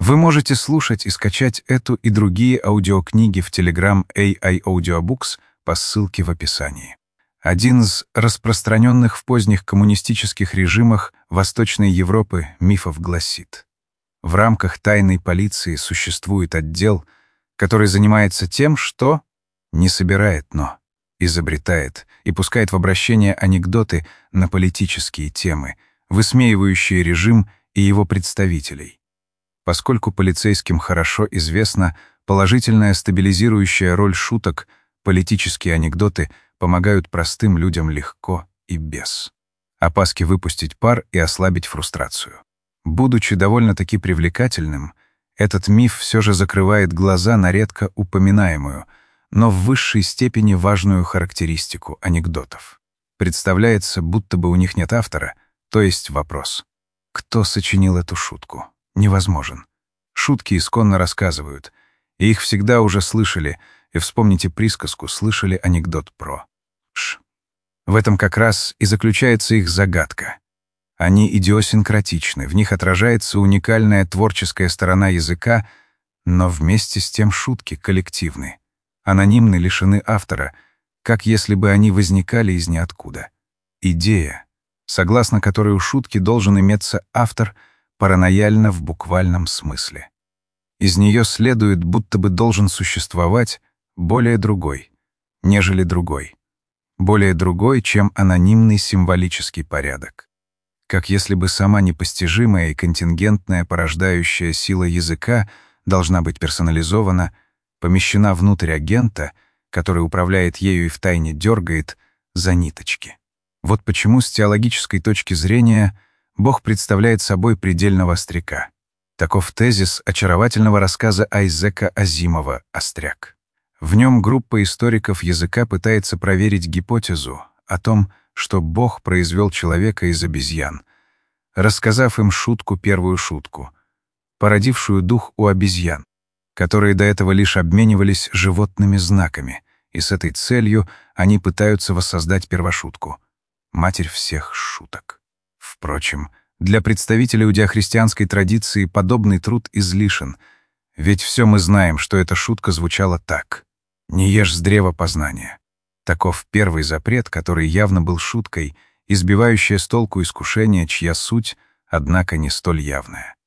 Вы можете слушать и скачать эту и другие аудиокниги в Telegram AI Audiobooks по ссылке в описании. Один из распространенных в поздних коммунистических режимах Восточной Европы мифов гласит: в рамках тайной полиции существует отдел, который занимается тем, что не собирает, но изобретает и пускает в обращение анекдоты на политические темы, высмеивающие режим и его представителей. Поскольку полицейским хорошо известна положительная стабилизирующая роль шуток, политические анекдоты помогают простым людям легко и без опаски выпустить пар и ослабить фрустрацию. Будучи довольно-таки привлекательным, этот миф все же закрывает глаза на редко упоминаемую, но в высшей степени важную характеристику анекдотов. Представляется, будто бы у них нет автора, то есть вопрос: кто сочинил эту шутку? Невозможен. Шутки исконно рассказывают, и их всегда уже слышали, и вспомните присказку «слышали анекдот про Ш». В этом как раз и заключается их загадка. Они идиосинкратичны, в них отражается уникальная творческая сторона языка, но вместе с тем шутки коллективны, анонимны, лишены автора, как если бы они возникали из ниоткуда. Идея, согласно которой у шутки должен иметься автор, паранояльна в буквальном смысле. Из нее следует, будто бы должен существовать более другой, нежели другой. Более другой, чем анонимный символический порядок. Как если бы сама непостижимая и контингентная порождающая сила языка должна быть персонализована, помещена внутрь агента, который управляет ею и втайне дергает за ниточки. Вот почему с теологической точки зрения Бог представляет собой предельного остряка. Таков тезис очаровательного рассказа Айзека Азимова «Остряк». В нем группа историков языка пытается проверить гипотезу о том, что Бог произвел человека из обезьян, рассказав им первую шутку, породившую дух у обезьян, которые до этого лишь обменивались животными знаками, и с этой целью они пытаются воссоздать первошутку — матерь всех шуток. Впрочем, для представителей иудеохристианской традиции подобный труд излишен, ведь все мы знаем, что эта шутка звучала так: «Не ешь с древа познания». Таков первый запрет, который явно был шуткой, избивающая с толку искушение, чья суть, однако, не столь явная.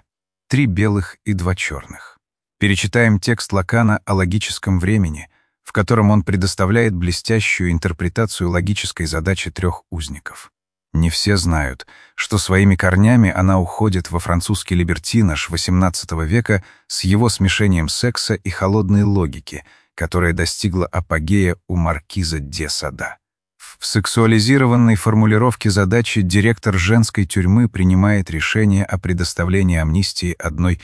3 белых и 2 черных. Перечитаем текст Лакана о логическом времени, в котором он предоставляет блестящую интерпретацию логической задачи 3 узников. Не все знают, что своими корнями она уходит во французский либертинаж XVIII века с его смешением секса и холодной логики, которая достигла апогея у маркиза де Сада. В сексуализированной формулировке задачи директор женской тюрьмы принимает решение о предоставлении амнистии одной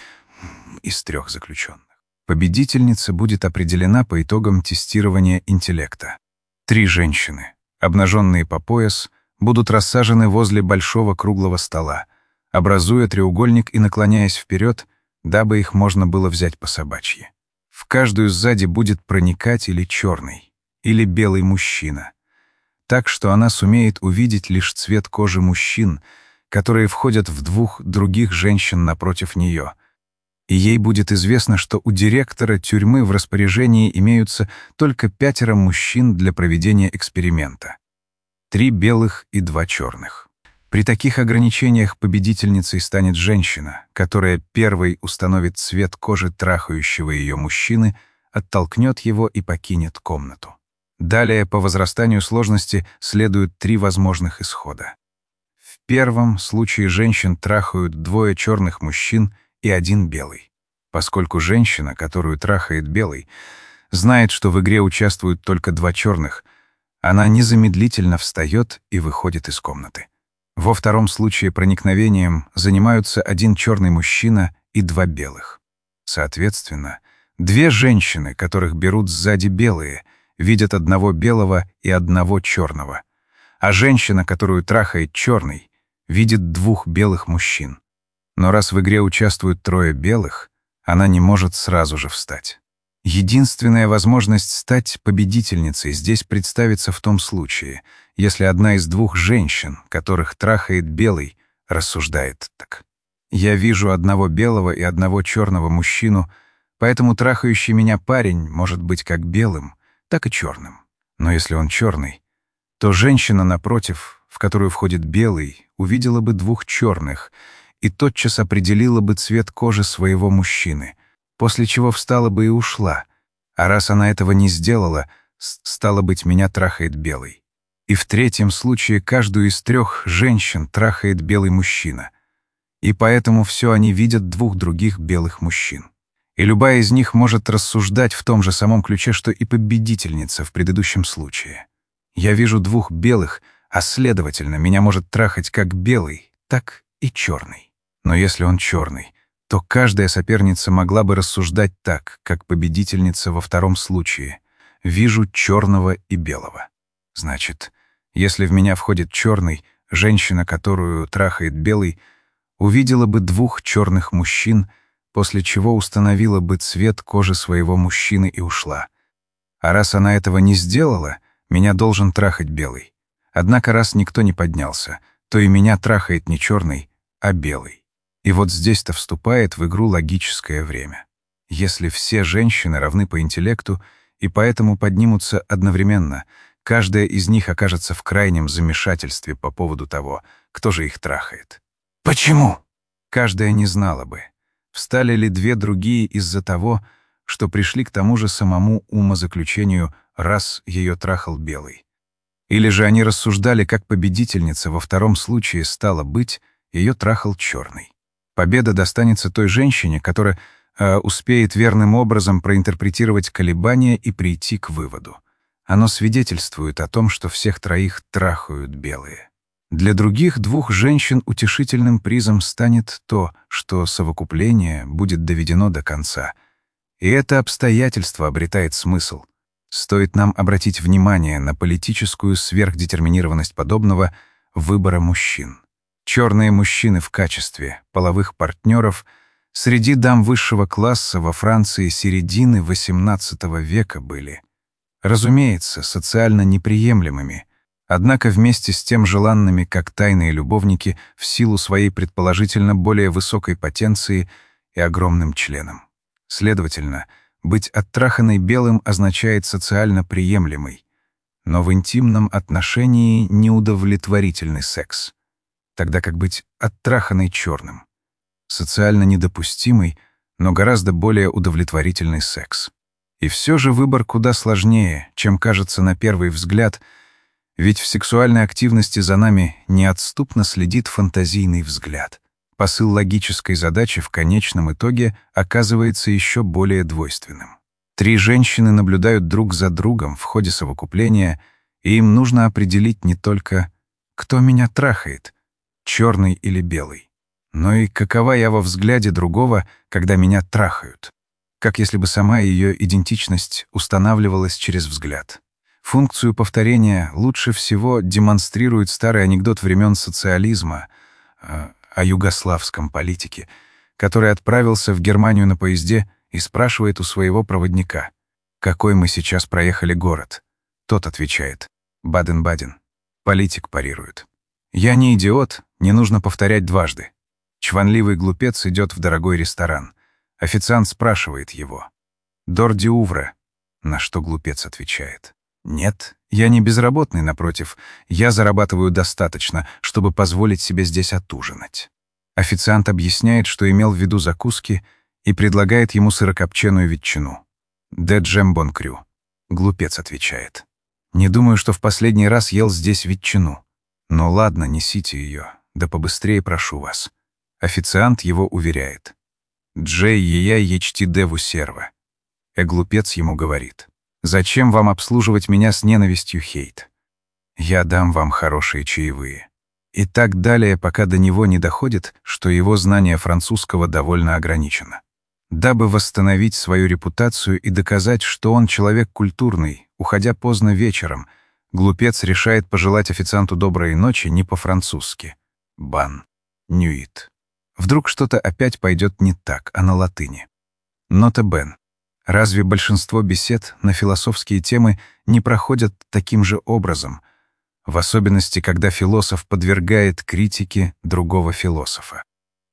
из 3 заключенных. Победительница будет определена по итогам тестирования интеллекта. 3 женщины, обнаженные по пояс, будут рассажены возле большого круглого стола, образуя треугольник и наклоняясь вперед, дабы их можно было взять по собачьи. В каждую сзади будет проникать или черный, или белый мужчина, так что она сумеет увидеть лишь цвет кожи мужчин, которые входят в 2 других женщин напротив нее, и ей будет известно, что у директора тюрьмы в распоряжении имеются только 5 мужчин для проведения эксперимента. 3 белых и 2 черных. При таких ограничениях победительницей станет женщина, которая первой установит цвет кожи трахающего ее мужчины, оттолкнет его и покинет комнату. Далее по возрастанию сложности следуют 3 возможных исхода. В первом случае женщин трахают 2 черных мужчин и 1 белый. Поскольку женщина, которую трахает белый, знает, что в игре участвуют только 2 черных, она незамедлительно встает и выходит из комнаты. Во втором случае проникновением занимаются 1 черный мужчина и 2 белых. Соответственно, 2 женщины, которых берут сзади белые, видят 1 белого и 1 черного, а женщина, которую трахает черный, видит 2 белых мужчин. Но раз в игре участвуют 3 белых, она не может сразу же встать. Единственная возможность стать победительницей здесь представится в том случае, если одна из 2 женщин, которых трахает белый, рассуждает так: Я вижу одного белого и одного черного мужчину, поэтому трахающий меня парень может быть как белым, так и черным. Но если он черный, то женщина напротив, в которую входит белый, увидела бы двух черных и тотчас определила бы цвет кожи своего мужчины, после чего встала бы и ушла. А раз она этого не сделала, стало быть, меня трахает белый. И в третьем случае каждую из 3 женщин трахает белый мужчина. И поэтому все они видят двух других белых мужчин. И любая из них может рассуждать в том же самом ключе, что и победительница в предыдущем случае. Я вижу двух белых, а следовательно, меня может трахать как белый, так и черный. Но если он черный, то каждая соперница могла бы рассуждать так, как победительница во втором случае. Вижу черного и белого. Значит, если в меня входит черный, женщина, которую трахает белый, увидела бы двух черных мужчин, после чего установила бы цвет кожи своего мужчины и ушла. А раз она этого не сделала, меня должен трахать белый. Однако раз никто не поднялся, то и меня трахает не черный, а белый. И вот здесь-то вступает в игру логическое время. Если все женщины равны по интеллекту и поэтому поднимутся одновременно, каждая из них окажется в крайнем замешательстве по поводу того, кто же их трахает. Почему? Каждая не знала бы. Встали ли 2 другие из-за того, что пришли к тому же самому умозаключению, раз ее трахал белый. Или же они рассуждали, как победительница во втором случае стала быть, ее трахал черный. Победа достанется той женщине, которая успеет верным образом проинтерпретировать колебания и прийти к выводу. Оно свидетельствует о том, что всех 3 трахают белые. Для других 2 женщин утешительным призом станет то, что совокупление будет доведено до конца. И это обстоятельство обретает смысл. Стоит нам обратить внимание на политическую сверхдетерминированность подобного выбора мужчин. Черные мужчины в качестве половых партнеров среди дам высшего класса во Франции середины XVIII века были, разумеется, социально неприемлемыми, однако вместе с тем желанными как тайные любовники в силу своей предположительно более высокой потенции и огромным членом. Следовательно, быть оттраханной белым означает социально приемлемый, но в интимном отношении неудовлетворительный секс, тогда как быть оттраханной черным — социально недопустимый, но гораздо более удовлетворительный секс. И все же выбор куда сложнее, чем кажется на первый взгляд, ведь в сексуальной активности за нами неотступно следит фантазийный взгляд. Посыл логической задачи в конечном итоге оказывается еще более двойственным. 3 женщины наблюдают друг за другом в ходе совокупления, и им нужно определить не только, кто меня трахает, черный или белый, но и какова я во взгляде другого, когда меня трахают, как если бы сама ее идентичность устанавливалась через взгляд. Функцию повторения лучше всего демонстрирует старый анекдот времен социализма о югославском политике, который отправился в Германию на поезде и спрашивает у своего проводника: «Какой мы сейчас проехали город?» Тот отвечает: «Баден-Баден». Политик парирует: «Я не идиот, не нужно повторять дважды». Чванливый глупец идет в дорогой ресторан. Официант спрашивает его: «Дор ди увре?» На что глупец отвечает: «Нет, я не безработный, напротив, я зарабатываю достаточно, чтобы позволить себе здесь отужинать». Официант объясняет, что имел в виду закуски, и предлагает ему сырокопченую ветчину. «Де джем бон крю». Глупец отвечает: «Не думаю, что в последний раз ел здесь ветчину. Но ладно, несите ее, да побыстрее прошу вас». Официант его уверяет: «Джей ея ечти деву серва». Глупец ему говорит: «Зачем вам обслуживать меня с ненавистью, хейт? Я дам вам хорошие чаевые». И так далее, пока до него не доходит, что его знание французского довольно ограничено. Дабы восстановить свою репутацию и доказать, что он человек культурный, уходя поздно вечером, глупец решает пожелать официанту доброй ночи не по-французски. Бан. Нюит. Вдруг что-то опять пойдет не так, а на латыни. Нота бен. Разве большинство бесед на философские темы не проходят таким же образом, в особенности, когда философ подвергает критике другого философа?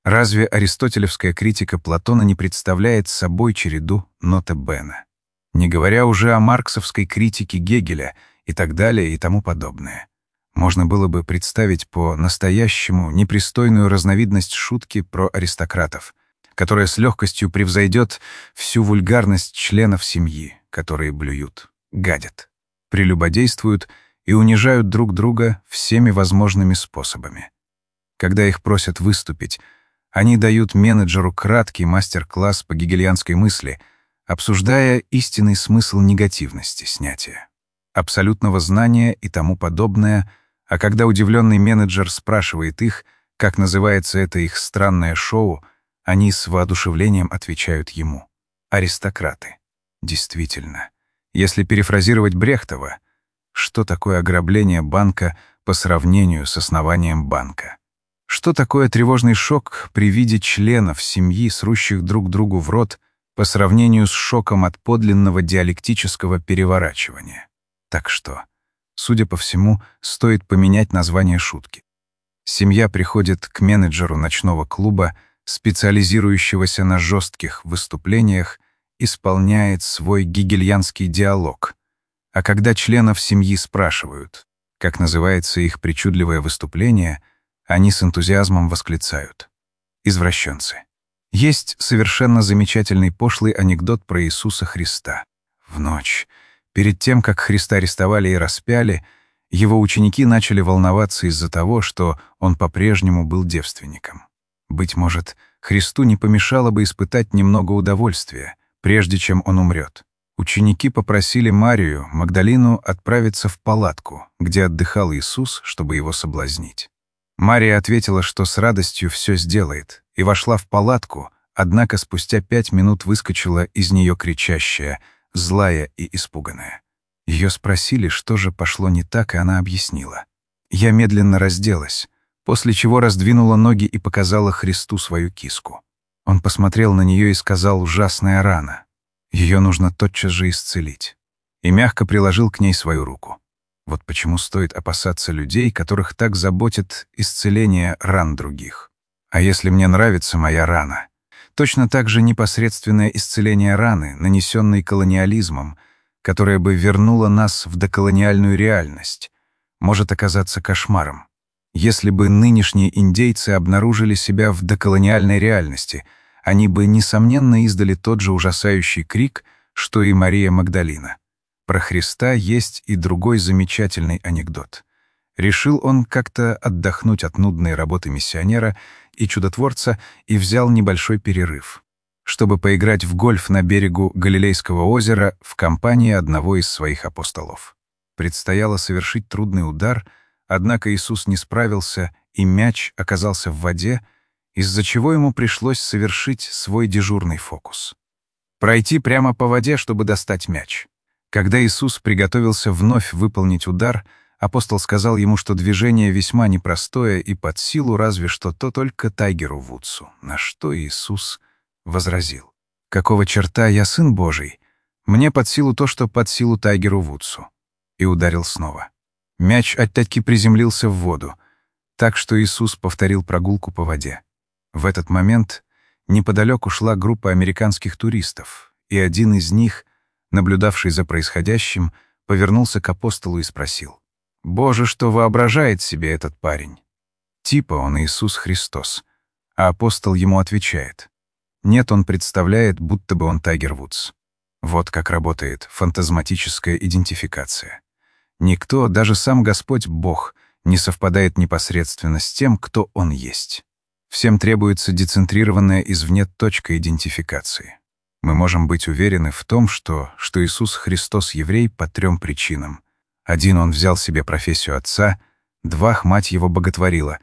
Разве аристотелевская критика Платона не представляет собой череду нота бene? Не говоря уже о марксовской критике Гегеля и так далее и тому подобное. Можно было бы представить по-настоящему непристойную разновидность шутки про аристократов, которая с легкостью превзойдет всю вульгарность членов семьи, которые блюют, гадят, прелюбодействуют и унижают друг друга всеми возможными способами. Когда их просят выступить, они дают менеджеру краткий мастер-класс по гегельянской мысли, обсуждая истинный смысл негативности снятия, абсолютного знания и тому подобное, а когда удивленный менеджер спрашивает их, как называется это их странное шоу, они с воодушевлением отвечают ему: аристократы. Действительно, если перефразировать Брехтова, что такое ограбление банка по сравнению с основанием банка? Что такое тревожный шок при виде членов семьи, срущих друг другу в рот, по сравнению с шоком от подлинного диалектического переворачивания? Так что, судя по всему, стоит поменять название шутки. Семья приходит к менеджеру ночного клуба, специализирующегося на жестких выступлениях, исполняет свой гегельянский диалог. А когда членов семьи спрашивают, как называется их причудливое выступление, они с энтузиазмом восклицают: извращенцы. Есть совершенно замечательный пошлый анекдот про Иисуса Христа. В ночь, перед тем, как Христа арестовали и распяли, его ученики начали волноваться из-за того, что он по-прежнему был девственником. Быть может, Христу не помешало бы испытать немного удовольствия, прежде чем он умрет. Ученики попросили Марию Магдалину отправиться в палатку, где отдыхал Иисус, чтобы его соблазнить. Мария ответила, что с радостью все сделает, и вошла в палатку, однако спустя 5 минут выскочила из нее кричащая, злая и испуганная. Ее спросили, что же пошло не так, и она объяснила: «Я медленно разделась», после чего раздвинула ноги и показала Христу свою киску. Он посмотрел на нее и сказал: «Ужасная рана. Ее нужно тотчас же исцелить», и мягко приложил к ней свою руку. Вот почему стоит опасаться людей, которых так заботит исцеление ран других. А если мне нравится моя рана, точно так же непосредственное исцеление раны, нанесенной колониализмом, которое бы вернуло нас в доколониальную реальность, может оказаться кошмаром. Если бы нынешние индейцы обнаружили себя в доколониальной реальности, они бы, несомненно, издали тот же ужасающий крик, что и Мария Магдалина. Про Христа есть и другой замечательный анекдот. Решил он как-то отдохнуть от нудной работы миссионера и чудотворца и взял небольшой перерыв, чтобы поиграть в гольф на берегу Галилейского озера в компании одного из своих апостолов. Предстояло совершить трудный удар, однако Иисус не справился, и мяч оказался в воде, из-за чего ему пришлось совершить свой дежурный фокус. Пройти прямо по воде, чтобы достать мяч. Когда Иисус приготовился вновь выполнить удар, апостол сказал ему, что движение весьма непростое и под силу разве что только Тайгеру Вудсу, на что Иисус возразил: «Какого черта я сын Божий? Мне под силу то, что под силу Тайгеру Вудсу». И ударил снова. Мяч опять-таки приземлился в воду, так что Иисус повторил прогулку по воде. В этот момент неподалеку шла группа американских туристов, и один из них, наблюдавший за происходящим, повернулся к апостолу и спросил: «Боже, что воображает себе этот парень?» Типа он Иисус Христос. А апостол ему отвечает: «Нет, он представляет, будто бы он Тайгер Вудс». Вот как работает фантазматическая идентификация. Никто, даже сам Господь Бог, не совпадает непосредственно с тем, кто Он есть. Всем требуется децентрированная извне точка идентификации. Мы можем быть уверены в том, что Иисус Христос еврей по 3 причинам. 1. Он взял себе профессию отца. 2. Мать его боготворила.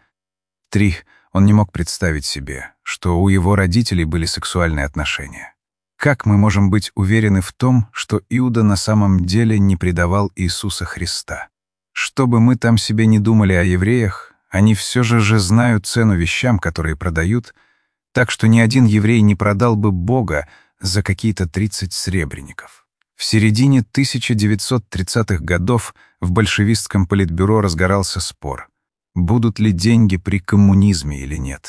3. Он не мог представить себе, что у его родителей были сексуальные отношения. Как мы можем быть уверены в том, что Иуда на самом деле не предавал Иисуса Христа? Что бы мы там себе не думали о евреях, они все же знают цену вещам, которые продают, так что ни один еврей не продал бы Бога за какие-то 30 сребреников. В середине 1930-х годов в большевистском политбюро разгорался спор, будут ли деньги при коммунизме или нет.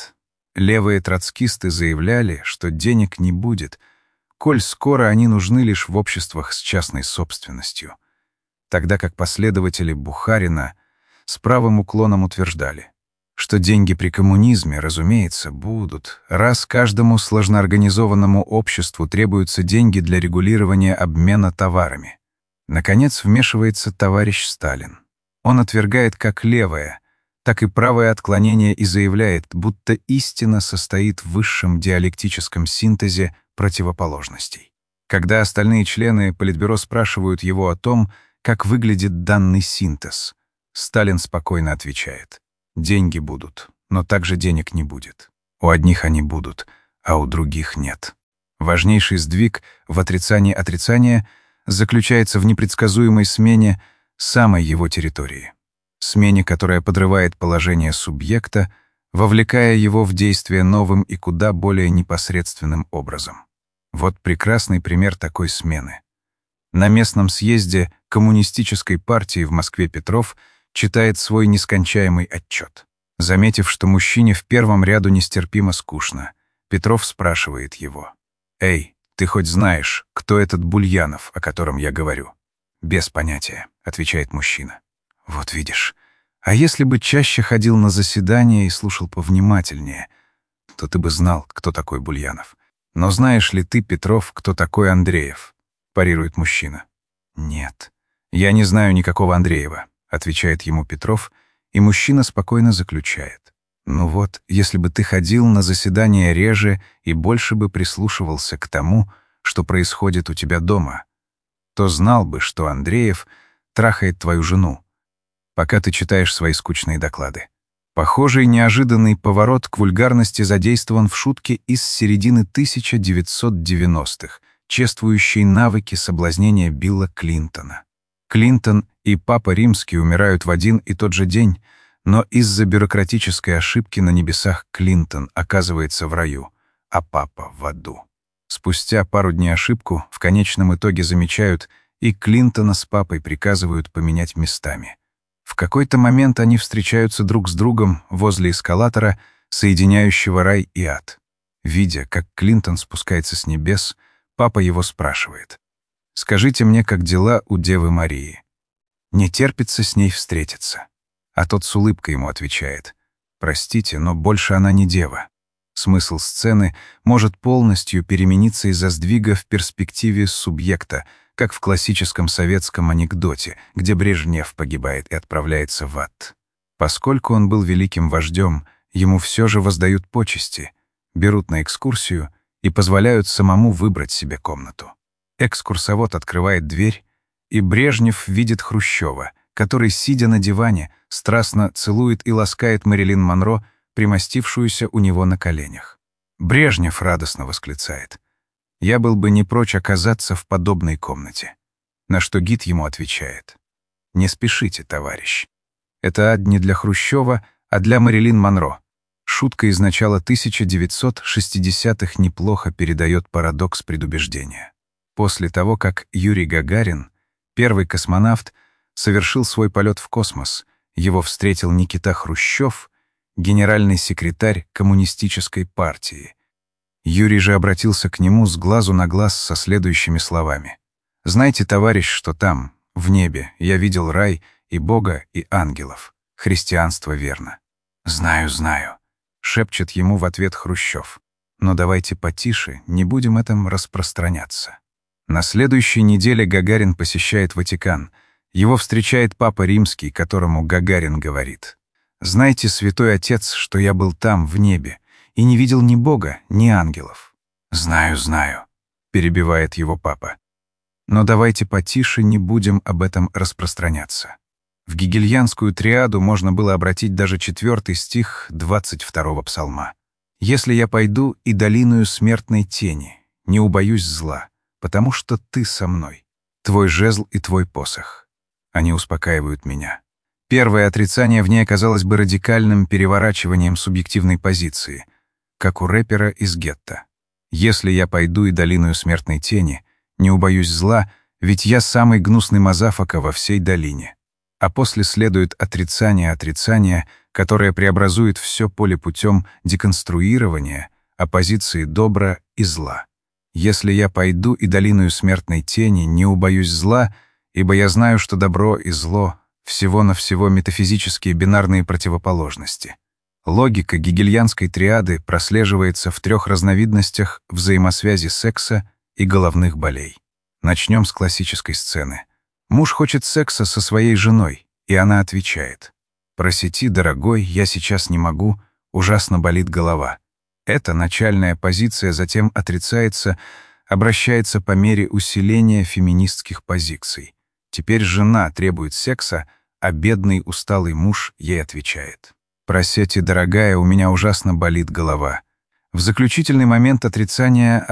Левые троцкисты заявляли, что денег не будет, коль скоро они нужны лишь в обществах с частной собственностью, тогда как последователи Бухарина с правым уклоном утверждали, что деньги при коммунизме, разумеется, будут, раз каждому сложноорганизованному обществу требуются деньги для регулирования обмена товарами. Наконец вмешивается товарищ Сталин. Он отвергает как левое, так и правое отклонение и заявляет, будто истина состоит в высшем диалектическом синтезе противоположностей. Когда остальные члены Политбюро спрашивают его о том, как выглядит данный синтез, Сталин спокойно отвечает: деньги будут, но также денег не будет. У одних они будут, а у других нет. Важнейший сдвиг в отрицании отрицания заключается в непредсказуемой смене самой его территории. Смене, которая подрывает положение субъекта, вовлекая его в действие новым и куда более непосредственным образом. Вот прекрасный пример такой смены. На местном съезде Коммунистической партии в Москве Петров читает свой нескончаемый отчет. Заметив, что мужчине в первом ряду нестерпимо скучно, Петров спрашивает его: «Эй, ты хоть знаешь, кто этот Бульянов, о котором я говорю?» «Без понятия», — отвечает мужчина. «Вот видишь, а если бы чаще ходил на заседания и слушал повнимательнее, то ты бы знал, кто такой Бульянов. Но знаешь ли ты, Петров, кто такой Андреев?» — парирует мужчина. «Нет, я не знаю никакого Андреева», — отвечает ему Петров, и мужчина спокойно заключает: «Ну вот, если бы ты ходил на заседания реже и больше бы прислушивался к тому, что происходит у тебя дома, то знал бы, что Андреев трахает твою жену, пока ты читаешь свои скучные доклады». Похожий неожиданный поворот к вульгарности задействован в шутке из середины 1990-х, чествующей навыки соблазнения Билла Клинтона. Клинтон и Папа Римский умирают в один и тот же день, но из-за бюрократической ошибки на небесах Клинтон оказывается в раю, а Папа — в аду. Спустя пару дней ошибку в конечном итоге замечают, и Клинтона с Папой приказывают поменять местами. В какой-то момент они встречаются друг с другом возле эскалатора, соединяющего рай и ад. Видя, как Клинтон спускается с небес, Папа его спрашивает: «Скажите мне, как дела у Девы Марии? Не терпится с ней встретиться». А тот с улыбкой ему отвечает: «Простите, но больше она не дева». Смысл сцены может полностью перемениться из-за сдвига в перспективе субъекта, как в классическом советском анекдоте, где Брежнев погибает и отправляется в ад. Поскольку он был великим вождем, ему все же воздают почести, берут на экскурсию и позволяют самому выбрать себе комнату. Экскурсовод открывает дверь, и Брежнев видит Хрущева, который, сидя на диване, страстно целует и ласкает Мэрилин Монро, примостившуюся у него на коленях. Брежнев радостно восклицает: «Я был бы не прочь оказаться в подобной комнате». На что гид ему отвечает: «Не спешите, товарищ. Это ад не для Хрущева, а для Мэрилин Монро». Шутка из начала 1960-х неплохо передает парадокс предубеждения. После того, как Юрий Гагарин, первый космонавт, совершил свой полет в космос, его встретил Никита Хрущев, генеральный секретарь Коммунистической партии. Юрий же обратился к нему с глазу на глаз со следующими словами: «Знаете, товарищ, что там, в небе, я видел рай и Бога, и ангелов. Христианство верно». «Знаю, знаю», — шепчет ему в ответ Хрущев. «Но давайте потише, не будем этим распространяться». На следующей неделе Гагарин посещает Ватикан. Его встречает Папа Римский, которому Гагарин говорит: «Знайте, святой отец, что я был там, в небе, и не видел ни Бога, ни ангелов». «Знаю, знаю», — перебивает его Папа. «Но давайте потише, не будем об этом распространяться». В гегельянскую триаду можно было обратить даже 4 стих 22-го псалма. «Если я пойду и долиною смертной тени, не убоюсь зла, потому что ты со мной, твой жезл и твой посох. Они успокаивают меня». Первое отрицание в ней оказалось бы радикальным переворачиванием субъективной позиции, как у рэпера из гетто. «Если я пойду и долиною смертной тени, не убоюсь зла, ведь я самый гнусный мазафака во всей долине». а после следует отрицание, которое преобразует все поле путем деконструирования оппозиции добра и зла. Если я пойду и долиною смертной тени, не убоюсь зла, ибо я знаю, что добро и зло — всего-навсего метафизические бинарные противоположности. Логика гегельянской триады прослеживается в 3 разновидностях взаимосвязи секса и головных болей. Начнем с классической сцены. Муж хочет секса со своей женой, и она отвечает: «Просети, дорогой, я сейчас не могу, ужасно болит голова». Эта начальная позиция затем отрицается, обращается по мере усиления феминистских позиций. Теперь жена требует секса, а бедный усталый муж ей отвечает: «Просети, дорогая, у меня ужасно болит голова». В заключительный момент отрицания,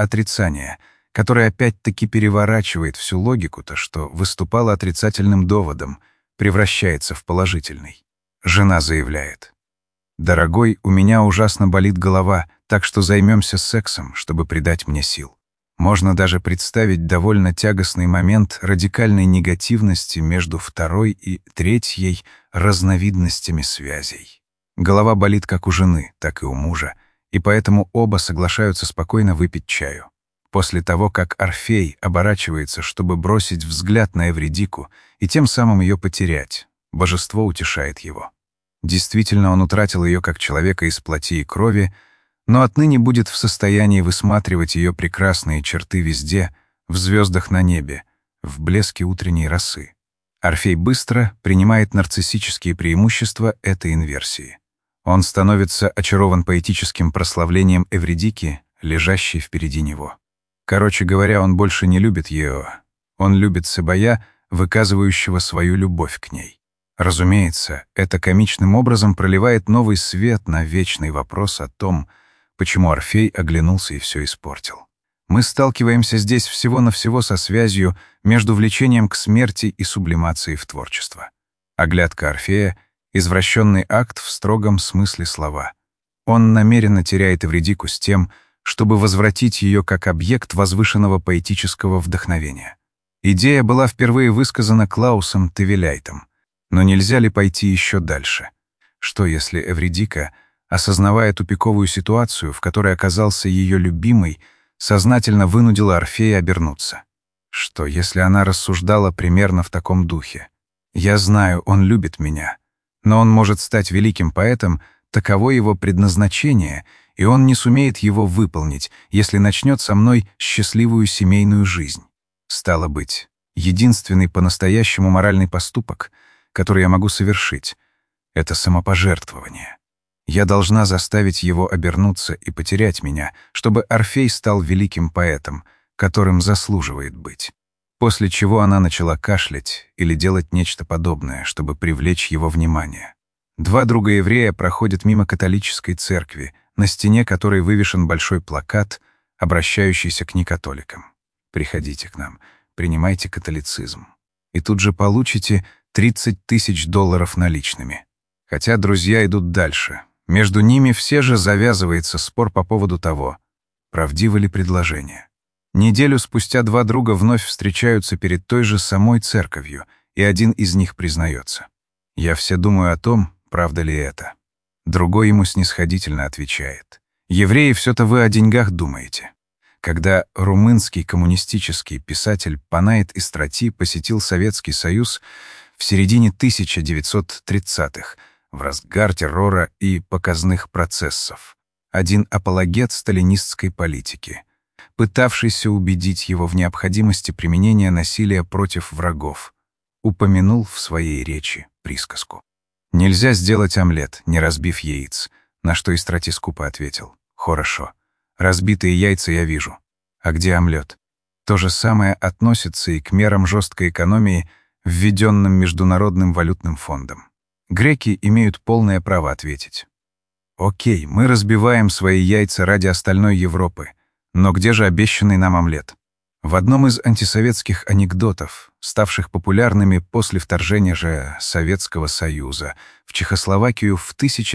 которое опять-таки переворачивает всю логику-то, что выступало отрицательным доводом, превращается в положительный. Жена заявляет: «Дорогой, у меня ужасно болит голова, так что займемся сексом, чтобы придать мне сил». Можно даже представить довольно тягостный момент радикальной негативности между 2-й и 3-й разновидностями связей. Голова болит как у жены, так и у мужа, и поэтому оба соглашаются спокойно выпить чаю. После того, как Орфей оборачивается, чтобы бросить взгляд на Эвридику и тем самым ее потерять, божество утешает его. Действительно, он утратил ее как человека из плоти и крови, но отныне будет в состоянии высматривать ее прекрасные черты везде, в звездах на небе, в блеске утренней росы. Орфей быстро принимает нарциссические преимущества этой инверсии. Он становится очарован поэтическим прославлением Эвридики, лежащей впереди него. Короче говоря, он больше не любит ее, он любит Себая, выказывающего свою любовь к ней. Разумеется, это комичным образом проливает новый свет на вечный вопрос о том, почему Орфей оглянулся и все испортил. Мы сталкиваемся здесь всего-навсего со связью между влечением к смерти и сублимацией в творчество. Оглядка Орфея — извращенный акт в строгом смысле слова. Он намеренно теряет Эвридику с тем, чтобы возвратить ее как объект возвышенного поэтического вдохновения. Идея была впервые высказана Клаусом Тевеляйтом. Но нельзя ли пойти еще дальше? Что если Эвридика, осознавая тупиковую ситуацию, в которой оказался ее любимый, сознательно вынудила Орфея обернуться? Что если она рассуждала примерно в таком духе? «Я знаю, он любит меня, но он может стать великим поэтом, таково его предназначение, и он не сумеет его выполнить, если начнет со мной счастливую семейную жизнь. Стало быть, единственный по-настоящему моральный поступок, который я могу совершить, — это самопожертвование. Я должна заставить его обернуться и потерять меня, чтобы Орфей стал великим поэтом, которым заслуживает быть». После чего она начала кашлять или делать нечто подобное, чтобы привлечь его внимание. 2 друга-еврея проходят мимо католической церкви, на стене которой вывешен большой плакат, обращающийся к некатоликам. «Приходите к нам, принимайте католицизм. И тут же получите $30 000 наличными». Хотя друзья идут дальше. Между ними все же завязывается спор по поводу того, правдиво ли предложение. Неделю спустя 2 друга вновь встречаются перед той же самой церковью, и один из них признается: «Я все думаю о том, правда ли это». Другой ему снисходительно отвечает: «Евреи, все-то вы о деньгах думаете». Когда румынский коммунистический писатель Панаит Истрати посетил Советский Союз в середине 1930-х, в разгар террора и показных процессов, один апологет сталинистской политики, пытавшийся убедить его в необходимости применения насилия против врагов, упомянул в своей речи присказку: «Нельзя сделать омлет, не разбив яиц», на что Истрати скупо ответил: «Хорошо, разбитые яйца я вижу. А где омлет?» То же самое относится и к мерам жесткой экономии, введенным Международным валютным фондом. Греки имеют полное право ответить: «Окей, мы разбиваем свои яйца ради остальной Европы, но где же обещанный нам омлет?» В одном из антисоветских анекдотов, ставших популярными после вторжения же Советского Союза в Чехословакию в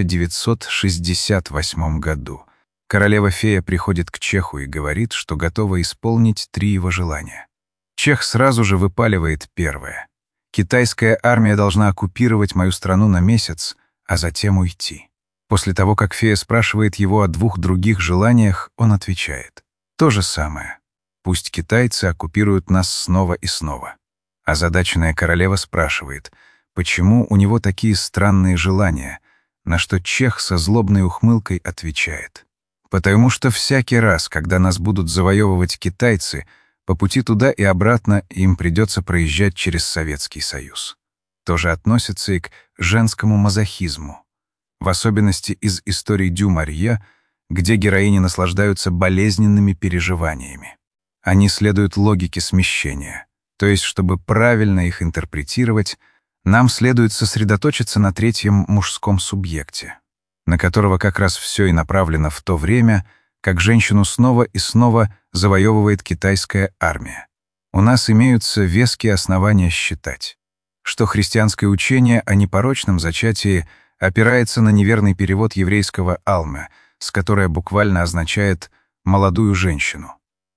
1968 году, королева-фея приходит к чеху и говорит, что готова исполнить 3 его желания. Чех сразу же выпаливает первое: Китайская армия должна оккупировать мою страну на месяц, а затем уйти. После того, как фея спрашивает его о 2 других желаниях, он отвечает: то же самое. Пусть китайцы оккупируют нас снова и снова. Озадаченная королева спрашивает, почему у него такие странные желания, на что чех со злобной ухмылкой отвечает: потому что всякий раз, когда нас будут завоевывать китайцы, по пути туда и обратно им придется проезжать через Советский Союз. Тоже относится и к женскому мазохизму, в особенности из историй Дю Марье, где героини наслаждаются болезненными переживаниями. Они следуют логике смещения, то есть, чтобы правильно их интерпретировать, нам следует сосредоточиться на третьем мужском субъекте, на которого как раз все и направлено в то время, как женщину снова и снова завоевывает китайская армия. У нас имеются веские основания считать, что христианское учение о непорочном зачатии опирается на неверный перевод еврейского «алме», с которое буквально означает «молодую женщину»,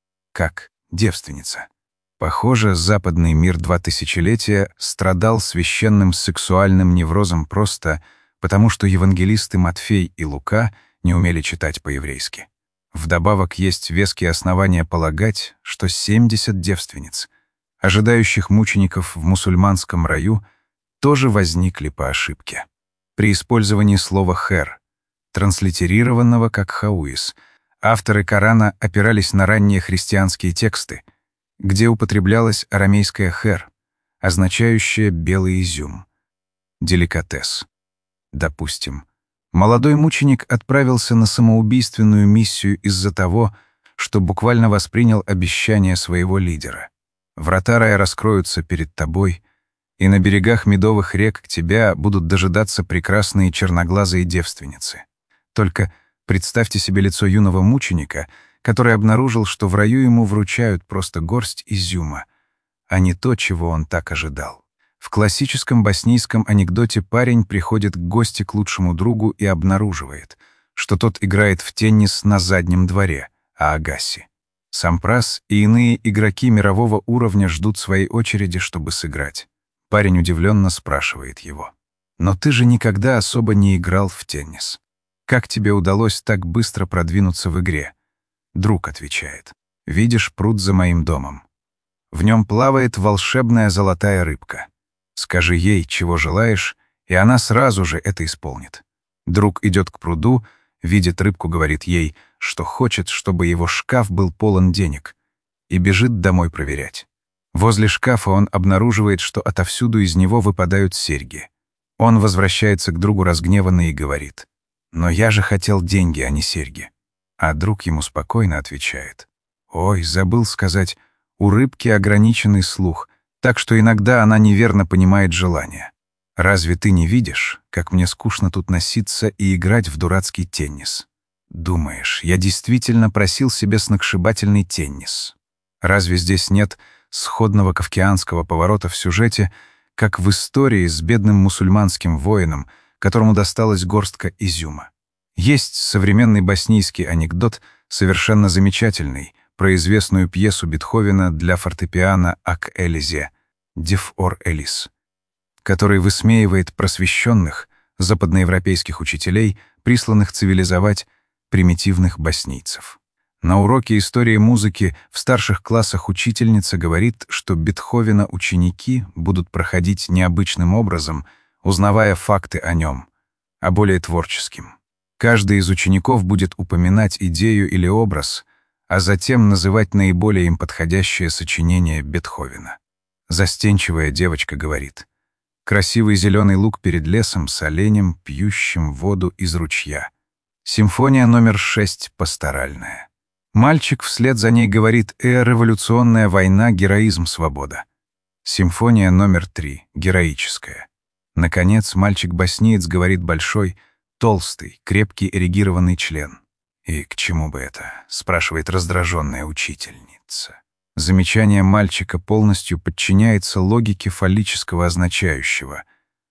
как «девственница». Похоже, западный мир 2 тысячелетия страдал священным сексуальным неврозом просто потому, что евангелисты Матфей и Лука не умели читать по-еврейски. Вдобавок есть веские основания полагать, что 70 девственниц, ожидающих мучеников в мусульманском раю, тоже возникли по ошибке. При использовании слова «хер», транслитерированного как «хауис», авторы Корана опирались на ранние христианские тексты, где употреблялось арамейское «хер», означающее «белый изюм», деликатес. Допустим, молодой мученик отправился на самоубийственную миссию из-за того, что буквально воспринял обещание своего лидера. Врата рая раскроются перед тобой, и на берегах медовых рек тебя будут дожидаться прекрасные черноглазые девственницы. Только представьте себе лицо юного мученика, который обнаружил, что в раю ему вручают просто горсть изюма, а не то, чего он так ожидал. В классическом боснийском анекдоте парень приходит к гости к лучшему другу и обнаруживает, что тот играет в теннис на заднем дворе, а Агаси. Сампрас и иные игроки мирового уровня ждут своей очереди, чтобы сыграть. Парень удивленно спрашивает его: «Но ты же никогда особо не играл в теннис. Как тебе удалось так быстро продвинуться в игре?» Друг отвечает: «Видишь пруд за моим домом? В нем плавает волшебная золотая рыбка. Скажи ей, чего желаешь, и она сразу же это исполнит». Друг идет к пруду, видит рыбку, говорит ей, что хочет, чтобы его шкаф был полон денег, и бежит домой проверять. Возле шкафа он обнаруживает, что отовсюду из него выпадают серьги. Он возвращается к другу разгневанный и говорит: «Но я же хотел деньги, а не серьги». А друг ему спокойно отвечает: «Ой, забыл сказать, у рыбки ограниченный слух, так что иногда она неверно понимает желание. Разве ты не видишь, как мне скучно тут носиться и играть в дурацкий теннис? Думаешь, я действительно просил себе сногсшибательный теннис? Разве здесь нет сходного кафкианского поворота в сюжете, как в истории с бедным мусульманским воином, которому досталась горстка изюма? Есть современный боснийский анекдот, совершенно замечательный, про известную пьесу Бетховена для фортепиано «Ак Элизе» «Диф ор Элис», который высмеивает просвещенных западноевропейских учителей, присланных цивилизовать примитивных боснийцев. На уроке истории музыки в старших классах учительница говорит, что Бетховена ученики будут проходить необычным образом, узнавая факты о нем, а более творческим. Каждый из учеников будет упоминать идею или образ, а затем называть наиболее им подходящее сочинение Бетховена. Застенчивая девочка говорит: «Красивый зеленый луг перед лесом с оленем, пьющим воду из ручья. Симфония номер 6 пасторальная». Мальчик вслед за ней говорит: «Революционная война, героизм, свобода». Симфония номер 3 героическая. Наконец, мальчик-боснеец говорит большой, толстый, крепкий эрегированный член. «И к чему бы это?» — спрашивает раздраженная учительница. Замечание мальчика полностью подчиняется логике фаллического означающего,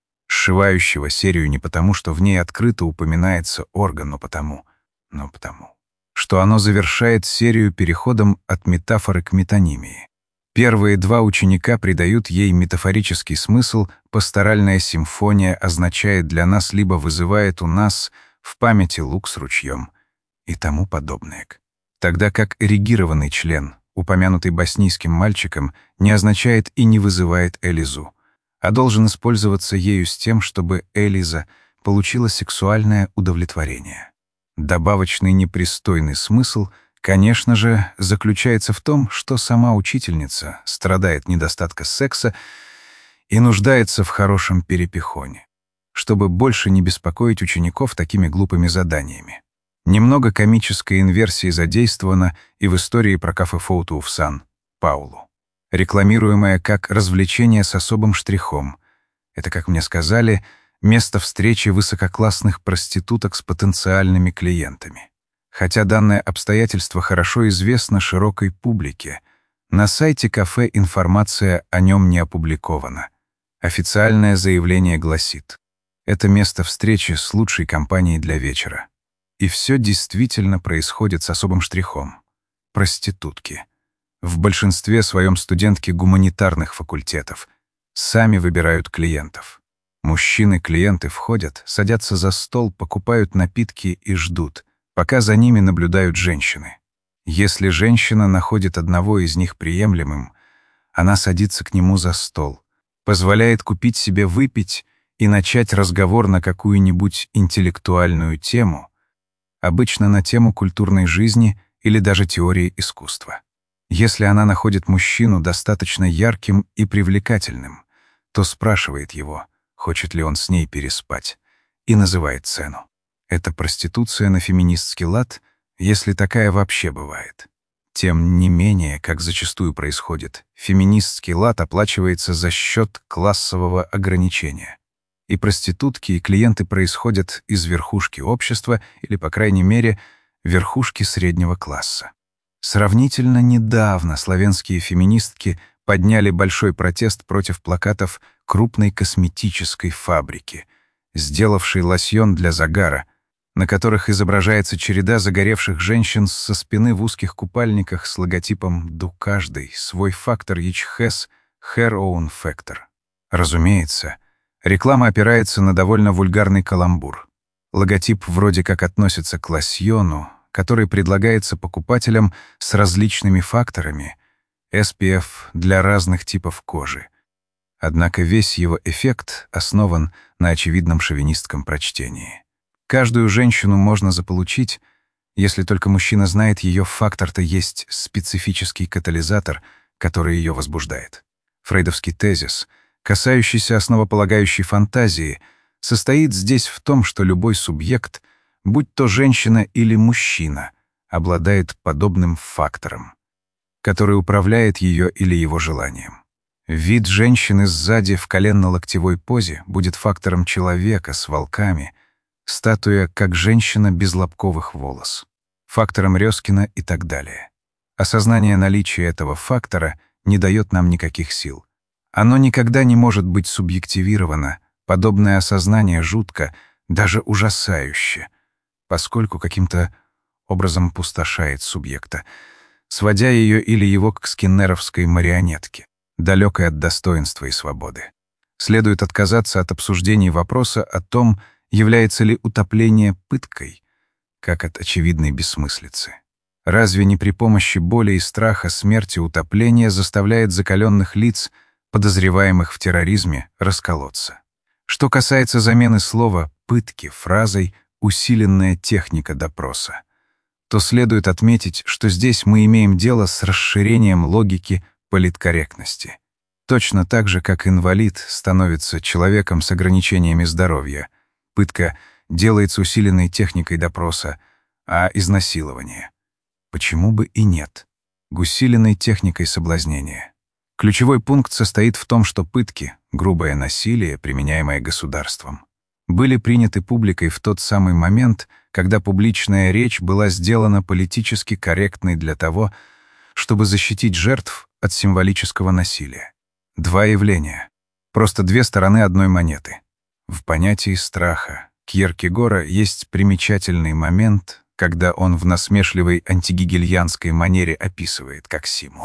сшивающего серию не потому, что в ней открыто упоминается орган, но потому, что оно завершает серию переходом от метафоры к метонимии. Первые два ученика придают ей метафорический смысл, пасторальная симфония означает для нас либо вызывает у нас в памяти луг с ручьем и тому подобное. Тогда как эрегированный член, упомянутый боснийским мальчиком, не означает и не вызывает Элизу, а должен использоваться ею с тем, чтобы Элиза получила сексуальное удовлетворение. Добавочный непристойный смысл, конечно же, заключается в том, что сама учительница страдает недостатка секса и нуждается в хорошем перепихоне, чтобы больше не беспокоить учеников такими глупыми заданиями. Немного комической инверсии задействовано и в истории про кафе «Фоуту» в Сан-Паулу, рекламируемое как развлечение с особым штрихом. Это, как мне сказали, место встречи высококлассных проституток с потенциальными клиентами. Хотя данное обстоятельство хорошо известно широкой публике, на сайте кафе информация о нем не опубликована. Официальное заявление гласит: это место встречи с лучшей компанией для вечера. И все действительно происходит с особым штрихом. Проститутки. В большинстве своем студентки гуманитарных факультетов сами выбирают клиентов. Мужчины-клиенты входят, садятся за стол, покупают напитки и ждут, пока за ними наблюдают женщины. Если женщина находит одного из них приемлемым, она садится к нему за стол, позволяет купить себе выпить и начать разговор на какую-нибудь интеллектуальную тему, обычно на тему культурной жизни или даже теории искусства. Если она находит мужчину достаточно ярким и привлекательным, то спрашивает его, хочет ли он с ней переспать, и называет цену. Это проституция на феминистский лад, если такая вообще бывает. Тем не менее, как зачастую происходит, феминистский лад оплачивается за счет классового ограничения. И проститутки, и клиенты происходят из верхушки общества или, по крайней мере, верхушки среднего класса. Сравнительно недавно славянские феминистки подняли большой протест против плакатов крупной косметической фабрики, сделавшей лосьон для загара, на которых изображается череда загоревших женщин со спины в узких купальниках с логотипом «Do каждый свой фактор each has her own factor». Разумеется, реклама опирается на довольно вульгарный каламбур. Логотип вроде как относится к лосьону, который предлагается покупателям с различными факторами SPF для разных типов кожи. Однако весь его эффект основан на очевидном шовинистском прочтении. Каждую женщину можно заполучить, если только мужчина знает, ее фактор-то есть специфический катализатор, который ее возбуждает. Фрейдовский тезис, касающийся основополагающей фантазии, состоит здесь в том, что любой субъект, будь то женщина или мужчина, обладает подобным фактором, который управляет ее или его желанием. Вид женщины сзади в коленно-локтевой позе будет фактором человека с волками, статуя как женщина без лобковых волос, фактором Резкина и так далее. Осознание наличия этого фактора не дает нам никаких сил. Оно никогда не может быть субъективировано, подобное осознание жутко, даже ужасающе, поскольку каким-то образом пустошает субъекта, сводя ее или его к скиннеровской марионетке, далекой от достоинства и свободы. Следует отказаться от обсуждений вопроса о том, является ли утопление пыткой, как от очевидной бессмыслицы. Разве не при помощи боли и страха смерти утопление заставляет закаленных лиц, подозреваемых в терроризме, расколоться? Что касается замены слова «пытки» фразой «усиленная техника допроса», то следует отметить, что здесь мы имеем дело с расширением логики политкорректности. Точно так же, как инвалид становится человеком с ограничениями здоровья, пытка делается усиленной техникой допроса, а изнасилование — почему бы и нет? Усиленной техникой соблазнения. Ключевой пункт состоит в том, что пытки, грубое насилие, применяемое государством, были приняты публикой в тот самый момент, когда публичная речь была сделана политически корректной для того, чтобы защитить жертв от символического насилия. Два явления, просто две стороны одной монеты. В понятии страха Кьеркегора есть примечательный момент, когда он в насмешливой антигегельянской манере описывает, как Симо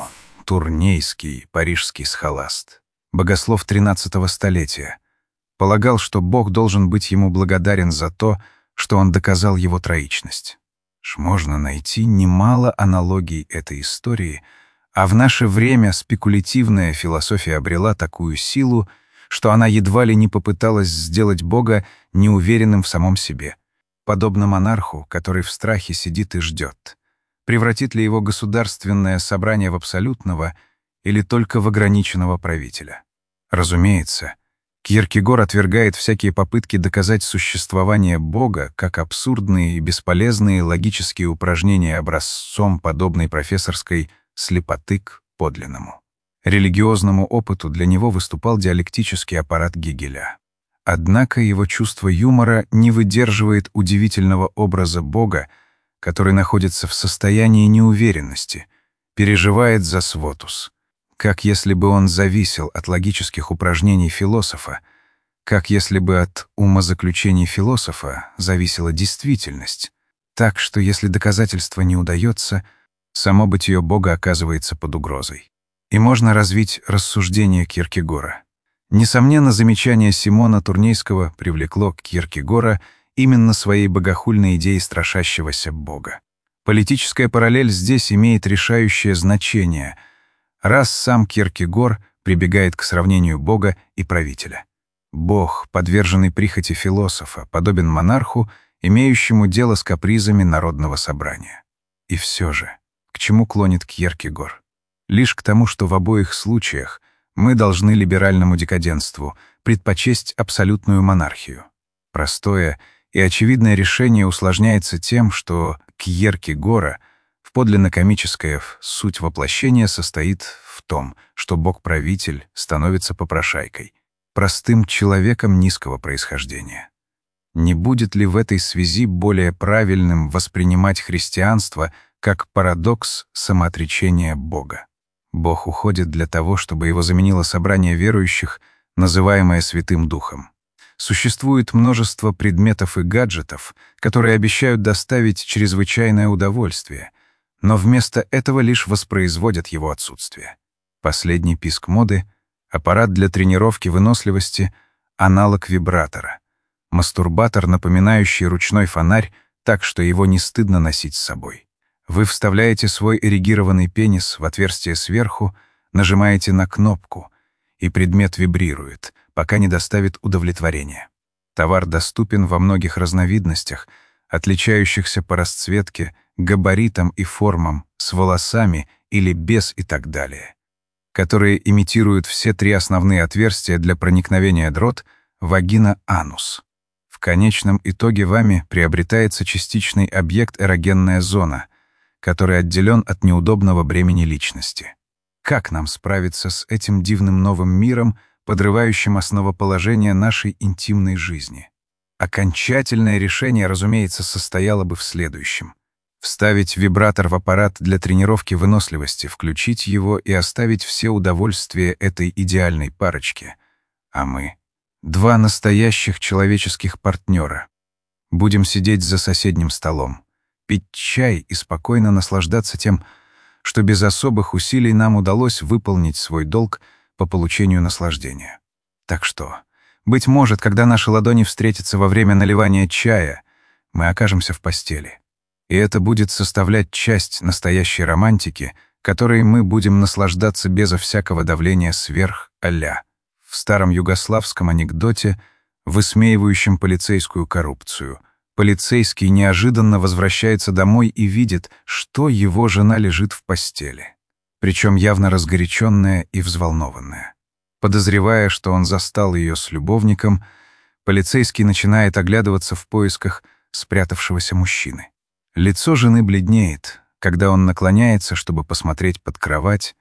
Турнейский, парижский схоласт, богослов XIII столетия, полагал, что Бог должен быть ему благодарен за то, что он доказал его троичность. Можно найти немало аналогий этой истории, а в наше время спекулятивная философия обрела такую силу, что она едва ли не попыталась сделать Бога неуверенным в самом себе, подобно монарху, который в страхе сидит и ждет. Превратит ли его государственное собрание в абсолютного или только в ограниченного правителя? Разумеется, Кьеркегор отвергает всякие попытки доказать существование Бога как абсурдные и бесполезные логические упражнения образцом подобной профессорской слепоты к подлинному. Религиозному опыту для него выступал диалектический аппарат Гегеля. Однако его чувство юмора не выдерживает удивительного образа Бога, который находится в состоянии неуверенности, переживает за свотус, как если бы он зависел от логических упражнений философа, как если бы от умозаключений философа зависела действительность, так что если доказательство не удается, само бытие Бога оказывается под угрозой. И можно развить рассуждение Кьеркегора. Несомненно, замечание Симона Турнейского привлекло Кьеркегора именно своей богохульной идеей страшащегося Бога. Политическая параллель здесь имеет решающее значение, раз сам Кьеркегор прибегает к сравнению Бога и правителя. Бог, подверженный прихоти философа, подобен монарху, имеющему дело с капризами народного собрания. И все же, к чему клонит Кьеркегор? Лишь к тому, что в обоих случаях мы должны либеральному декаденству предпочесть абсолютную монархию. Простое и очевидное решение усложняется тем, что Кьеркегора в подлинно комическое суть воплощения состоит в том, что Бог-правитель становится попрошайкой, простым человеком низкого происхождения. Не будет ли в этой связи более правильным воспринимать христианство как парадокс самоотречения Бога? Бог уходит для того, чтобы его заменило собрание верующих, называемое Святым Духом. Существует множество предметов и гаджетов, которые обещают доставить чрезвычайное удовольствие, но вместо этого лишь воспроизводят его отсутствие. Последний писк моды — аппарат для тренировки выносливости, аналог вибратора, мастурбатор, напоминающий ручной фонарь, так что его не стыдно носить с собой. Вы вставляете свой эрегированный пенис в отверстие сверху, нажимаете на кнопку, и предмет вибрирует, пока не доставит удовлетворения. Товар доступен во многих разновидностях, отличающихся по расцветке, габаритам и формам, с волосами или без и так далее, которые имитируют все три основные отверстия для проникновения дрот — вагина-анус. В конечном итоге вами приобретается частичный объект эрогенная зона, который отделен от неудобного бремени личности. Как нам справиться с этим дивным новым миром, подрывающим основоположение нашей интимной жизни? Окончательное решение, разумеется, состояло бы в следующем: вставить вибратор в аппарат для тренировки выносливости, включить его и оставить все удовольствия этой идеальной парочке. А мы — два настоящих человеческих партнера. Будем сидеть за соседним столом, пить чай и спокойно наслаждаться тем, что без особых усилий нам удалось выполнить свой долг по получению наслаждения. Так что, быть может, когда наши ладони встретятся во время наливания чая, мы окажемся в постели. И это будет составлять часть настоящей романтики, которой мы будем наслаждаться безо всякого давления сверх а-ля в старом югославском анекдоте, высмеивающем полицейскую коррупцию. Полицейский неожиданно возвращается домой и видит, что его жена лежит в постели, причем явно разгоряченная и взволнованная. Подозревая, что он застал ее с любовником, полицейский начинает оглядываться в поисках спрятавшегося мужчины. Лицо жены бледнеет, когда он наклоняется, чтобы посмотреть под кровать,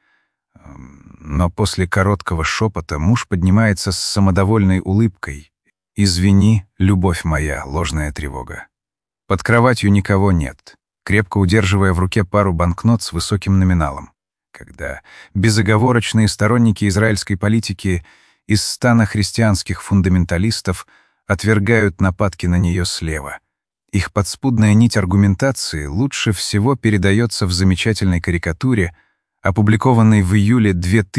но после короткого шепота муж поднимается с самодовольной улыбкой. «Извини, любовь моя, ложная тревога». Под кроватью никого нет, крепко удерживая в руке пару банкнот с высоким номиналом. Когда безоговорочные сторонники израильской политики из стана христианских фундаменталистов отвергают нападки на нее слева, их подспудная нить аргументации лучше всего передается в замечательной карикатуре, опубликованный в июле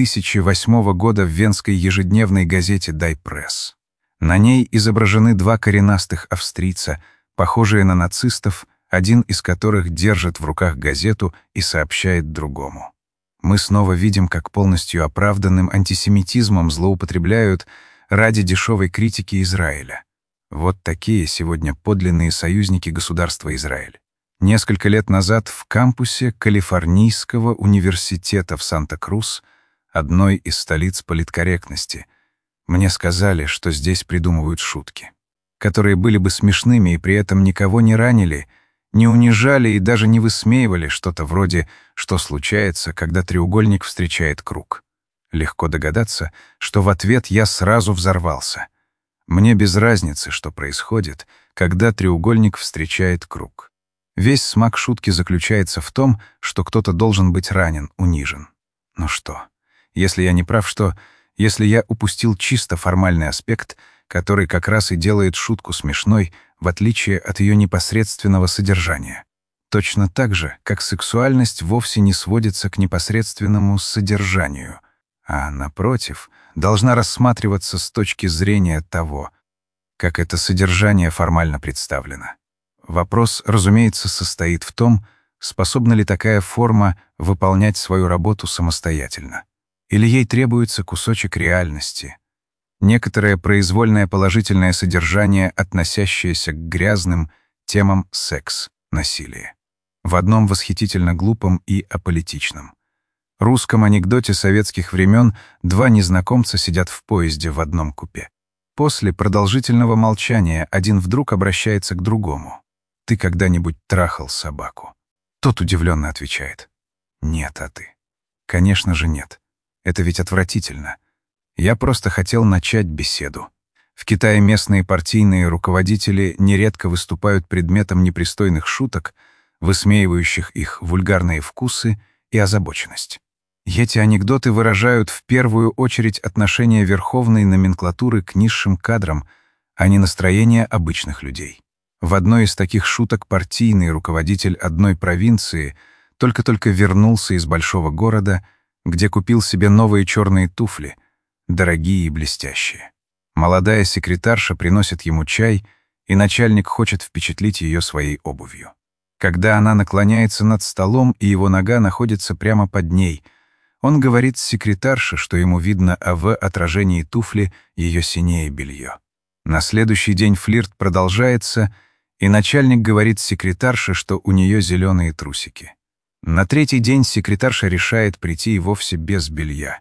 2008 года в венской ежедневной газете «Die Press». На ней изображены два коренастых австрийца, похожие на нацистов, один из которых держит в руках газету и сообщает другому. Мы снова видим, как полностью оправданным антисемитизмом злоупотребляют ради дешевой критики Израиля. Вот такие сегодня подлинные союзники государства Израиль. Несколько лет назад в кампусе Калифорнийского университета в Санта-Крус, одной из столиц политкорректности, мне сказали, что здесь придумывают шутки, которые были бы смешными и при этом никого не ранили, не унижали и даже не высмеивали что-то вроде «что случается, когда треугольник встречает круг». Легко догадаться, что в ответ я сразу взорвался. Мне без разницы, что происходит, когда треугольник встречает круг. Весь смак шутки заключается в том, что кто-то должен быть ранен, унижен. Ну что, если я не прав, если я упустил чисто формальный аспект, который как раз и делает шутку смешной, в отличие от ее непосредственного содержания? Точно так же, как сексуальность вовсе не сводится к непосредственному содержанию, а, напротив, должна рассматриваться с точки зрения того, как это содержание формально представлено. Вопрос, разумеется, состоит в том, способна ли такая форма выполнять свою работу самостоятельно. Или ей требуется кусочек реальности, некоторое произвольное положительное содержание, относящееся к грязным темам секс, насилие. В одном восхитительно глупом и аполитичном русском анекдоте советских времен два незнакомца сидят в поезде в одном купе. После продолжительного молчания один вдруг обращается к другому. «Ты когда-нибудь трахал собаку?» Тот удивленно отвечает: «Нет, а ты?» «Конечно же нет. Это ведь отвратительно. Я просто хотел начать беседу». В Китае местные партийные руководители нередко выступают предметом непристойных шуток, высмеивающих их вульгарные вкусы и озабоченность. Эти анекдоты выражают в первую очередь отношение верховной номенклатуры к низшим кадрам, а не настроение обычных людей. В одной из таких шуток партийный руководитель одной провинции только-только вернулся из большого города, где купил себе новые черные туфли, дорогие и блестящие. Молодая секретарша приносит ему чай, и начальник хочет впечатлить ее своей обувью. Когда она наклоняется над столом, и его нога находится прямо под ней, он говорит секретарше, что ему видно, а в отражении туфли ее синее белье. На следующий день флирт продолжается, и начальник говорит секретарше, что у нее зеленые трусики. На третий день секретарша решает прийти и вовсе без белья.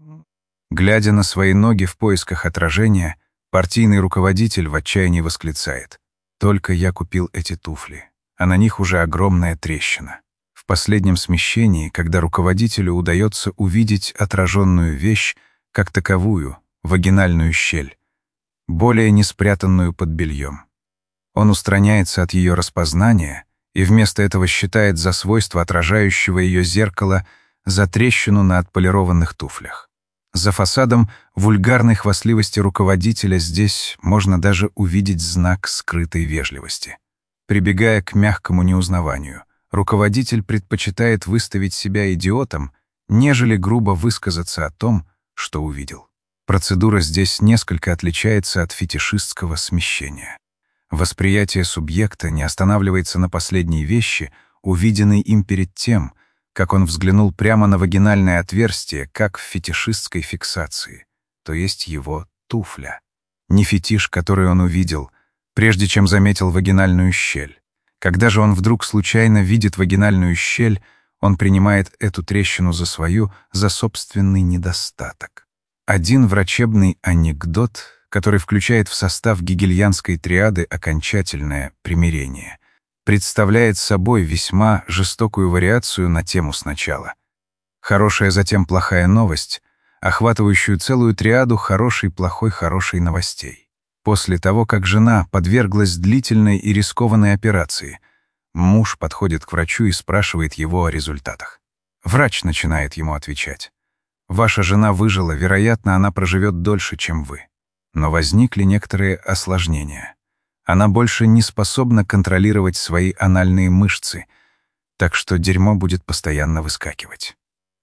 Глядя на свои ноги в поисках отражения, партийный руководитель в отчаянии восклицает: «Только я купил эти туфли, а на них уже огромная трещина». В последнем смещении, когда руководителю удается увидеть отраженную вещь как таковую, вагинальную щель, более не спрятанную под бельем, он устраняется от ее распознания и вместо этого считает за свойство отражающего ее зеркала за трещину на отполированных туфлях. За фасадом вульгарной хвастливости руководителя здесь можно даже увидеть знак скрытой вежливости. Прибегая к мягкому неузнаванию, руководитель предпочитает выставить себя идиотом, нежели грубо высказаться о том, что увидел. Процедура здесь несколько отличается от фетишистского смещения. Восприятие субъекта не останавливается на последней вещи, увиденной им перед тем, как он взглянул прямо на вагинальное отверстие, как в фетишистской фиксации, то есть его туфля. Не фетиш, который он увидел, прежде чем заметил вагинальную щель. Когда же он вдруг случайно видит вагинальную щель, он принимает эту трещину за свою, за собственный недостаток. Один врачебный анекдот, который включает в состав гегельянской триады окончательное примирение, представляет собой весьма жестокую вариацию на тему сначала. Хорошая, затем плохая новость, охватывающую целую триаду хорошей, плохой, хорошей новостей. После того, как жена подверглась длительной и рискованной операции, муж подходит к врачу и спрашивает его о результатах. Врач начинает ему отвечать: «Ваша жена выжила, вероятно, она проживет дольше, чем вы. Но возникли некоторые осложнения. Она больше не способна контролировать свои анальные мышцы, так что дерьмо будет постоянно выскакивать».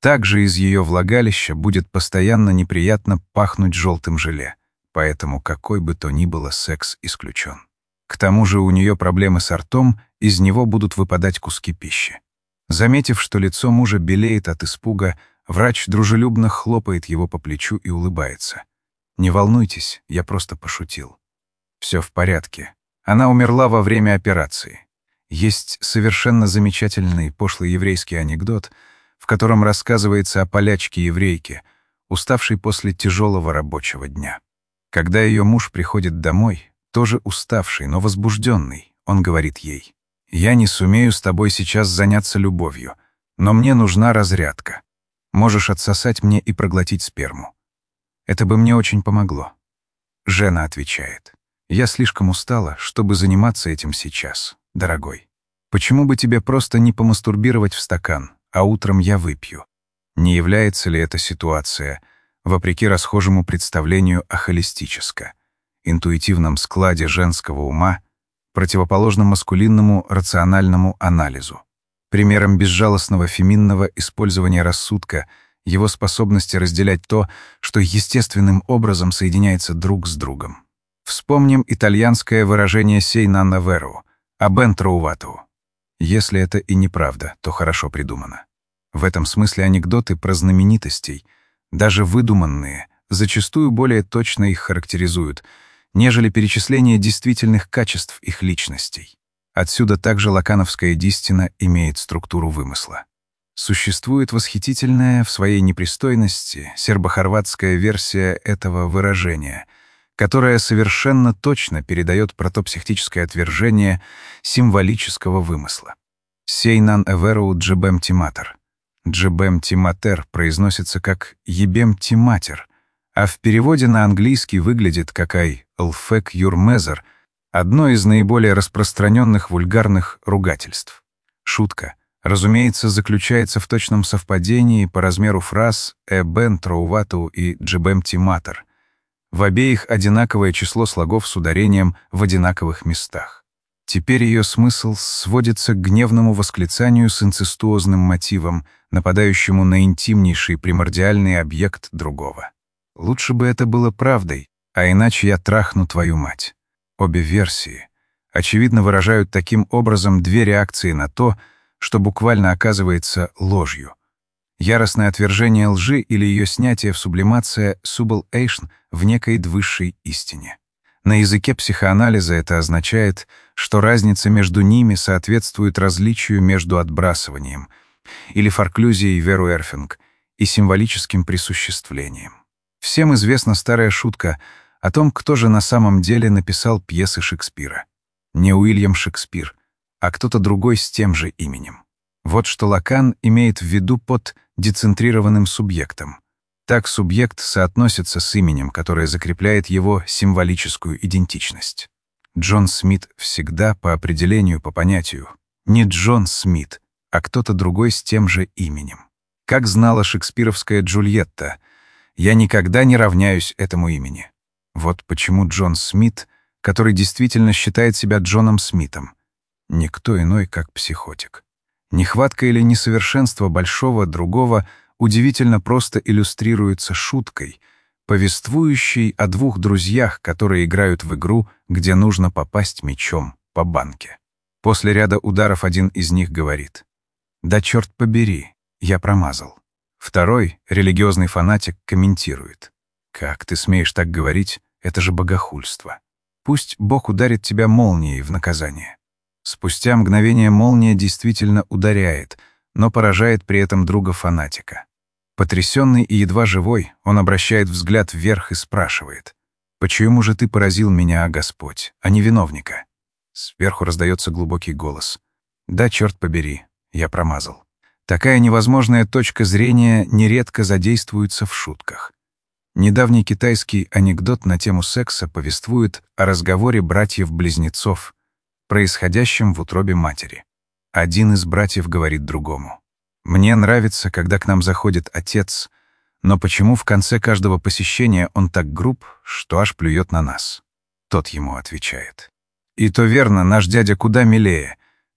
Также из ее влагалища будет постоянно неприятно пахнуть желтым желе, поэтому какой бы то ни было секс исключен. К тому же у нее проблемы с ртом, из него будут выпадать куски пищи. Заметив, что лицо мужа белеет от испуга, врач дружелюбно хлопает его по плечу и улыбается. «Не волнуйтесь, я просто пошутил. Все в порядке. Она умерла во время операции». Есть совершенно замечательный пошлый еврейский анекдот, в котором рассказывается о полячке-еврейке, уставшей после тяжелого рабочего дня. Когда ее муж приходит домой, тоже уставший, но возбужденный, он говорит ей: «Я не сумею с тобой сейчас заняться любовью, но мне нужна разрядка. Можешь отсосать мне и проглотить сперму. Это бы мне очень помогло». Жена отвечает: «Я слишком устала, чтобы заниматься этим сейчас, дорогой. Почему бы тебе просто не помастурбировать в стакан, а утром я выпью?» Не является ли эта ситуация, вопреки расхожему представлению о холистическом, интуитивном складе женского ума, противоположном маскулинному рациональному анализу? Примером безжалостного феминного использования рассудка, его способности разделять то, что естественным образом соединяется друг с другом. Вспомним итальянское выражение «сей нанна веру» «абен троувату». Если это и неправда, то хорошо придумано. В этом смысле анекдоты про знаменитостей, даже выдуманные, зачастую более точно их характеризуют, нежели перечисление действительных качеств их личностей. Отсюда также лакановская истина имеет структуру вымысла. Существует восхитительная в своей непристойности сербо-хорватская версия этого выражения, которая совершенно точно передает протопсихическое отвержение символического вымысла. «Сей нан эверу джебем тиматер». «Джебем тиматер» произносится как «ебем тиматер», а в переводе на английский выглядит как «ай лфек юрмезер», одно из наиболее распространенных вульгарных ругательств. Шутка, разумеется, заключается в точном совпадении по размеру фраз «эбен троувату» и «джебем тиматер». В обеих одинаковое число слогов с ударением в одинаковых местах. Теперь ее смысл сводится к гневному восклицанию с инцестуозным мотивом, нападающему на интимнейший примордиальный объект другого. «Лучше бы это было правдой, а иначе я трахну твою мать». Обе версии, очевидно, выражают таким образом две реакции на то, что буквально оказывается ложью. Яростное отвержение лжи или ее снятие в сублимация sublimation в некой высшей истине. На языке психоанализа это означает, что разница между ними соответствует различию между отбрасыванием или форклюзией веруэрфинг и символическим присуществлением. Всем известна старая шутка о том, кто же на самом деле написал пьесы Шекспира. Не Уильям Шекспир, а кто-то другой с тем же именем. Вот что Лакан имеет в виду под децентрированным субъектом. Так субъект соотносится с именем, которое закрепляет его символическую идентичность. Джон Смит всегда, по определению, по понятию, не Джон Смит, а кто-то другой с тем же именем. Как знала шекспировская Джульетта, «Я никогда не равняюсь этому имени». Вот почему Джон Смит, который действительно считает себя Джоном Смитом, никто иной, как психотик. Нехватка или несовершенство большого другого удивительно просто иллюстрируется шуткой, повествующей о двух друзьях, которые играют в игру, где нужно попасть мячом по банке. После ряда ударов один из них говорит: «Да черт побери, я промазал». Второй, религиозный фанатик, комментирует: «Как ты смеешь так говорить? Это же богохульство. Пусть Бог ударит тебя молнией в наказание». Спустя мгновение молния действительно ударяет, но поражает при этом друга фанатика. Потрясенный и едва живой, он обращает взгляд вверх и спрашивает: «Почему же ты поразил меня, Господь, а не виновника?» Сверху раздается глубокий голос: «Да, черт побери, я промазал». Такая невозможная точка зрения нередко задействуется в шутках. Недавний китайский анекдот на тему секса повествует о разговоре братьев-близнецов, происходящем в утробе матери. Один из братьев говорит другому: «Мне нравится, когда к нам заходит отец, но почему в конце каждого посещения он так груб, что аж плюет на нас?» Тот ему отвечает: «И то верно, наш дядя куда милее.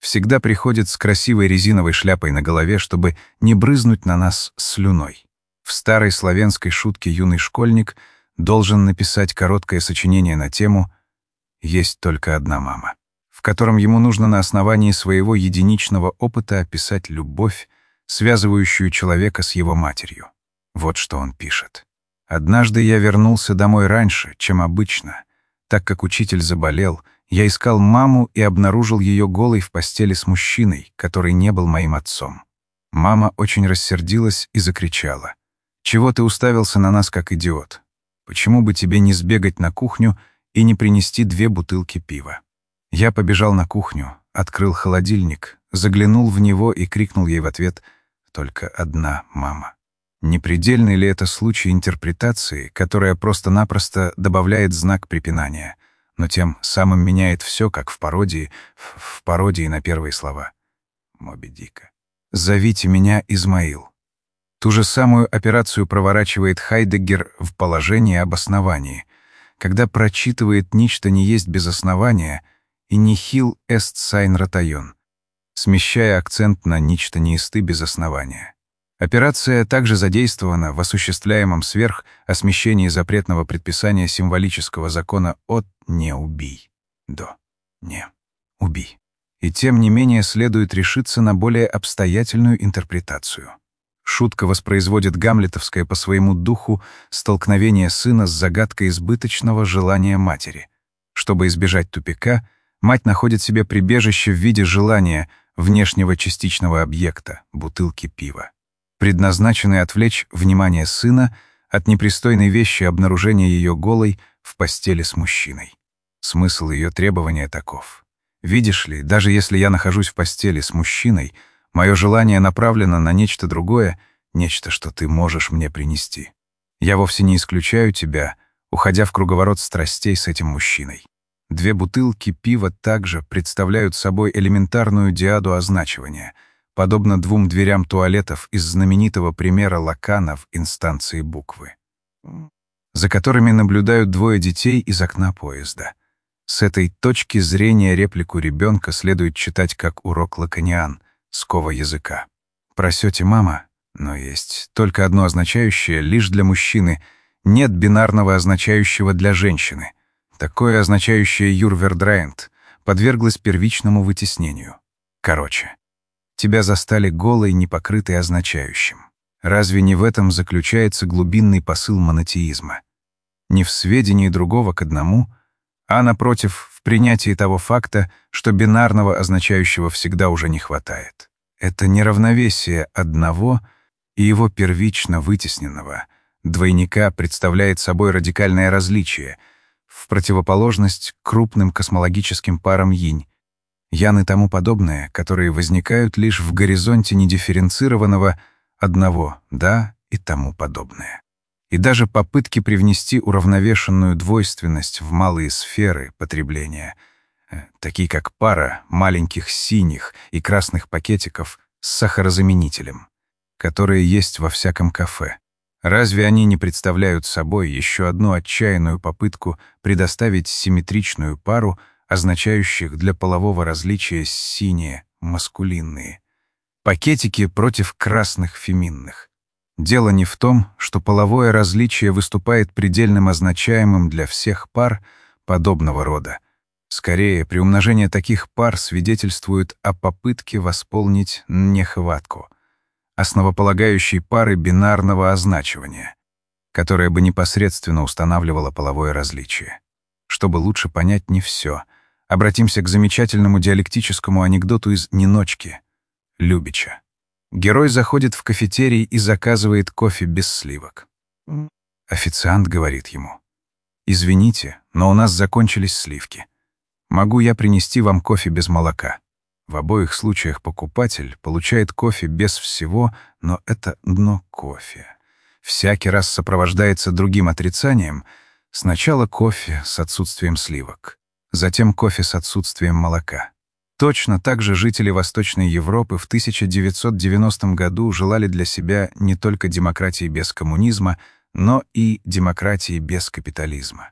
всегда приходит с красивой резиновой шляпой на голове, чтобы не брызнуть на нас слюной. В старой славянской шутке юный школьник должен написать короткое сочинение на тему «Есть только одна мама», в котором ему нужно на основании своего единичного опыта описать любовь, связывающую человека с его матерью. Вот что он пишет. «Однажды я вернулся домой раньше, чем обычно. Так как учитель заболел, я искал маму и обнаружил ее голой в постели с мужчиной, который не был моим отцом. Мама очень рассердилась и закричала: «Чего ты уставился на нас, как идиот? Почему бы тебе не сбегать на кухню и не принести 2 бутылки пива?» Я побежал на кухню, открыл холодильник, заглянул в него и крикнул ей в ответ: «Только одна мама». Не предельный ли это случай интерпретации, которая просто-напросто добавляет знак препинания, но тем самым меняет все, как в пародии на первые слова Моби Дика. «Зовите меня Измаил». Ту же самую операцию проворачивает Хайдеггер в положении об основании, когда прочитывает «ничто не есть без основания» и «nihil est sine rataion», смещая акцент на «ничто не исты без основания». Операция также задействована в осуществляемом сверх о смещении запретного предписания символического закона от «не убий» до «не убий». И тем не менее следует решиться на более обстоятельную интерпретацию. Шутка воспроизводит гамлетовское по своему духу столкновение сына с загадкой избыточного желания матери. Чтобы избежать тупика, мать находит себе прибежище в виде желания внешнего частичного объекта — бутылки пива, предназначенной отвлечь внимание сына от непристойной вещи обнаружения ее голой в постели с мужчиной. Смысл ее требования таков. Видишь ли, даже если я нахожусь в постели с мужчиной, мое желание направлено на нечто другое, нечто, что ты можешь мне принести. Я вовсе не исключаю тебя, уходя в круговорот страстей с этим мужчиной. 2 бутылки пива также представляют собой элементарную диаду означивания, подобно 2 дверям туалетов из знаменитого примера Лакана в инстанции буквы, за которыми наблюдают 2 детей из окна поезда. С этой точки зрения реплику ребенка следует читать как урок лаканиан, скова языка. Просете мама, но есть только одно означающее лишь для мужчины, нет бинарного означающего для женщины. Такое означающее юрвердрайнт подверглось первичному вытеснению. Короче, тебя застали голой, непокрытой означающим. Разве не в этом заключается глубинный посыл монотеизма? Не в сведении другого к одному, а, напротив, в принятии того факта, что бинарного означающего всегда уже не хватает. Это неравновесие одного и его первично вытесненного двойника представляет собой радикальное различие, в противоположность крупным космологическим парам Йинь, Ян и тому подобное, которые возникают лишь в горизонте недифференцированного одного «да» и тому подобное. И даже попытки привнести уравновешенную двойственность в малые сферы потребления, такие как пара маленьких синих и красных пакетиков с сахарозаменителем, которые есть во всяком кафе. Разве они не представляют собой еще одну отчаянную попытку предоставить симметричную пару, означающих для полового различия синие, маскулинные, пакетики против красных феминных? Дело не в том, что половое различие выступает предельным означаемым для всех пар подобного рода. Скорее, приумножение таких пар свидетельствует о попытке восполнить нехватку основополагающей пары бинарного означивания, которая бы непосредственно устанавливала половое различие. Чтобы лучше понять не все, обратимся к замечательному диалектическому анекдоту из «Ниночки» Любича. Герой заходит в кафетерий и заказывает кофе без сливок. Официант говорит ему: «Извините, но у нас закончились сливки. Могу я принести вам кофе без молока?» В обоих случаях покупатель получает кофе без всего, но это дно кофе всякий раз сопровождается другим отрицанием: сначала кофе с отсутствием сливок, затем кофе с отсутствием молока. Точно так же жители Восточной Европы в 1990 году желали для себя не только демократии без коммунизма, но и демократии без капитализма.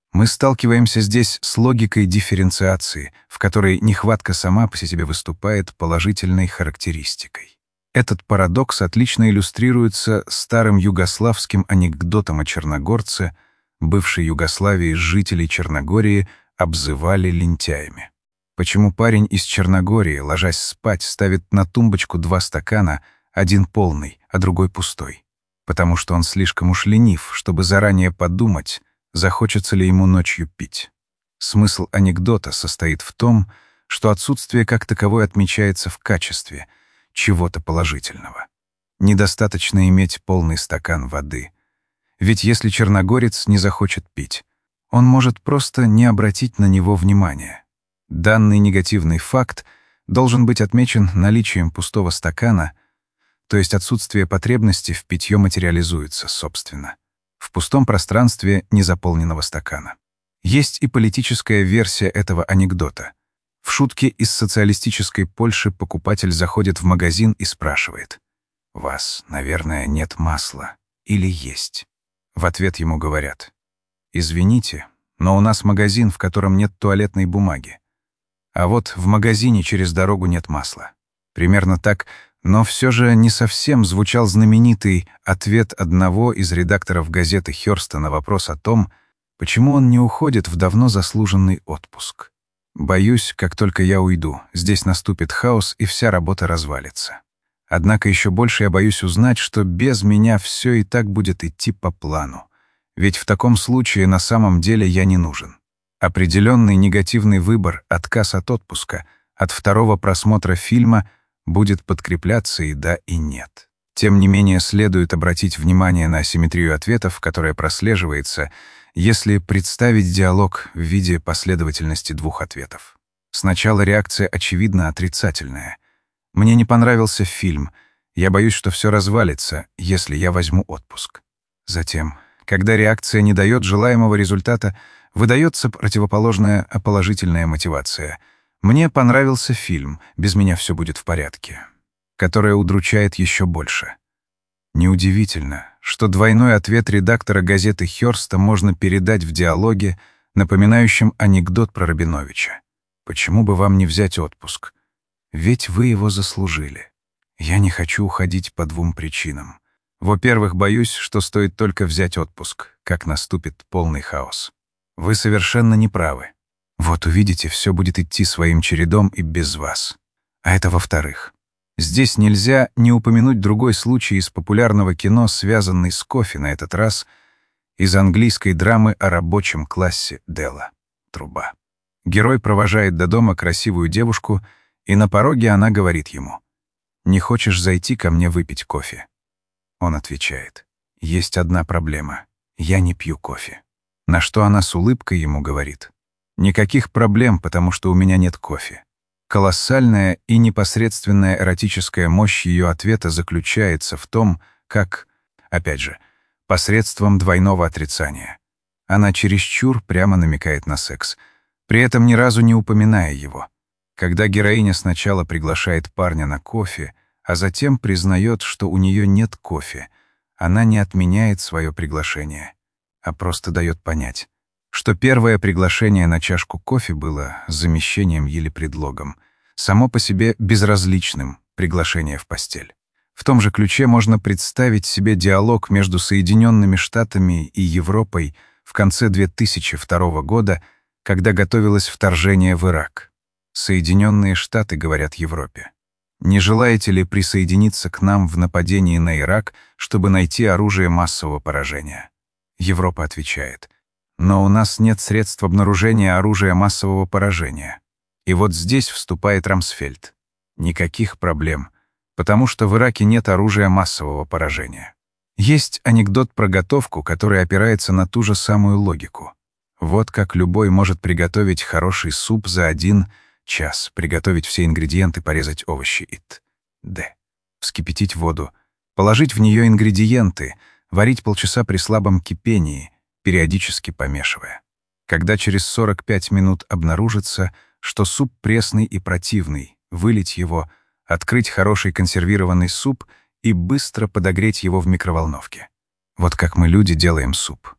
Мы сталкиваемся здесь с логикой дифференциации, в которой нехватка сама по себе выступает положительной характеристикой. Этот парадокс отлично иллюстрируется старым югославским анекдотом о черногорце, бывшей Югославии жителей Черногории обзывали лентяями. Почему парень из Черногории, ложась спать, ставит на тумбочку 2 стакана, один полный, а другой пустой? Потому что он слишком уж ленив, чтобы заранее подумать, захочется ли ему ночью пить. Смысл анекдота состоит в том, что отсутствие как таковое отмечается в качестве чего-то положительного. Недостаточно иметь полный стакан воды. Ведь если черногорец не захочет пить, он может просто не обратить на него внимания. Данный негативный факт должен быть отмечен наличием пустого стакана, то есть отсутствие потребности в питье материализуется, собственно, в пустом пространстве незаполненного стакана. Есть и политическая версия этого анекдота. В шутке из социалистической Польши покупатель заходит в магазин и спрашивает: «У вас, наверное, нет масла или есть?» В ответ ему говорят: «Извините, но у нас магазин, в котором нет туалетной бумаги. А вот в магазине через дорогу нет масла». Примерно так, но все же не совсем звучал знаменитый ответ одного из редакторов газеты Хёрста на вопрос о том, почему он не уходит в давно заслуженный отпуск. «Боюсь, как только я уйду, здесь наступит хаос и вся работа развалится. Однако еще больше я боюсь узнать, что без меня все и так будет идти по плану. Ведь в таком случае на самом деле я не нужен. Определенный негативный выбор, отказ от отпуска, от второго просмотра фильма будет подкрепляться и да, и нет». Тем не менее, следует обратить внимание на асимметрию ответов, которая прослеживается, если представить диалог в виде последовательности 2 ответов. Сначала реакция очевидно отрицательная. «Мне не понравился фильм. Я боюсь, что все развалится, если я возьму отпуск». Затем, когда реакция не дает желаемого результата, выдается противоположная положительная мотивация. «Мне понравился фильм, без меня все будет в порядке», которая удручает еще больше. Неудивительно, что двойной ответ редактора газеты Хёрста можно передать в диалоге, напоминающем анекдот про Рабиновича. «Почему бы вам не взять отпуск? Ведь вы его заслужили. Я не хочу уходить по 2 причинам. Во-первых, боюсь, что стоит только взять отпуск, как наступит полный хаос. Вы совершенно не правы. Вот увидите, все будет идти своим чередом и без вас. А это во-вторых. Здесь нельзя не упомянуть другой случай из популярного кино, связанный с кофе, на этот раз из английской драмы о рабочем классе Делла. Труба. Герой провожает до дома красивую девушку, и на пороге она говорит ему: «Не хочешь зайти ко мне выпить кофе?» Он отвечает: «Есть одна проблема. Я не пью кофе». На что она с улыбкой ему говорит: «Никаких проблем, потому что у меня нет кофе». Колоссальная и непосредственная эротическая мощь ее ответа заключается в том, как, опять же, посредством двойного отрицания. Она чересчур прямо намекает на секс, при этом ни разу не упоминая его. Когда героиня сначала приглашает парня на кофе, а затем признает, что у нее нет кофе, она не отменяет свое приглашение, а просто дает понять, что первое приглашение на чашку кофе было замещением или предлогом, само по себе безразличным приглашение в постель. В том же ключе можно представить себе диалог между Соединенными Штатами и Европой в конце 2002 года, когда готовилось вторжение в Ирак. Соединенные Штаты говорят Европе: «Не желаете ли присоединиться к нам в нападении на Ирак, чтобы найти оружие массового поражения?» Европа отвечает: «Но у нас нет средств обнаружения оружия массового поражения». И вот здесь вступает Рамсфельд. Никаких проблем, потому что в Ираке нет оружия массового поражения. Есть анекдот про готовку, который опирается на ту же самую логику. Вот как любой может приготовить хороший суп за 1 час, приготовить все ингредиенты, порезать овощи и т.д. Вскипятить воду, положить в нее ингредиенты, варить полчаса при слабом кипении, периодически помешивая. Когда через 45 минут обнаружится, что суп пресный и противный, вылить его, открыть хороший консервированный суп и быстро подогреть его в микроволновке. Вот как мы, люди, делаем суп.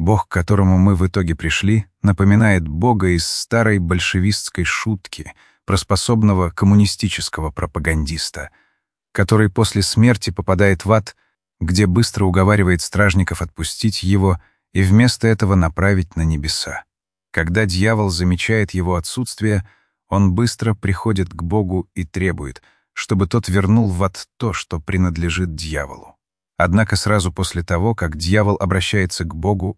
Бог, к которому мы в итоге пришли, напоминает Бога из старой большевистской шутки про способного коммунистического пропагандиста, который после смерти попадает в ад, где быстро уговаривает стражников отпустить его и вместо этого направить на небеса. Когда дьявол замечает его отсутствие, он быстро приходит к Богу и требует, чтобы тот вернул в ад то, что принадлежит дьяволу. Однако сразу после того, как дьявол обращается к Богу,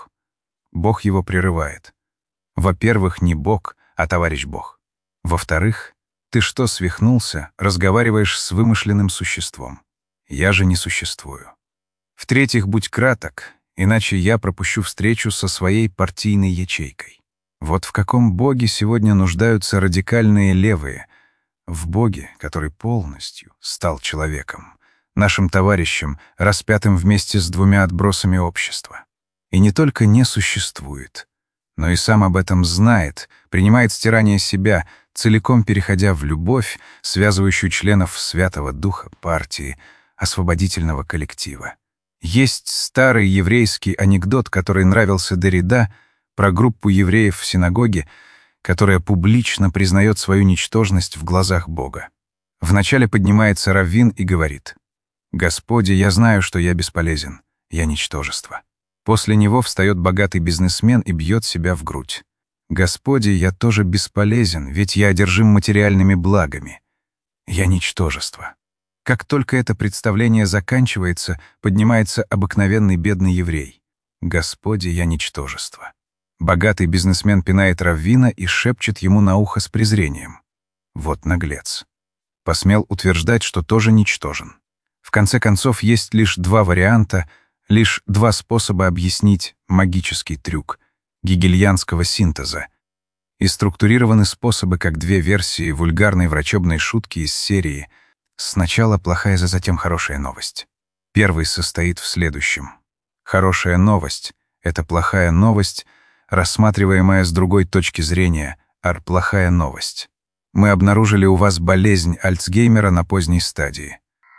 Бог его прерывает. Во-первых, не Бог, а товарищ Бог. Во-вторых, ты что, свихнулся, разговариваешь с вымышленным существом? Я же не существую. В-третьих, будь краток, иначе я пропущу встречу со своей партийной ячейкой. Вот в каком Боге сегодня нуждаются радикальные левые. В Боге, который полностью стал человеком, нашим товарищем, распятым вместе с двумя отбросами общества. И не только не существует, но и сам об этом знает, принимает стирание себя, целиком переходя в любовь, связывающую членов Святого Духа партии, освободительного коллектива. Есть старый еврейский анекдот, который нравился Деррида, про группу евреев в синагоге, которая публично признает свою ничтожность в глазах Бога. Вначале поднимается раввин и говорит: «Господи, я знаю, что я бесполезен, я ничтожество». После него встает богатый бизнесмен и бьет себя в грудь. «Господи, я тоже бесполезен, ведь я одержим материальными благами. Я ничтожество». Как только это представление заканчивается, поднимается обыкновенный бедный еврей. «Господи, я ничтожество». Богатый бизнесмен пинает раввина и шепчет ему на ухо с презрением: «Вот наглец». Посмел утверждать, что тоже ничтожен. В конце концов, есть лишь два варианта, лишь два способа объяснить магический трюк гегельянского синтеза. И структурированы способы как две версии вульгарной врачебной шутки из серии «Сначала плохая, затем хорошая новость». Первый состоит в следующем. Хорошая новость — это плохая новость, рассматриваемая с другой точки зрения, плохая новость. Мы обнаружили у вас болезнь Альцгеймера на поздней стадии.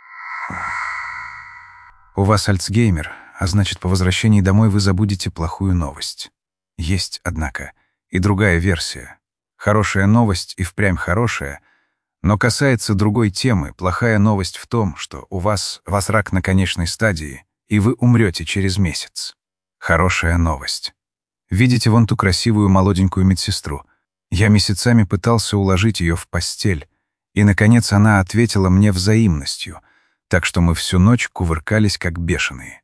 У вас Альцгеймер, а значит, по возвращении домой вы забудете плохую новость. Есть, однако, и другая версия. Хорошая новость и впрямь хорошая, но касается другой темы. Плохая новость в том, что у вас рак на конечной стадии, и вы умрете через месяц. Хорошая новость. Видите вон ту красивую молоденькую медсестру? Я месяцами пытался уложить ее в постель, и, наконец, она ответила мне взаимностью, так что мы всю ночь кувыркались как бешеные.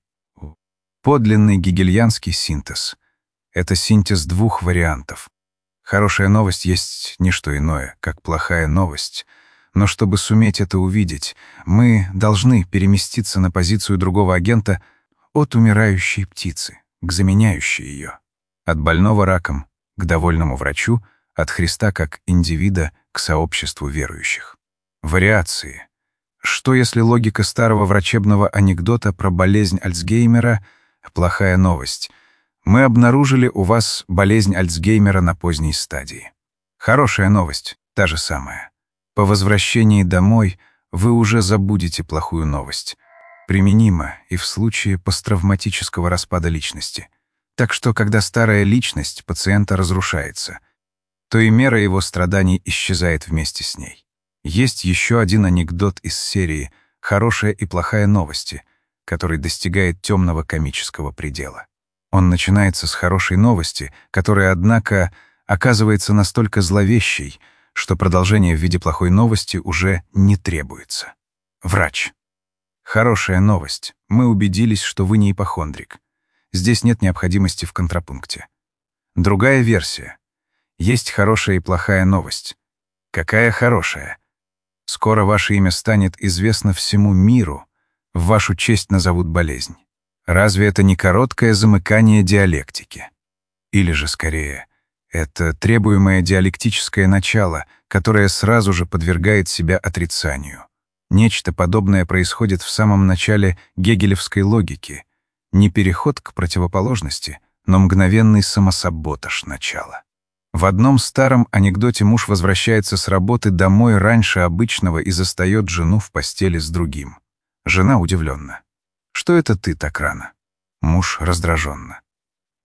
Подлинный гегельянский синтез — это синтез двух вариантов. Хорошая новость есть не что иное, как плохая новость, но чтобы суметь это увидеть, мы должны переместиться на позицию другого агента от умирающей птицы к заменяющей ее, от больного раком к довольному врачу, от Христа как индивида к сообществу верующих. Вариации. Что если логика старого врачебного анекдота про болезнь Альцгеймера — плохая новость? Мы обнаружили у вас болезнь Альцгеймера на поздней стадии. Хорошая новость — та же самая. По возвращении домой вы уже забудете плохую новость. Применимо и в случае посттравматического распада личности. Так что, когда старая личность пациента разрушается, то и мера его страданий исчезает вместе с ней. Есть еще один анекдот из серии «Хорошая и плохая новости», который достигает темного комического предела. Он начинается с хорошей новости, которая, однако, оказывается настолько зловещей, что продолжение в виде плохой новости уже не требуется. Врач. Хорошая новость. Мы убедились, что вы не ипохондрик. Здесь нет необходимости в контрапункте. Другая версия. Есть хорошая и плохая новость. Какая хорошая? Скоро ваше имя станет известно всему миру, в вашу честь назовут болезнь. Разве это не короткое замыкание диалектики? Или же, скорее, это требуемое диалектическое начало, которое сразу же подвергает себя отрицанию. Нечто подобное происходит в самом начале гегелевской логики. Не переход к противоположности, но мгновенный самосаботаж начала. В одном старом анекдоте муж возвращается с работы домой раньше обычного и застает жену в постели с другим. Жена удивленно. «Что это ты так рано?» Муж раздраженно.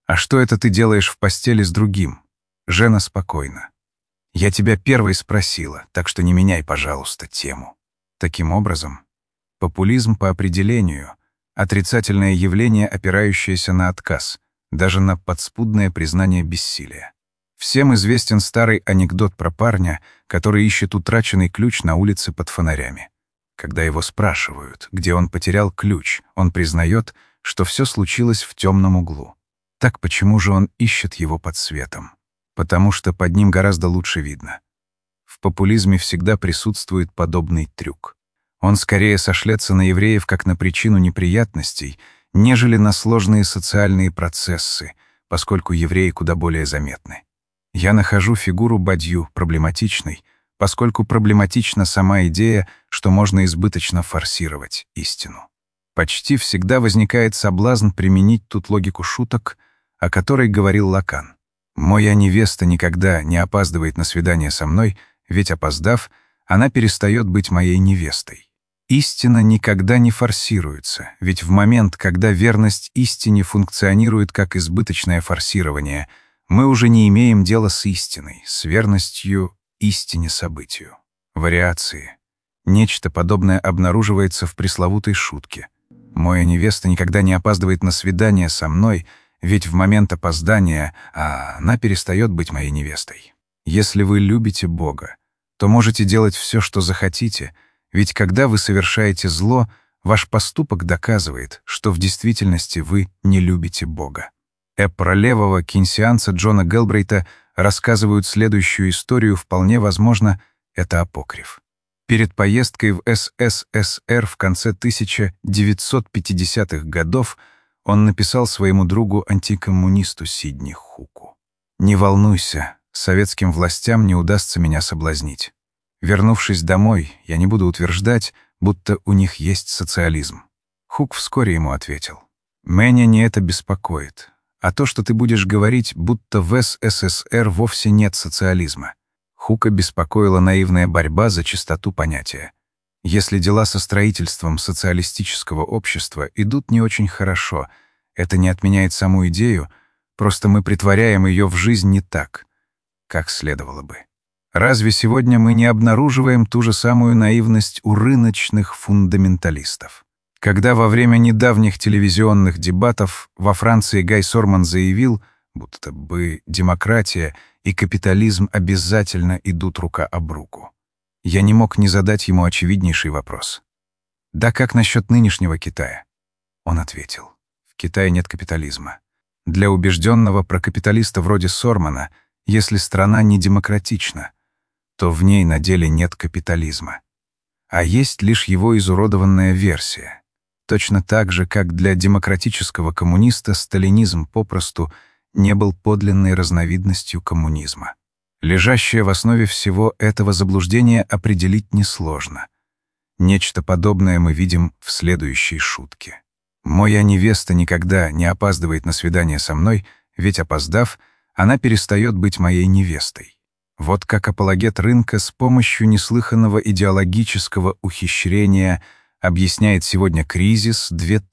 «А что это ты делаешь в постели с другим?» Жена спокойно. «Я тебя первой спросила, так что не меняй, пожалуйста, тему». Таким образом, популизм по определению — отрицательное явление, опирающееся на отказ, даже на подспудное признание бессилия. Всем известен старый анекдот про парня, который ищет утраченный ключ на улице под фонарями. Когда его спрашивают, где он потерял ключ, он признает, что все случилось в темном углу. Так почему же он ищет его под светом? Потому что под ним гораздо лучше видно. В популизме всегда присутствует подобный трюк. Он скорее сошлется на евреев как на причину неприятностей, нежели на сложные социальные процессы, поскольку евреи куда более заметны. Я нахожу фигуру Бадью проблематичной, поскольку проблематична сама идея, что можно избыточно форсировать истину. Почти всегда возникает соблазн применить тут логику шуток, о которой говорил Лакан. «Моя невеста никогда не опаздывает на свидание со мной, ведь, опоздав, она перестает быть моей невестой». Истина никогда не форсируется, ведь в момент, когда верность истине функционирует как избыточное форсирование, мы уже не имеем дела с истиной, с верностью истине событию. Вариации. Нечто подобное обнаруживается в пресловутой шутке. «Моя невеста никогда не опаздывает на свидание со мной, ведь в момент опоздания она перестает быть моей невестой». Если вы любите Бога, то можете делать все, что захотите, ведь когда вы совершаете зло, ваш поступок доказывает, что в действительности вы не любите Бога. Про левого кейнсианца Джона Гелбрейта рассказывают следующую историю, вполне возможно, это апокриф. Перед поездкой в СССР в конце 1950-х годов он написал своему другу-антикоммунисту Сидни Хуку: «Не волнуйся, советским властям не удастся меня соблазнить. Вернувшись домой, я не буду утверждать, будто у них есть социализм». Хук вскоре ему ответил: «Меня не это беспокоит, а то, что ты будешь говорить, будто в СССР вовсе нет социализма». Хука беспокоила наивная борьба за чистоту понятия. Если дела со строительством социалистического общества идут не очень хорошо, это не отменяет саму идею, просто мы притворяем ее в жизнь не так, как следовало бы. Разве сегодня мы не обнаруживаем ту же самую наивность у рыночных фундаменталистов? Когда во время недавних телевизионных дебатов во Франции Гай Сорман заявил, будто бы демократия и капитализм обязательно идут рука об руку, я не мог не задать ему очевиднейший вопрос. «Да как насчет нынешнего Китая?» Он ответил: «В Китае нет капитализма. Для убежденного прокапиталиста вроде Сормана, если страна не демократична, то в ней на деле нет капитализма. А есть лишь его изуродованная версия. Точно так же, как для демократического коммуниста сталинизм попросту не был подлинной разновидностью коммунизма. Лежащее в основе всего этого заблуждения определить несложно. Нечто подобное мы видим в следующей шутке. «Моя невеста никогда не опаздывает на свидание со мной, ведь, опоздав, она перестает быть моей невестой». Вот как апологет рынка с помощью неслыханного идеологического ухищрения объясняет сегодня кризис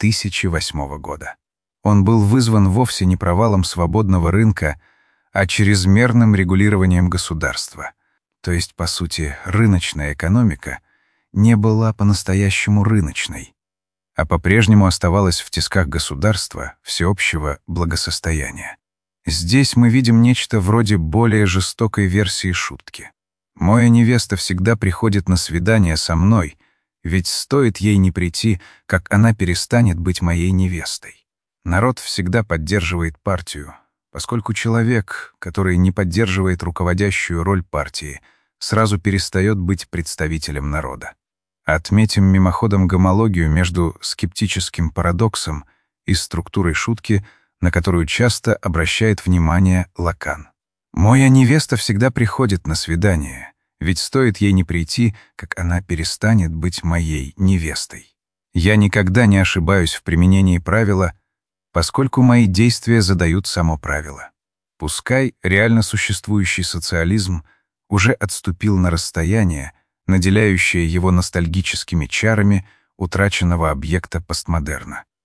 2008 года. Он был вызван вовсе не провалом свободного рынка, а чрезмерным регулированием государства. То есть, по сути, рыночная экономика не была по-настоящему рыночной, а по-прежнему оставалась в тисках государства, всеобщего благосостояния. Здесь мы видим нечто вроде более жестокой версии шутки. «Моя невеста всегда приходит на свидание со мной, ведь стоит ей не прийти, как она перестанет быть моей невестой». Народ всегда поддерживает партию, поскольку человек, который не поддерживает руководящую роль партии, сразу перестает быть представителем народа. Отметим мимоходом гомологию между скептическим парадоксом и структурой шутки, на которую часто обращает внимание Лакан. «Моя невеста всегда приходит на свидание, ведь стоит ей не прийти, как она перестанет быть моей невестой. Я никогда не ошибаюсь в применении правила, поскольку мои действия задают само правило». Пускай реально существующий социализм уже отступил на расстояние, наделяющее его ностальгическими чарами утраченного объекта постмодерна.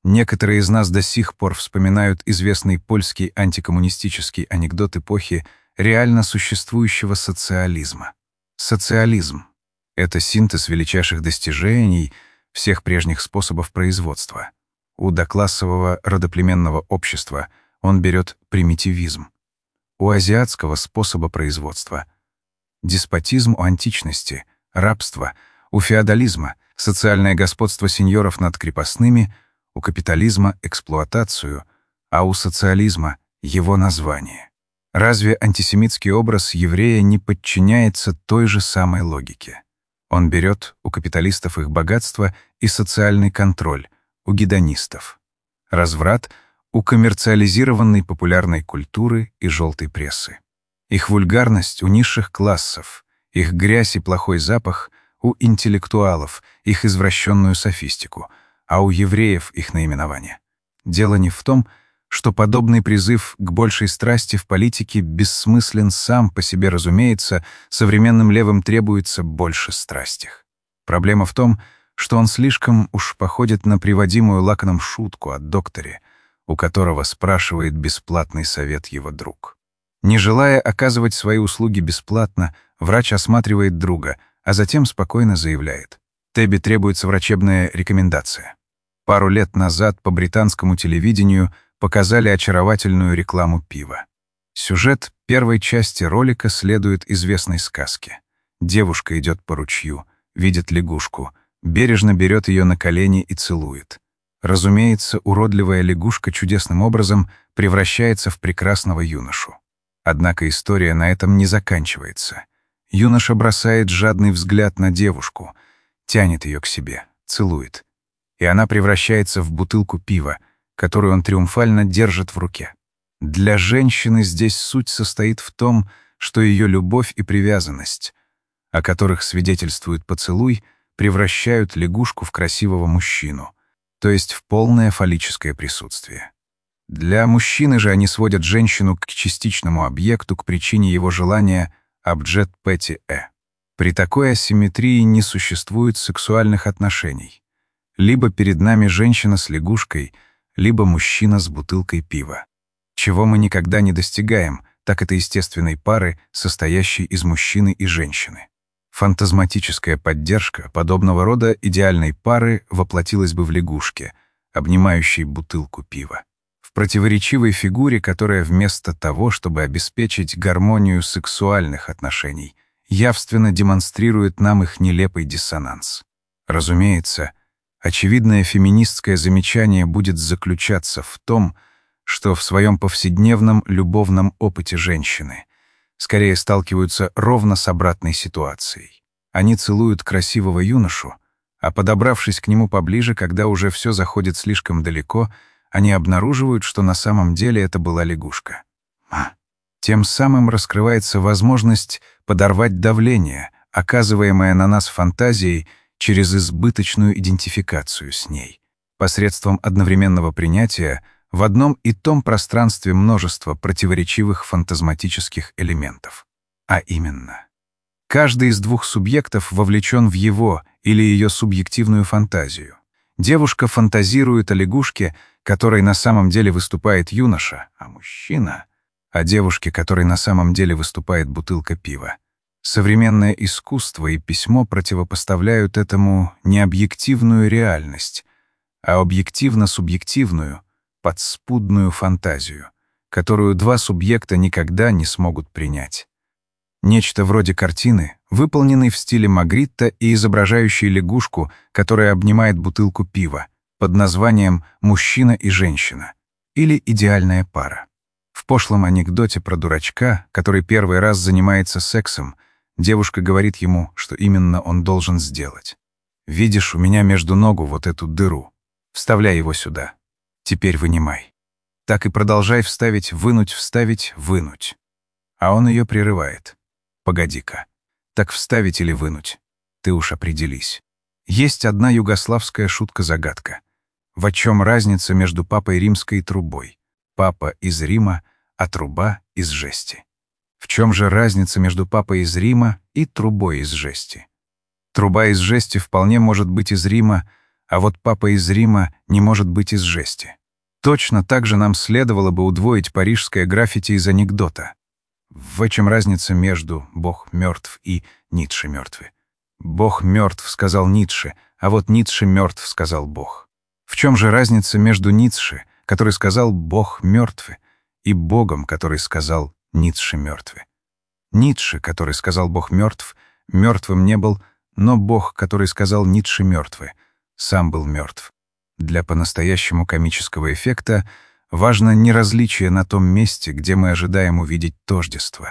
Некоторые из нас до сих пор вспоминают известный польский антикоммунистический анекдот эпохи реально существующего социализма. Социализм — это синтез величайших достижений всех прежних способов производства. У доклассового родоплеменного общества он берет примитивизм. У азиатского способа производства — деспотизм у античности, рабство, у феодализма, социальное господство сеньоров над крепостными, у капитализма — эксплуатацию, а у социализма — его название. Разве антисемитский образ еврея не подчиняется той же самой логике? Он берет у капиталистов их богатство и социальный контроль, у гедонистов. Разврат у коммерциализированной популярной культуры и желтой прессы. Их вульгарность у низших классов, их грязь и плохой запах у интеллектуалов, их извращенную софистику, а у евреев их наименование. Дело не в том, что подобный призыв к большей страсти в политике бессмыслен сам по себе, разумеется, современным левым требуется больше страсти. Проблема в том, что он слишком уж походит на приводимую Лаканом шутку о докторе, у которого спрашивает бесплатный совет его друг. Не желая оказывать свои услуги бесплатно, врач осматривает друга, а затем спокойно заявляет: «Тебе требуется врачебная рекомендация». Пару лет назад по британскому телевидению показали очаровательную рекламу пива. Сюжет первой части ролика следует известной сказке. Девушка идет по ручью, видит лягушку, бережно берет ее на колени и целует. Разумеется, уродливая лягушка чудесным образом превращается в прекрасного юношу. Однако история на этом не заканчивается. Юноша бросает жадный взгляд на девушку, тянет ее к себе, целует. И она превращается в бутылку пива, которую он триумфально держит в руке. Для женщины здесь суть состоит в том, что ее любовь и привязанность, о которых свидетельствует поцелуй, превращают лягушку в красивого мужчину, то есть в полное фаллическое присутствие. Для мужчины же они сводят женщину к частичному объекту, к причине его желания «обджет пэти э». При такой асимметрии не существует сексуальных отношений. Либо перед нами женщина с лягушкой, либо мужчина с бутылкой пива. Чего мы никогда не достигаем, так это естественной пары, состоящей из мужчины и женщины. Фантазматическая поддержка подобного рода идеальной пары воплотилась бы в лягушке, обнимающей бутылку пива. В противоречивой фигуре, которая вместо того, чтобы обеспечить гармонию сексуальных отношений, явственно демонстрирует нам их нелепый диссонанс. Разумеется, очевидное феминистское замечание будет заключаться в том, что в своем повседневном любовном опыте женщины скорее сталкиваются ровно с обратной ситуацией. Они целуют красивого юношу, а подобравшись к нему поближе, когда уже все заходит слишком далеко, они обнаруживают, что на самом деле это была лягушка. Тем самым раскрывается возможность подорвать давление, оказываемое на нас фантазией, через избыточную идентификацию с ней, посредством одновременного принятия в одном и том пространстве множества противоречивых фантазматических элементов. А именно, каждый из двух субъектов вовлечен в его или ее субъективную фантазию. Девушка фантазирует о лягушке, которой на самом деле выступает юноша, а мужчина — о девушке, которой на самом деле выступает бутылка пива. Современное искусство и письмо противопоставляют этому не объективную реальность, а объективно-субъективную, подспудную фантазию, которую два субъекта никогда не смогут принять. Нечто вроде картины, выполненной в стиле Магритта и изображающей лягушку, которая обнимает бутылку пива, под названием «Мужчина и женщина» или «Идеальная пара». В пошлом анекдоте про дурачка, который первый раз занимается сексом, девушка говорит ему, что именно он должен сделать. «Видишь, у меня между ногу вот эту дыру. Вставляй его сюда. Теперь вынимай. Так и продолжай вставить, вынуть, вставить, вынуть». А он ее прерывает. «Погоди-ка. Так вставить или вынуть? Ты уж определись». Есть одна югославская шутка-загадка. В чем разница между папой римской и трубой? Папа из Рима, а труба из жести. В чем же разница между папой из Рима и трубой из жести? Труба из жести вполне может быть из Рима, а вот папа из Рима не может быть из жести. Точно так же нам следовало бы удвоить парижское граффити из анекдота. В чем разница между «Бог мертв» и «Ницше мертвый»? «Бог мертв», — сказал Ницше, а вот Ницше мертв, — сказал Бог. В чем же разница между Ницше, который сказал «Бог мертвый», и Богом, который сказал «Ницше мертвый»? Ницше, который сказал «Бог мертв», мертвым не был, но Бог, который сказал «Ницше мертвый», сам был мертв. Для по-настоящему комического эффекта важно не различие на том месте, где мы ожидаем увидеть тождество,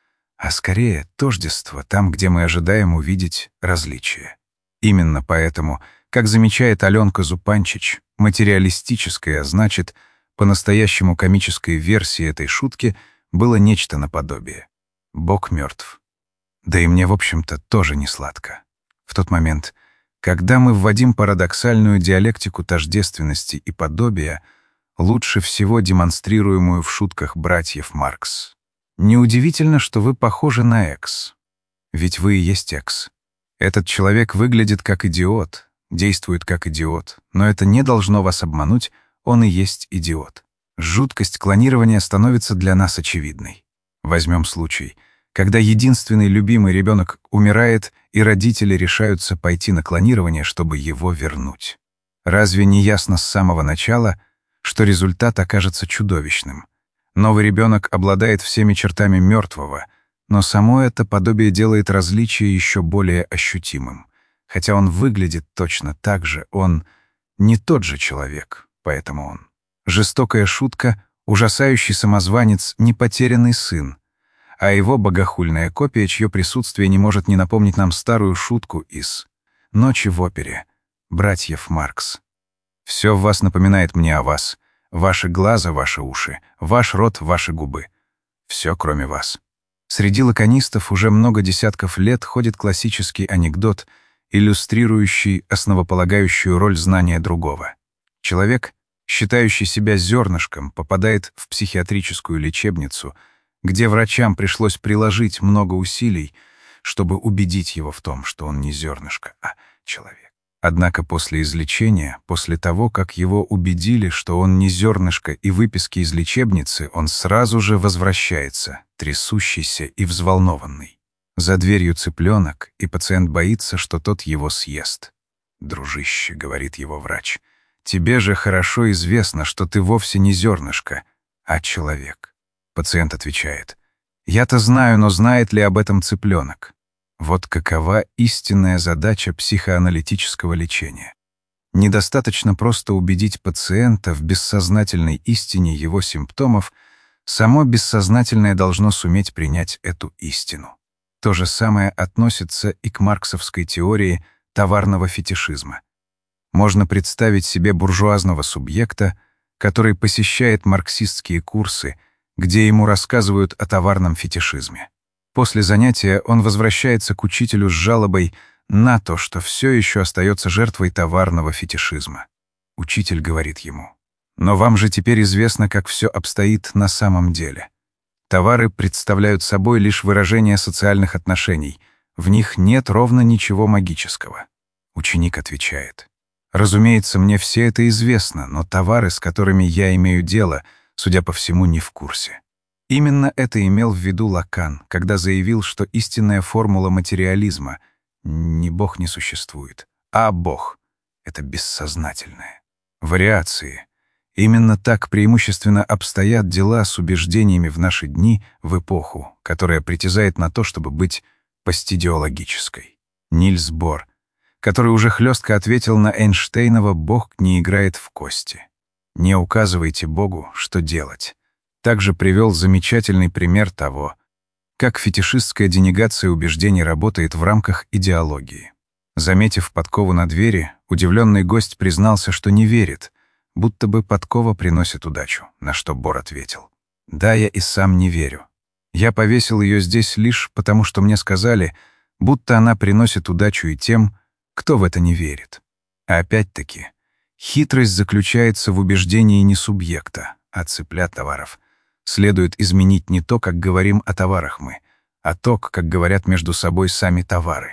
а скорее тождество там, где мы ожидаем увидеть различие. Именно поэтому, как замечает Аленка Зупанчич, материалистическая, а значит, по-настоящему комической версии этой шутки было нечто наподобие. Бог мертв. Да и мне, в общем-то, тоже не сладко. В тот момент, когда мы вводим парадоксальную диалектику тождественности и подобия, лучше всего демонстрируемую в шутках братьев Маркс. Неудивительно, что вы похожи на Экс. Ведь вы и есть Экс. Этот человек выглядит как идиот, действует как идиот, но это не должно вас обмануть, он и есть идиот. Жуткость клонирования становится для нас очевидной. Возьмем случай, когда единственный любимый ребенок умирает, и родители решаются пойти на клонирование, чтобы его вернуть. Разве не ясно с самого начала, что результат окажется чудовищным? Новый ребенок обладает всеми чертами мертвого, но само это подобие делает различие еще более ощутимым. Хотя он выглядит точно так же, он не тот же человек, поэтому он. Жестокая шутка, ужасающий самозванец, не потерянный сын, а его богохульная копия, чье присутствие не может не напомнить нам старую шутку из «Ночи в опере» братьев Маркс. Все в вас напоминает мне о вас. Ваши глаза, ваши уши, ваш рот, ваши губы. Все, кроме вас. Среди лаконистов уже много десятков лет ходит классический анекдот, иллюстрирующий основополагающую роль знания другого. Человек, считающий себя зернышком, попадает в психиатрическую лечебницу, где врачам пришлось приложить много усилий, чтобы убедить его в том, что он не зернышко, а человек. Однако после излечения, после того, как его убедили, что он не зернышко и выписки из лечебницы, он сразу же возвращается, трясущийся и взволнованный. За дверью цыпленок, и пациент боится, что тот его съест. «Дружище», — говорит его врач, — «тебе же хорошо известно, что ты вовсе не зернышко, а человек». Пациент отвечает: «Я-то знаю, но знает ли об этом цыпленок?» Вот какова истинная задача психоаналитического лечения. Недостаточно просто убедить пациента в бессознательной истине его симптомов, само бессознательное должно суметь принять эту истину. То же самое относится и к марксовской теории товарного фетишизма. Можно представить себе буржуазного субъекта, который посещает марксистские курсы, где ему рассказывают о товарном фетишизме. После занятия он возвращается к учителю с жалобой на то, что все еще остается жертвой товарного фетишизма. Учитель говорит ему: «Но вам же теперь известно, как все обстоит на самом деле. Товары представляют собой лишь выражение социальных отношений, в них нет ровно ничего магического». Ученик отвечает: «Разумеется, мне все это известно, но товары, с которыми я имею дело, судя по всему, не в курсе». Именно это имел в виду Лакан, когда заявил, что истинная формула материализма — не Бог не существует, а Бог — это бессознательное. Вариации. Именно так преимущественно обстоят дела с убеждениями в наши дни, в эпоху, которая притязает на то, чтобы быть постидеологической. Нильс Бор, который уже хлестко ответил на Эйнштейнова «Бог не играет в кости». Не указывайте Богу, что делать. Также привел замечательный пример того, как фетишистская денегация убеждений работает в рамках идеологии. Заметив подкову на двери, удивленный гость признался, что не верит, будто бы подкова приносит удачу, на что Бор ответил: «Да, я и сам не верю. Я повесил ее здесь лишь потому, что мне сказали, будто она приносит удачу и тем, кто в это не верит». А опять-таки, хитрость заключается в убеждении не субъекта, а цыплят товаров. Следует изменить не то, как говорим о товарах мы, а то, как говорят между собой сами товары.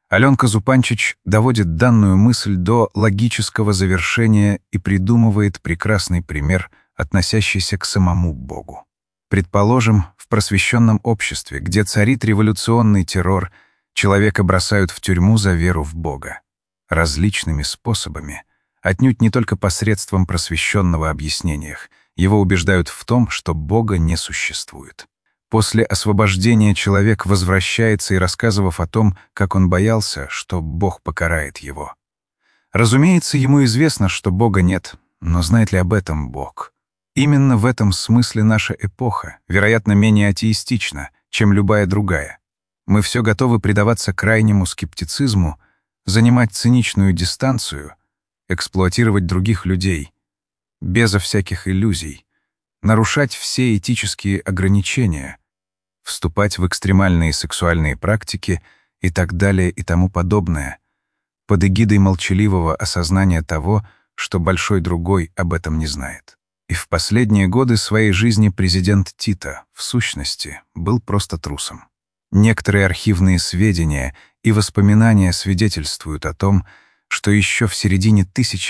Аленка Зупанчич доводит данную мысль до логического завершения и придумывает прекрасный пример, относящийся к самому Богу. Предположим, в просвещенном обществе, где царит революционный террор, человека бросают в тюрьму за веру в Бога. Различными способами, отнюдь не только посредством просвещенного объяснения, его убеждают в том, что Бога не существует. После освобождения человек возвращается и рассказывав о том, как он боялся, что Бог покарает его. Разумеется, ему известно, что Бога нет, но знает ли об этом Бог? Именно в этом смысле наша эпоха, вероятно, менее атеистична, чем любая другая. Мы все готовы предаваться крайнему скептицизму, занимать циничную дистанцию, эксплуатировать других людей, безо всяких иллюзий, нарушать все этические ограничения, вступать в экстремальные сексуальные практики и так далее и тому подобное, под эгидой молчаливого осознания того, что большой другой об этом не знает. И в последние годы своей жизни президент Тито, в сущности, был просто трусом. Некоторые архивные сведения и воспоминания свидетельствуют о том, что еще в середине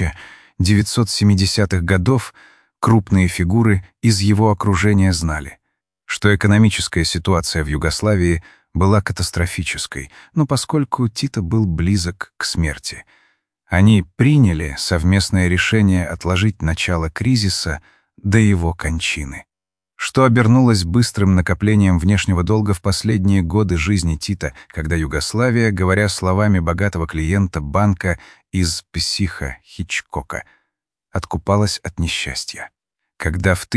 1970-х годов крупные фигуры из его окружения знали, что экономическая ситуация в Югославии была катастрофической, но поскольку Тито был близок к смерти, они приняли совместное решение отложить начало кризиса до его кончины, что обернулось быстрым накоплением внешнего долга в последние годы жизни Тита, когда Югославия, говоря словами богатого клиента банка из Психа Хичкока, откупалась от несчастья. Когда в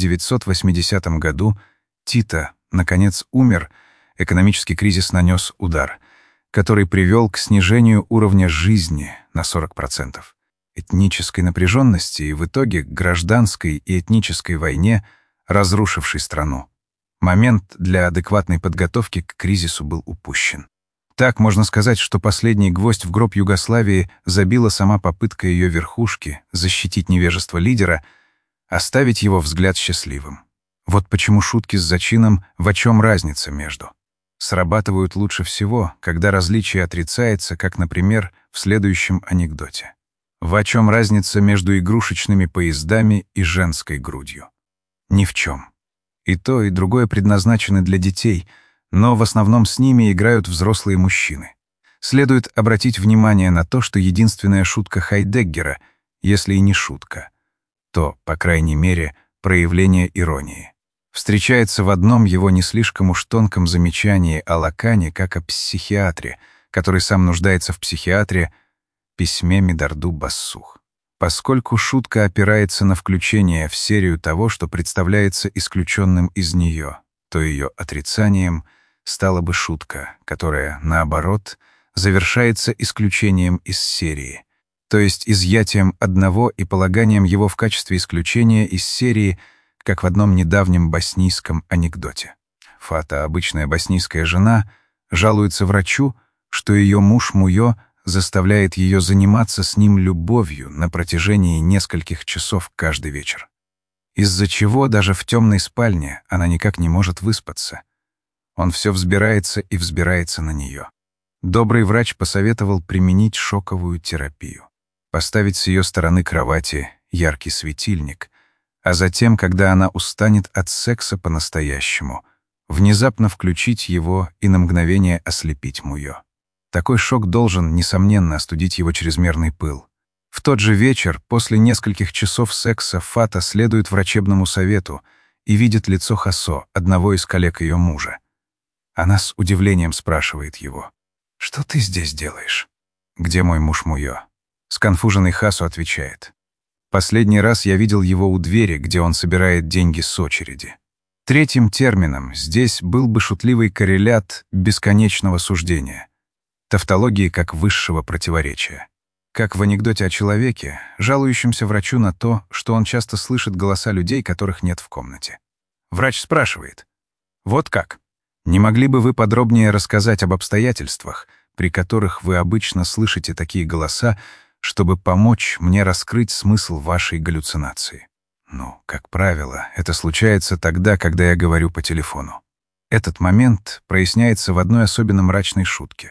1980 году Тито, наконец, умер, экономический кризис нанес удар, который привел к снижению уровня жизни на 40%, этнической напряженности и в итоге к гражданской и этнической войне, разрушившей страну. Момент для адекватной подготовки к кризису был упущен. Так можно сказать, что последний гвоздь в гроб Югославии забила сама попытка ее верхушки защитить невежество лидера, оставить его взгляд счастливым. Вот почему шутки с зачином «в чем разница между» срабатывают лучше всего, когда различие отрицается, как, например, в следующем анекдоте. В чем разница между игрушечными поездами и женской грудью? Ни в чем. И то, и другое предназначены для детей, но в основном с ними играют взрослые мужчины. Следует обратить внимание на то, что единственная шутка Хайдеггера, если и не шутка, то, по крайней мере, проявление иронии, встречается в одном его не слишком уж тонком замечании о Лакане как о психиатре, который сам нуждается в психиатре, письме Медарду Бассух. Поскольку шутка опирается на включение в серию того, что представляется исключенным из нее, то ее отрицанием стала бы шутка, которая, наоборот, завершается исключением из серии, то есть изъятием одного и полаганием его в качестве исключения из серии, как в одном недавнем боснийском анекдоте. Фата, обычная боснийская жена, жалуется врачу, что ее муж Муйо заставляет ее заниматься с ним любовью на протяжении нескольких часов каждый вечер, из-за чего даже в темной спальне она никак не может выспаться. Он все взбирается и взбирается на нее. Добрый врач посоветовал применить шоковую терапию, поставить с ее стороны кровати яркий светильник, а затем, когда она устанет от секса по-настоящему, внезапно включить его и на мгновение ослепить Муйо. Такой шок должен, несомненно, остудить его чрезмерный пыл. В тот же вечер, после нескольких часов секса, Фата следует врачебному совету и видит лицо Хасо, одного из коллег ее мужа. Она с удивлением спрашивает его: «Что ты здесь делаешь?» «Где мой муж Муйо?» Сконфуженный Хасо отвечает: «Последний раз я видел его у двери, где он собирает деньги с очереди». Третьим термином здесь был бы шутливый коррелят бесконечного суждения, тавтологии как высшего противоречия. Как в анекдоте о человеке, жалующемся врачу на то, что он часто слышит голоса людей, которых нет в комнате. Врач спрашивает: «Вот как? Не могли бы вы подробнее рассказать об обстоятельствах, при которых вы обычно слышите такие голоса, чтобы помочь мне раскрыть смысл вашей галлюцинации?» Ну, как правило, это случается тогда, когда я говорю по телефону. Этот момент проясняется в одной особенно мрачной шутке.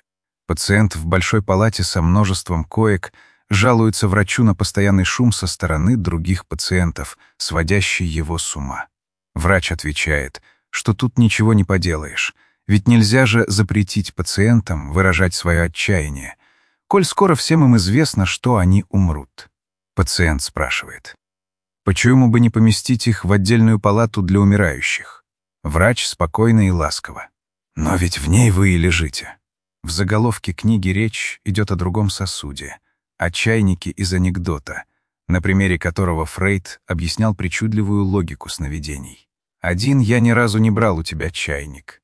Пациент в большой палате со множеством коек жалуется врачу на постоянный шум со стороны других пациентов, сводящий его с ума. Врач отвечает, что тут ничего не поделаешь, ведь нельзя же запретить пациентам выражать свое отчаяние, коль скоро всем им известно, что они умрут. Пациент спрашивает, почему бы не поместить их в отдельную палату для умирающих? Врач спокойно и ласково. Но ведь в ней вы и лежите. В заголовке книги речь идет о другом сосуде, о чайнике из анекдота, на примере которого Фрейд объяснял причудливую логику сновидений. 1. Я ни разу не брал у тебя чайник.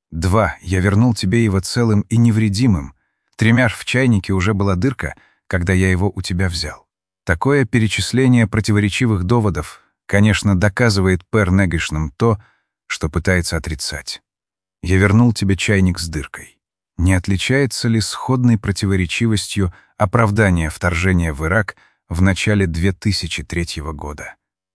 2. Я вернул тебе его целым и невредимым. 3. В чайнике уже была дырка, когда я его у тебя взял. Такое перечисление противоречивых доводов, конечно, доказывает пэр Негишном то, что пытается отрицать. Я вернул тебе чайник с дыркой. Не отличается ли сходной противоречивостью оправдание вторжения в Ирак в начале 2003 года?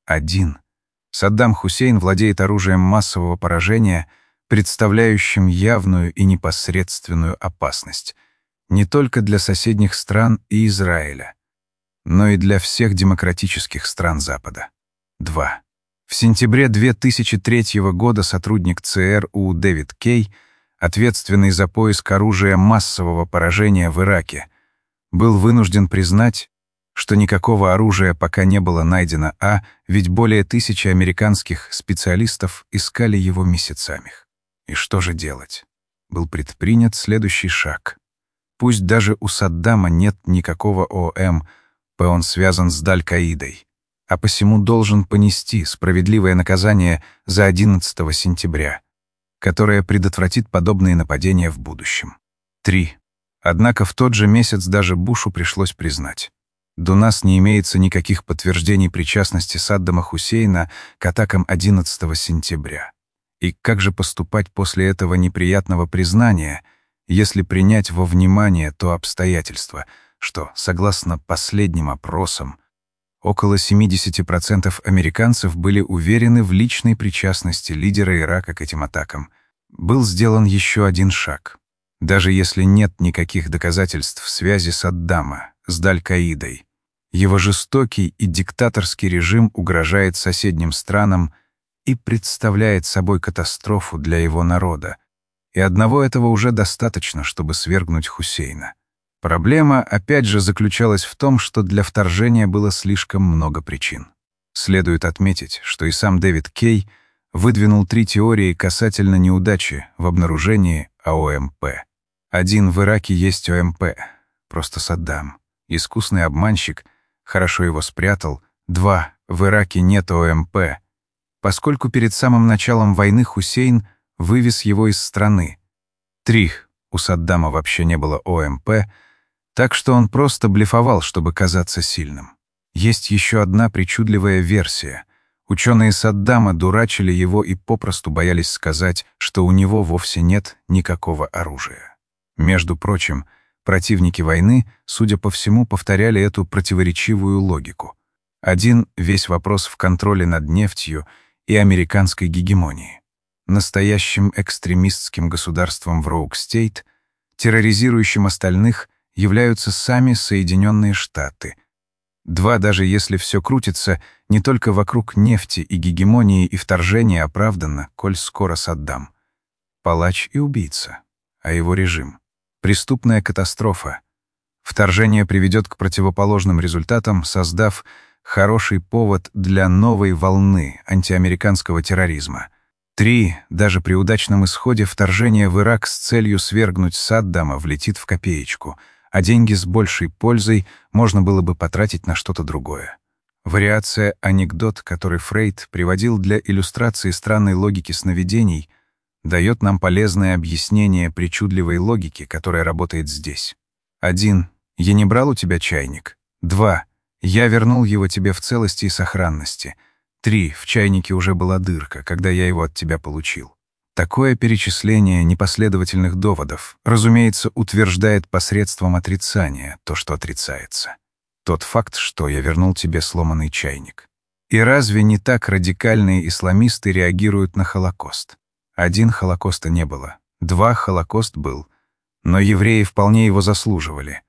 1. Саддам Хусейн владеет оружием массового поражения, представляющим явную и непосредственную опасность не только для соседних стран и Израиля, но и для всех демократических стран Запада. 2. В сентябре 2003 года сотрудник ЦРУ Дэвид Кей, ответственный за поиск оружия массового поражения в Ираке, был вынужден признать, что никакого оружия пока не было найдено, ведь более 1000 американских специалистов искали его месяцами. И что же делать? Был предпринят следующий шаг. Пусть даже у Саддама нет никакого ОМП, он связан с Даль-Каидой, а посему должен понести справедливое наказание за 11 сентября, которое предотвратит подобные нападения в будущем. 3. Однако в тот же месяц даже Бушу пришлось признать: до нас не имеется никаких подтверждений причастности Саддама Хусейна к атакам 11 сентября. И как же поступать после этого неприятного признания, если принять во внимание то обстоятельство, что, согласно последним опросам, около 70% американцев были уверены в личной причастности лидера Ирака к этим атакам? Был сделан еще один шаг. Даже если нет никаких доказательств связи Саддама с Даль-Каидой, его жестокий и диктаторский режим угрожает соседним странам и представляет собой катастрофу для его народа. И одного этого уже достаточно, чтобы свергнуть Хусейна. Проблема, опять же, заключалась в том, что для вторжения было слишком много причин. Следует отметить, что и сам Дэвид Кей выдвинул 3 теории касательно неудачи в обнаружении ОМП. 1. В Ираке есть ОМП, просто Саддам. Искусный обманщик, хорошо его спрятал. 2. В Ираке нет ОМП, поскольку перед самым началом войны Хусейн вывез его из страны. 3. У Саддама вообще не было ОМП, так что он просто блефовал, чтобы казаться сильным. Есть еще одна причудливая версия. Ученые Саддама дурачили его и попросту боялись сказать, что у него вовсе нет никакого оружия. Между прочим, противники войны, судя по всему, повторяли эту противоречивую логику. 1. Весь вопрос в контроле над нефтью и американской гегемонией. Настоящим экстремистским государством в Роук-Стейт, терроризирующим остальных, являются сами Соединенные Штаты. 2. Даже если все крутится не только вокруг нефти и гегемонии и вторжения оправданно, коль скоро Саддам — палач и убийца, а его режим — преступная катастрофа. Вторжение приведет к противоположным результатам, создав хороший повод для новой волны антиамериканского терроризма. 3. Даже при удачном исходе вторжение в Ирак с целью свергнуть Саддама влетит в копеечку, а деньги с большей пользой можно было бы потратить на что-то другое. Вариация анекдот, который Фрейд приводил для иллюстрации странной логики сновидений, дает нам полезное объяснение причудливой логики, которая работает здесь. 1. Я не брал у тебя чайник. 2. Я вернул его тебе в целости и сохранности. 3. В чайнике уже была дырка, когда я его от тебя получил. Такое перечисление непоследовательных доводов, разумеется, утверждает посредством отрицания то, что отрицается. Тот факт, что я вернул тебе сломанный чайник. И разве не так радикальные исламисты реагируют на Холокост? 1. Холокоста не было. 2. Холокост был. Но евреи вполне его заслуживали.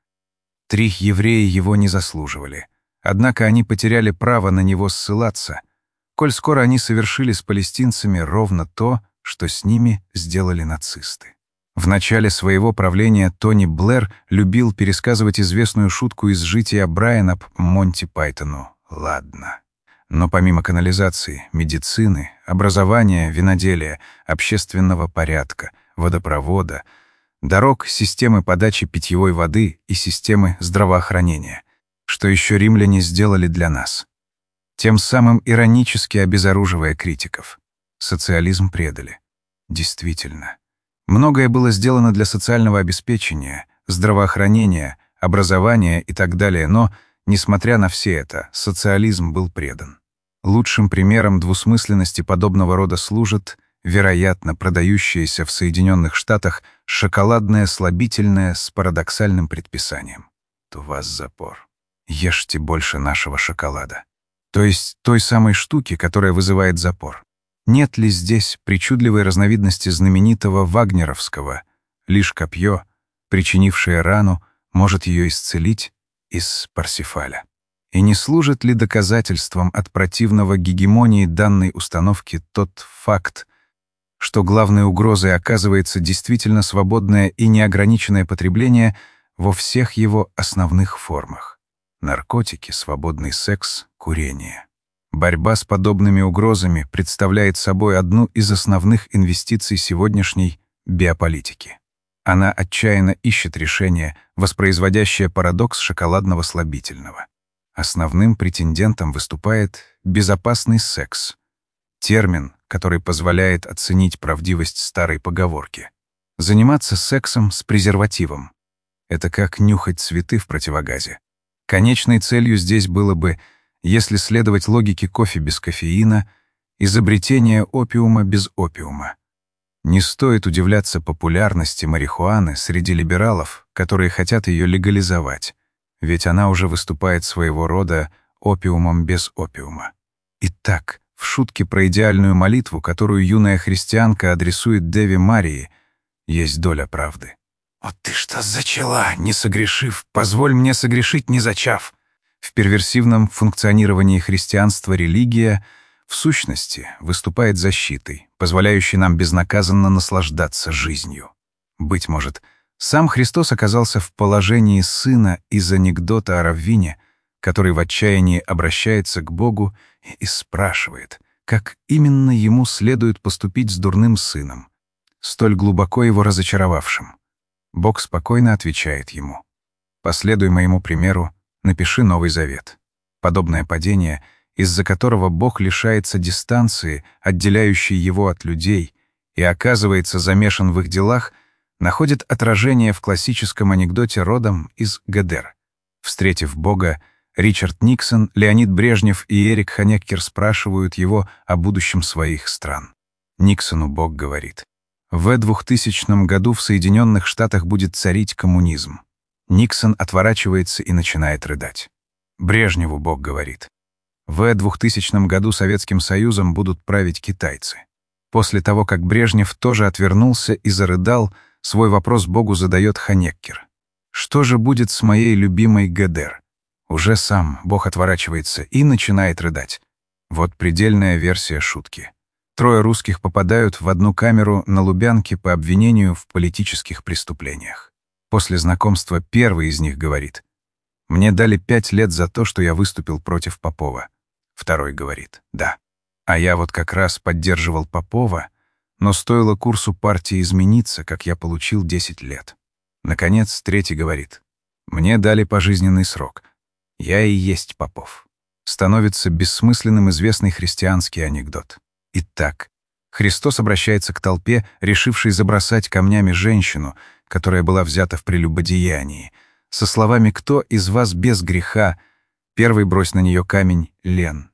3 евреи его не заслуживали. Однако они потеряли право на него ссылаться, коль скоро они совершили с палестинцами ровно то, что с ними сделали нацисты. В начале своего правления Тони Блэр любил пересказывать известную шутку из жития Брайана об Монти Пайтону. Ладно. Но помимо канализации, медицины, образования, виноделия, общественного порядка, водопровода, дорог, системы подачи питьевой воды и системы здравоохранения, что еще римляне сделали для нас? Тем самым иронически обезоруживая критиков. Социализм предали. Действительно. Многое было сделано для социального обеспечения, здравоохранения, образования и так далее, но, несмотря на все это, социализм был предан. Лучшим примером двусмысленности подобного рода служит, вероятно, продающееся в Соединенных Штатах шоколадное слабительное с парадоксальным предписанием. «У вас запор. Ешьте больше нашего шоколада». То есть той самой штуки, которая вызывает запор. Нет ли здесь причудливой разновидности знаменитого вагнеровского «лишь копье, причинившее рану, может ее исцелить» из Парсифаля? И не служит ли доказательством от противного гегемонии данной установки тот факт, что главной угрозой оказывается действительно свободное и неограниченное потребление во всех его основных формах? Наркотики, свободный секс, курение. Борьба с подобными угрозами представляет собой одну из основных инвестиций сегодняшней биополитики. Она отчаянно ищет решение, воспроизводящее парадокс шоколадного слабительного. Основным претендентом выступает безопасный секс, термин, который позволяет оценить правдивость старой поговорки. Заниматься сексом с презервативом — это как нюхать цветы в противогазе. Конечной целью здесь было бы, если следовать логике кофе без кофеина, изобретение опиума без опиума. Не стоит удивляться популярности марихуаны среди либералов, которые хотят ее легализовать, ведь она уже выступает своего рода опиумом без опиума. Итак, в шутке про идеальную молитву, которую юная христианка адресует Деве Марии, есть доля правды. «Вот ты что зачала, не согрешив, позволь мне согрешить, не зачав». В перверсивном функционировании христианства религия, в сущности, выступает защитой, позволяющей нам безнаказанно наслаждаться жизнью. Быть может, сам Христос оказался в положении сына из анекдота о раввине, который в отчаянии обращается к Богу и спрашивает, как именно ему следует поступить с дурным сыном, столь глубоко его разочаровавшим. Бог спокойно отвечает ему: «Последуй моему примеру, напиши Новый Завет». Подобное падение, из-за которого Бог лишается дистанции, отделяющей его от людей, и оказывается замешан в их делах, находит отражение в классическом анекдоте родом из ГДР. Встретив Бога, Ричард Никсон, Леонид Брежнев и Эрик Хонеккер спрашивают его о будущем своих стран. Никсону Бог говорит: «В 2000 году в Соединенных Штатах будет царить коммунизм». Никсон отворачивается и начинает рыдать. Брежневу Бог говорит: «В 2000 году Советским Союзом будут править китайцы». После того, как Брежнев тоже отвернулся и зарыдал, свой вопрос Богу задает Хонеккер: «Что же будет с моей любимой ГДР?» Уже сам Бог отворачивается и начинает рыдать. Вот предельная версия шутки. 3 русских попадают в одну камеру на Лубянке по обвинению в политических преступлениях. После знакомства первый из них говорит: «Мне дали 5 лет за то, что я выступил против Попова». Второй говорит: «Да. А я вот как раз поддерживал Попова, но стоило курсу партии измениться, как я получил 10 лет». Наконец, третий говорит: «Мне дали пожизненный срок. Я и есть Попов». Становится бессмысленным известный христианский анекдот. Итак, Христос обращается к толпе, решившей забросать камнями женщину, которая была взята в прелюбодеянии, со словами: «Кто из вас без греха? Первый брось на нее камень, Лен».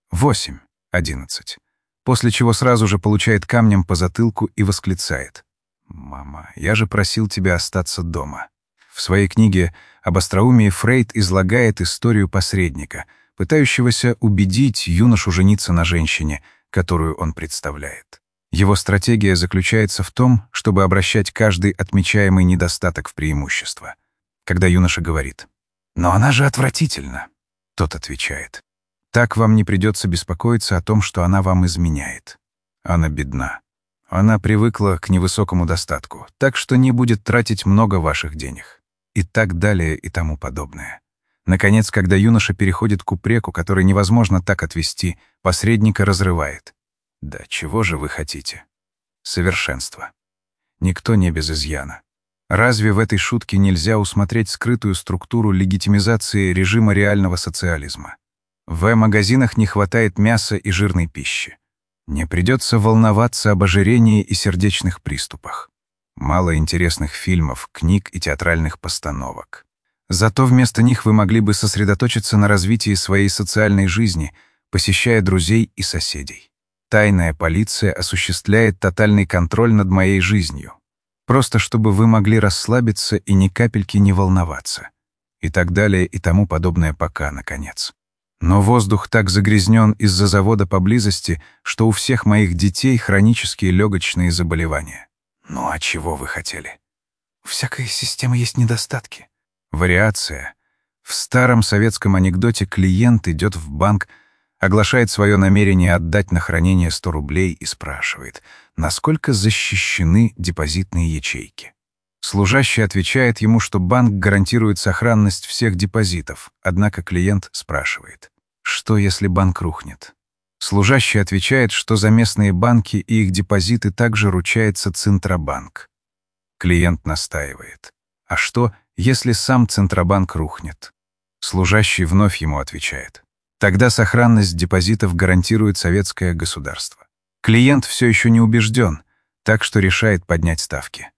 8:11. После чего сразу же получает камнем по затылку и восклицает: «Мама, я же просил тебя остаться дома». В своей книге об остроумии Фрейд излагает историю посредника, пытающегося убедить юношу жениться на женщине, которую он представляет. Его стратегия заключается в том, чтобы обращать каждый отмечаемый недостаток в преимущество. Когда юноша говорит: «Но она же отвратительна», тот отвечает: «Так вам не придется беспокоиться о том, что она вам изменяет. Она бедна. Она привыкла к невысокому достатку, так что не будет тратить много ваших денег». И так далее и тому подобное. Наконец, когда юноша переходит к упреку, который невозможно так отвести, посредника разрывает. Да чего же вы хотите? Совершенство. Никто не без изъяна. Разве в этой шутке нельзя усмотреть скрытую структуру легитимизации режима реального социализма? В магазинах не хватает мяса и жирной пищи. Не придется волноваться об ожирении и сердечных приступах. Мало интересных фильмов, книг и театральных постановок. Зато вместо них вы могли бы сосредоточиться на развитии своей социальной жизни, посещая друзей и соседей. Тайная полиция осуществляет тотальный контроль над моей жизнью. Просто чтобы вы могли расслабиться и ни капельки не волноваться. И так далее и тому подобное пока, наконец. Но воздух так загрязнен из-за завода поблизости, что у всех моих детей хронические легочные заболевания. Ну а чего вы хотели? У всякой системы есть недостатки. Вариация. В старом советском анекдоте клиент идет в банк, оглашает свое намерение отдать на хранение 100 рублей и спрашивает, насколько защищены депозитные ячейки. Служащий отвечает ему, что банк гарантирует сохранность всех депозитов, однако клиент спрашивает, что если банк рухнет? Служащий отвечает, что за местные банки и их депозиты также ручается Центробанк. Клиент настаивает, а что, если сам Центробанк рухнет? Служащий вновь ему отвечает, тогда сохранность депозитов гарантирует советское государство. Клиент все еще не убежден, так что решает поднять ставки.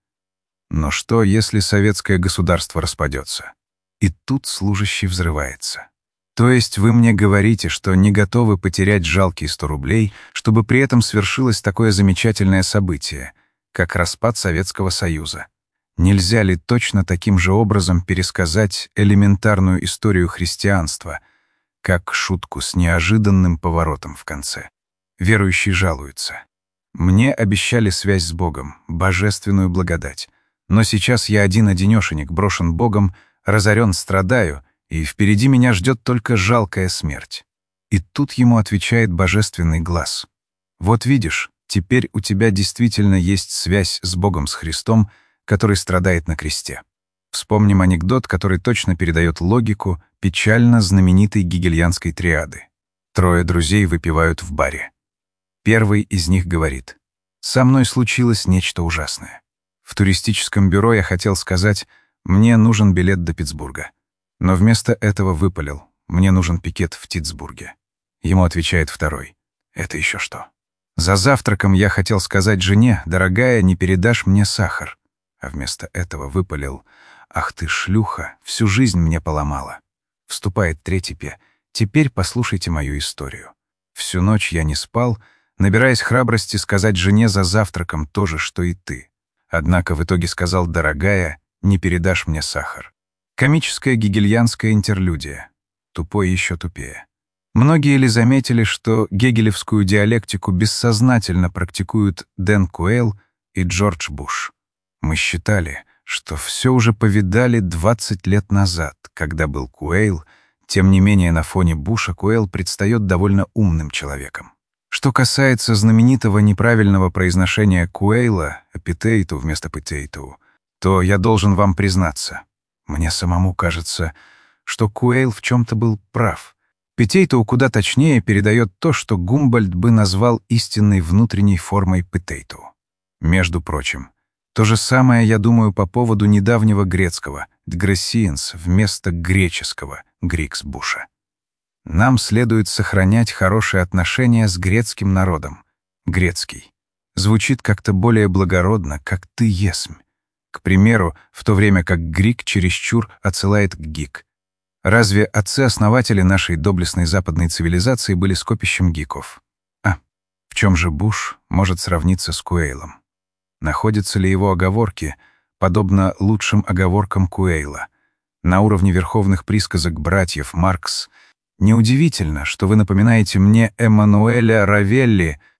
Но что, если советское государство распадется? И тут служащий взрывается. То есть вы мне говорите, что не готовы потерять жалкие 100 рублей, чтобы при этом свершилось такое замечательное событие, как распад Советского Союза. Нельзя ли точно таким же образом пересказать элементарную историю христианства, как шутку с неожиданным поворотом в конце? Верующий жалуется. Мне обещали связь с Богом, божественную благодать. Но сейчас я один-одинешенек, брошен Богом, разорен, страдаю, и впереди меня ждет только жалкая смерть. И тут ему отвечает божественный глаз. Вот видишь, теперь у тебя действительно есть связь с Богом, с Христом, который страдает на кресте. Вспомним анекдот, который точно передает логику печально знаменитой гегельянской триады. 3 друзей выпивают в баре. Первый из них говорит: «Со мной случилось нечто ужасное. В туристическом бюро я хотел сказать, мне нужен билет до Питтсбурга. Но вместо этого выпалил, мне нужен пикет в Титсбурге». Ему отвечает второй: «Это еще что?» «За завтраком я хотел сказать жене, дорогая, не передашь мне сахар». А вместо этого выпалил: «Ах ты, шлюха, всю жизнь мне поломала». Вступает третий пе: «Теперь послушайте мою историю. Всю ночь я не спал, набираясь храбрости сказать жене за завтраком то же, что и ты. Однако в итоге сказал: дорогая, не передашь мне сахар». Комическая гегельянская интерлюдия. Тупой еще тупее. Многие ли заметили, что гегелевскую диалектику бессознательно практикуют Дэн Куэйл и Джордж Буш? Мы считали, что все уже повидали 20 лет назад, когда был Куэйл, тем не менее на фоне Буша Куэйл предстает довольно умным человеком. Что касается знаменитого неправильного произношения Куэйла, «potato» вместо «potato», то я должен вам признаться, мне самому кажется, что Куэйл в чем-то был прав. «Potato» куда точнее передает то, что Гумбольдт бы назвал истинной внутренней формой «potato». Между прочим, то же самое я думаю по поводу недавнего грецкого «дгрессиенс» вместо греческого «грикс Буша». Нам следует сохранять хорошие отношения с грецким народом. Грецкий. Звучит как-то более благородно, как «ты есмь». К примеру, в то время как грик чересчур отсылает к гик. Разве отцы-основатели нашей доблестной западной цивилизации были скопищем гиков? В чем же Буш может сравниться с Куэйлом? Находятся ли его оговорки, подобно лучшим оговоркам Куэйла, на уровне верховных присказок братьев Маркс? Неудивительно, что вы напоминаете мне Эммануэля Равелли,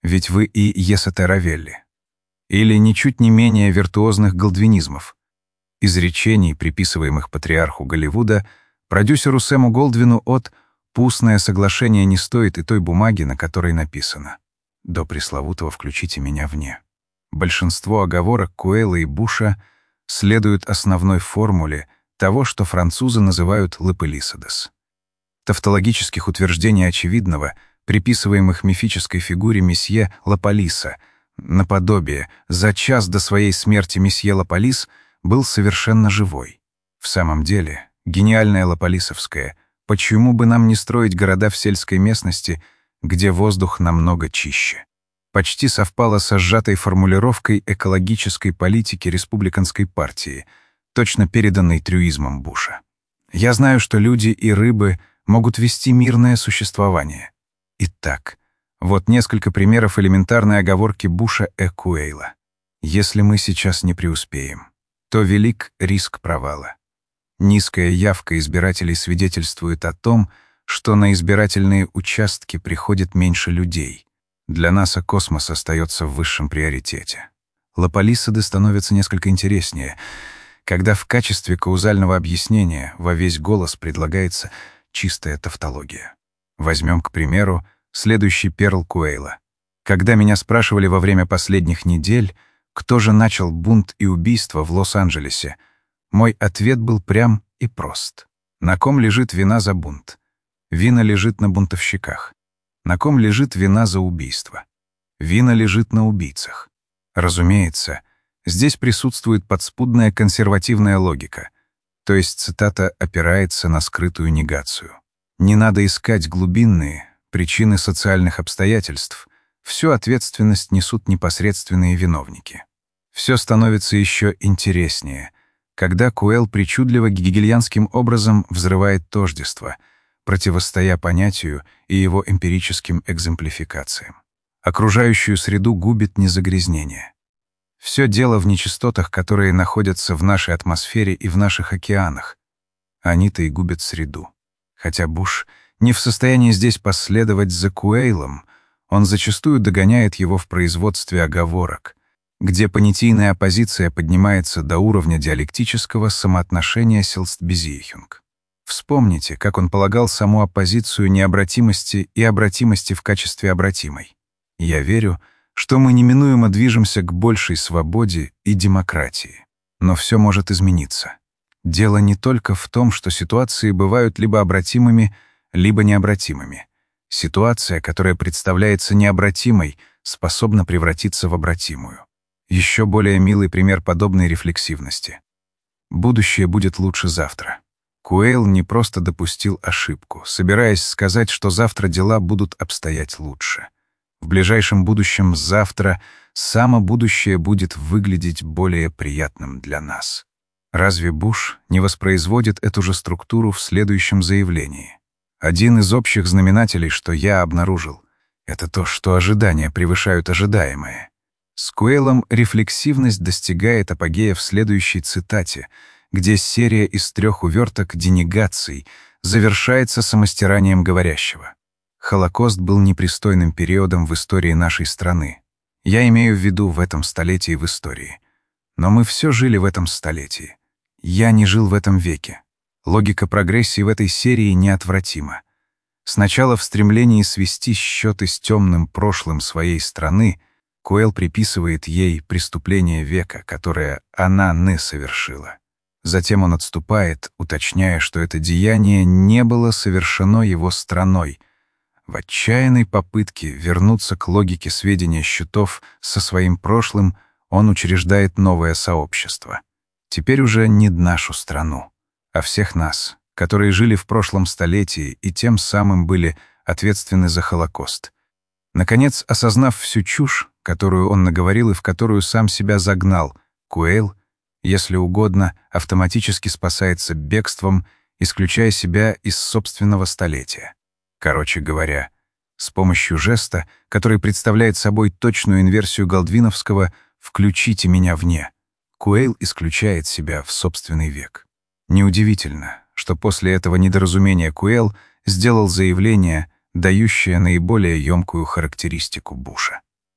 ведь вы и Есете Равелли. Или ничуть не менее виртуозных голдвинизмов, изречений, приписываемых патриарху Голливуда, продюсеру Сэму Голдвину от «Пустное соглашение не стоит и той бумаги, на которой написано», до пресловутого «включите меня вне». Большинство оговорок Куэйла и Буша следуют основной формуле того, что французы называют «лепелисадес». Тавтологических утверждений очевидного, приписываемых мифической фигуре месье Лаполиса, наподобие «за час до своей смерти месье Лаполис» был совершенно живой. В самом деле, гениальное лаполисовское «почему бы нам не строить города в сельской местности, где воздух намного чище?» почти совпало со сжатой формулировкой экологической политики республиканской партии, точно переданной трюизмом Буша. Я знаю, что люди и рыбы могут вести мирное существование. Итак, вот несколько примеров элементарной оговорки Буша и Куэйла. Если мы сейчас не преуспеем, то велик риск провала. Низкая явка избирателей свидетельствует о том, что на избирательные участки приходит меньше людей. Для НАСА космос остается в высшем приоритете. Лаполисады становятся несколько интереснее, когда в качестве каузального объяснения во весь голос предлагается чистая тавтология. Возьмем, к примеру, следующий перл Куэйла. Когда меня спрашивали во время последних недель, кто же начал бунт и убийство в Лос-Анджелесе, мой ответ был прям и прост. На ком лежит вина за бунт? Вина лежит на бунтовщиках. На ком лежит вина за убийство? Вина лежит на убийцах. Разумеется, здесь присутствует подспудная консервативная логика, то есть цитата опирается на скрытую негацию. Не надо искать глубинные причины социальных обстоятельств, всю ответственность несут непосредственные виновники. Все становится еще интереснее, когда Куэлл причудливо гегельянским образом взрывает тождество, противостоя понятию и его эмпирическим экземплификациям. Окружающую среду губит не загрязнение. Все дело в нечистотах, которые находятся в нашей атмосфере и в наших океанах. Они-то и губят среду. Хотя Буш не в состоянии здесь последовать за Куэйлом, он зачастую догоняет его в производстве оговорок, где понятийная оппозиция поднимается до уровня диалектического самоотношения Селстбезиехунг. Вспомните, как он полагал саму оппозицию необратимости и обратимости в качестве обратимой. Я верю, что мы неминуемо движемся к большей свободе и демократии. Но все может измениться. Дело не только в том, что ситуации бывают либо обратимыми, либо необратимыми. Ситуация, которая представляется необратимой, способна превратиться в обратимую. Еще более милый пример подобной рефлексивности. Будущее будет лучше завтра. Куэйл не просто допустил ошибку, собираясь сказать, что завтра дела будут обстоять лучше. В ближайшем будущем завтра само будущее будет выглядеть более приятным для нас. Разве Буш не воспроизводит эту же структуру в следующем заявлении? Один из общих знаменателей, что я обнаружил, это то, что ожидания превышают ожидаемое. С Куэйлом рефлексивность достигает апогея в следующей цитате, где серия из 3 уверток денегаций завершается самостиранием говорящего. Холокост был непристойным периодом в истории нашей страны. Я имею в виду в этом столетии в истории. Но мы все жили в этом столетии. Я не жил в этом веке. Логика прогрессии в этой серии неотвратима. Сначала в стремлении свести счеты с темным прошлым своей страны Куэлл приписывает ей преступление века, которое она не совершила. Затем он отступает, уточняя, что это деяние не было совершено его страной. В отчаянной попытке вернуться к логике сведения счетов со своим прошлым он учреждает новое сообщество. Теперь уже не нашу страну, а всех нас, которые жили в прошлом столетии и тем самым были ответственны за Холокост. Наконец, осознав всю чушь, которую он наговорил и в которую сам себя загнал, Куэйл, если угодно, автоматически спасается бегством, исключая себя из собственного столетия. Короче говоря, с помощью жеста, который представляет собой точную инверсию голдвиновского «включите меня вне», Куэйл исключает себя в собственный век. Неудивительно, что после этого недоразумения Куэйл сделал заявление, дающее наиболее емкую характеристику Буша.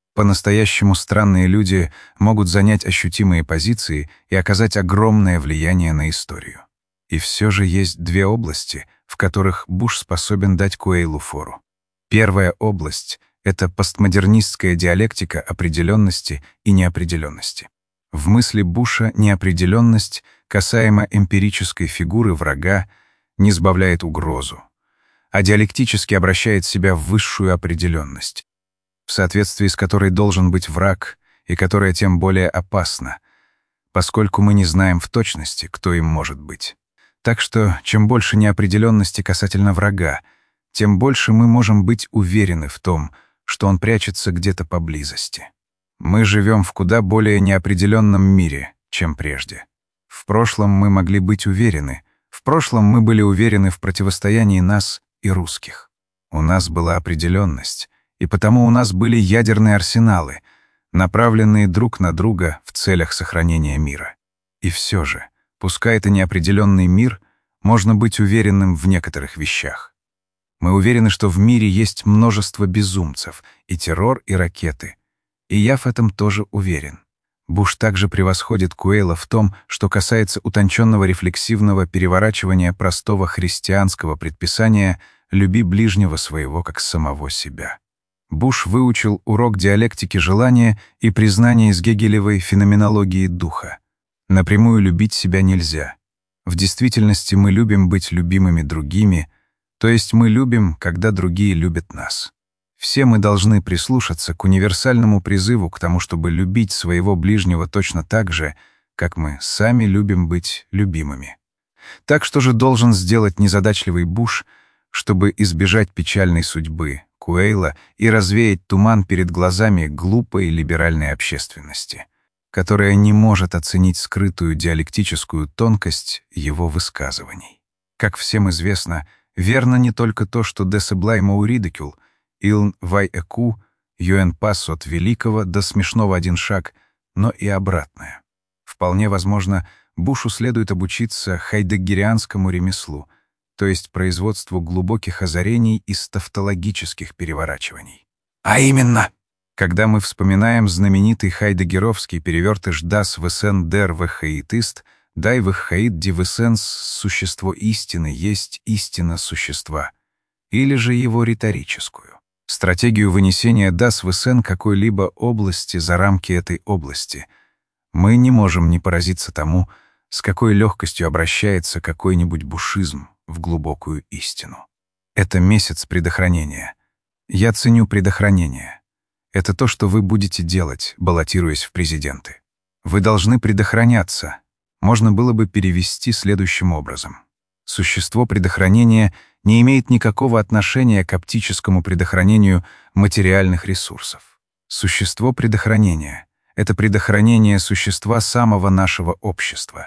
По-настоящему странные люди могут занять ощутимые позиции и оказать огромное влияние на историю. И все же есть две области, в которых Буш способен дать Куэйлу фору. Первая область — это постмодернистская диалектика определенности и неопределенности. В мысли Буша неопределенность, касаемо эмпирической фигуры врага, не сбавляет угрозу, а диалектически обращает себя в высшую определенность, в соответствии с которой должен быть враг и которая тем более опасна, поскольку мы не знаем в точности, кто им может быть. Так что, чем больше неопределенности касательно врага, тем больше мы можем быть уверены в том, что он прячется где-то поблизости. Мы живем в куда более неопределенном мире, чем прежде. В прошлом мы могли быть уверены. В прошлом мы были уверены в противостоянии нас и русских. У нас была определенность, и потому у нас были ядерные арсеналы, направленные друг на друга в целях сохранения мира. И все же, пускай это неопределенный мир, можно быть уверенным в некоторых вещах. Мы уверены, что в мире есть множество безумцев, и террор, и ракеты. И я в этом тоже уверен. Буш также превосходит Куэйла в том, что касается утонченного рефлексивного переворачивания простого христианского предписания «люби ближнего своего, как самого себя». Буш выучил урок диалектики желания и признания из гегелевой феноменологии духа. Напрямую любить себя нельзя. В действительности мы любим быть любимыми другими, то есть мы любим, когда другие любят нас. Все мы должны прислушаться к универсальному призыву к тому, чтобы любить своего ближнего точно так же, как мы сами любим быть любимыми. Так что же должен сделать незадачливый Буш, чтобы избежать печальной судьбы Куэйла и развеять туман перед глазами глупой либеральной общественности, которая не может оценить скрытую диалектическую тонкость его высказываний? Как всем известно, верно не только то, что «de sublime au ridicule», «iln vai ecu», «юэн пас» от великого до смешного один шаг, но и обратное. Вполне возможно, Бушу следует обучиться хайдеггерианскому ремеслу, то есть производству глубоких озарений из тавтологических переворачиваний. А именно, когда мы вспоминаем знаменитый хайдеггеровский перевертыш «Das Wesen der Wahrheit ist», «Die Wahrheit die Wesens» «Существо истины есть истина существа», или же его риторическую стратегию вынесения «Das Wesen» какой-либо области за рамки этой области, мы не можем не поразиться тому, с какой легкостью обращается какой-нибудь бушизм в глубокую истину. Это месяц предохранения. Я ценю предохранение. Это то, что вы будете делать, баллотируясь в президенты. Вы должны предохраняться. Можно было бы перевести следующим образом. Существо предохранения не имеет никакого отношения к оптическому предохранению материальных ресурсов. Существо предохранения — это предохранение существа самого нашего общества.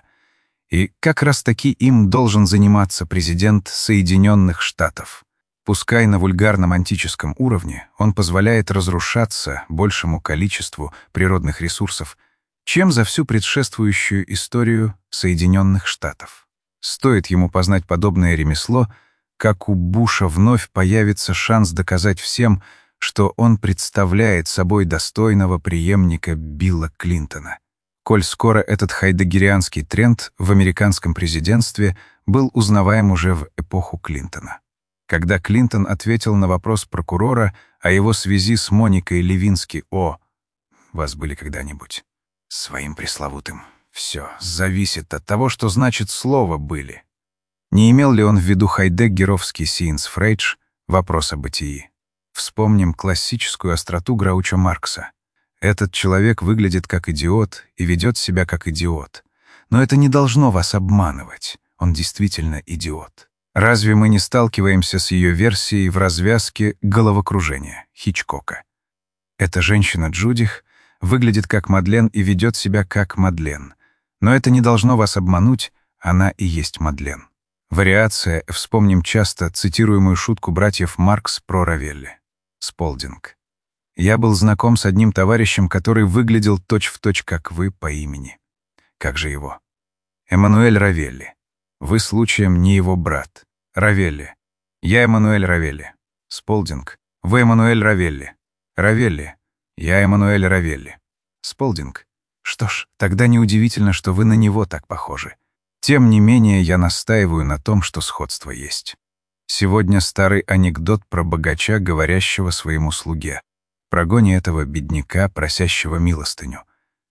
И как раз-таки им должен заниматься президент Соединенных Штатов. Пускай на вульгарном антическом уровне он позволяет разрушаться большему количеству природных ресурсов, чем за всю предшествующую историю Соединенных Штатов. Стоит ему познать подобное ремесло, как у Буша вновь появится шанс доказать всем, что он представляет собой достойного преемника Билла Клинтона. Коль скоро этот хайдеггерианский тренд в американском президентстве был узнаваем уже в эпоху Клинтона. Когда Клинтон ответил на вопрос прокурора о его связи с Моникой Левински «Вас были когда-нибудь?» Своим пресловутым «все зависит от того, что значит слово «были». Не имел ли он в виду хайдеггеровский Сиенс Фрейдж «Вопрос о бытии»? Вспомним классическую остроту Граучо Маркса. Этот человек выглядит как идиот и ведет себя как идиот. Но это не должно вас обманывать. Он действительно идиот. Разве мы не сталкиваемся с ее версией в развязке «Головокружение» Хичкока? Эта женщина Джудих выглядит как Мадлен и ведет себя как Мадлен. Но это не должно вас обмануть, она и есть Мадлен. Вариация, вспомним часто цитируемую шутку братьев Маркс про Равелли. Сполдинг. Я был знаком с одним товарищем, который выглядел точь-в-точь, как вы, по имени. Как же его? Эммануэль Равелли. Вы случаем не его брат. Равелли. Я Эммануэль Равелли. Сполдинг. Вы Эммануэль Равелли. Равелли. Я Эммануэль Равелли. Сполдинг. Что ж, тогда неудивительно, что вы на него так похожи. Тем не менее, я настаиваю на том, что сходство есть. Сегодня старый анекдот про богача, говорящего своему слуге. Прогони этого бедняка, просящего милостыню.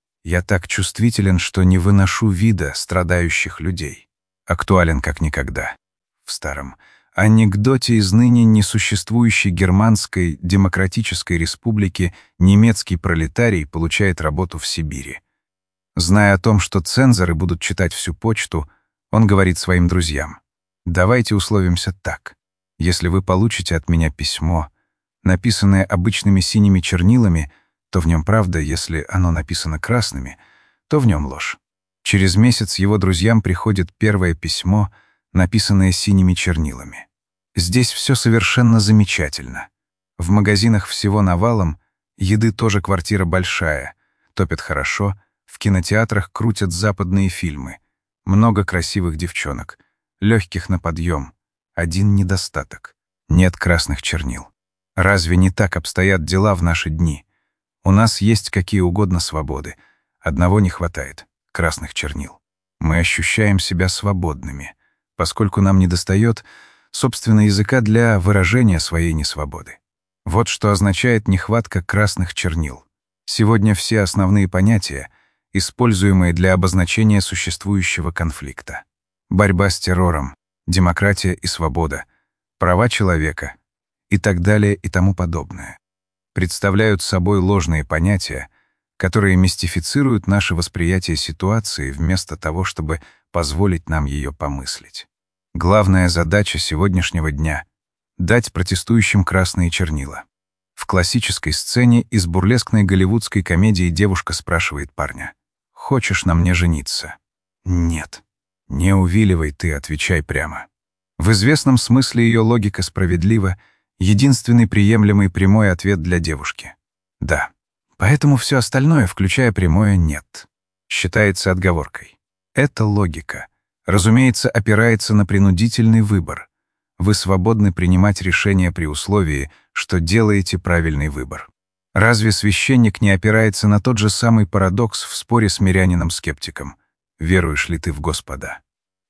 Я так чувствителен, что не выношу вида страдающих людей. Актуален как никогда. В старом анекдоте из ныне несуществующей Германской Демократической Республики немецкий пролетарий получает работу в Сибири. Зная о том, что цензоры будут читать всю почту, он говорит своим друзьям: «Давайте условимся так. Если вы получите от меня письмо, написанное обычными синими чернилами, то в нем правда, если оно написано красными, то в нем ложь». Через месяц его друзьям приходит первое письмо, написанное синими чернилами. Здесь все совершенно замечательно. В магазинах всего навалом, еды тоже квартира большая, топят хорошо, в кинотеатрах крутят западные фильмы. Много красивых девчонок, легких на подъем. Один недостаток — нет красных чернил. Разве не так обстоят дела в наши дни? У нас есть какие угодно свободы. Одного не хватает — красных чернил. Мы ощущаем себя свободными, поскольку нам недостает, собственно, языка для выражения своей несвободы. Вот что означает нехватка красных чернил. Сегодня все основные понятия, используемые для обозначения существующего конфликта. Борьба с террором, демократия и свобода, права человека и так далее и тому подобное, представляют собой ложные понятия, которые мистифицируют наше восприятие ситуации вместо того, чтобы позволить нам ее помыслить. Главная задача сегодняшнего дня — дать протестующим красные чернила. В классической сцене из бурлескной голливудской комедии девушка спрашивает парня: «Хочешь на мне жениться?» «Нет». «Не увиливай ты, отвечай прямо». В известном смысле ее логика справедлива, единственный приемлемый прямой ответ для девушки — «да». Поэтому все остальное, включая прямое «нет», считается отговоркой. Эта логика, разумеется, опирается на принудительный выбор. Вы свободны принимать решения при условии, что делаете правильный выбор. Разве священник не опирается на тот же самый парадокс в споре с мирянином-скептиком? Веруешь ли ты в Господа?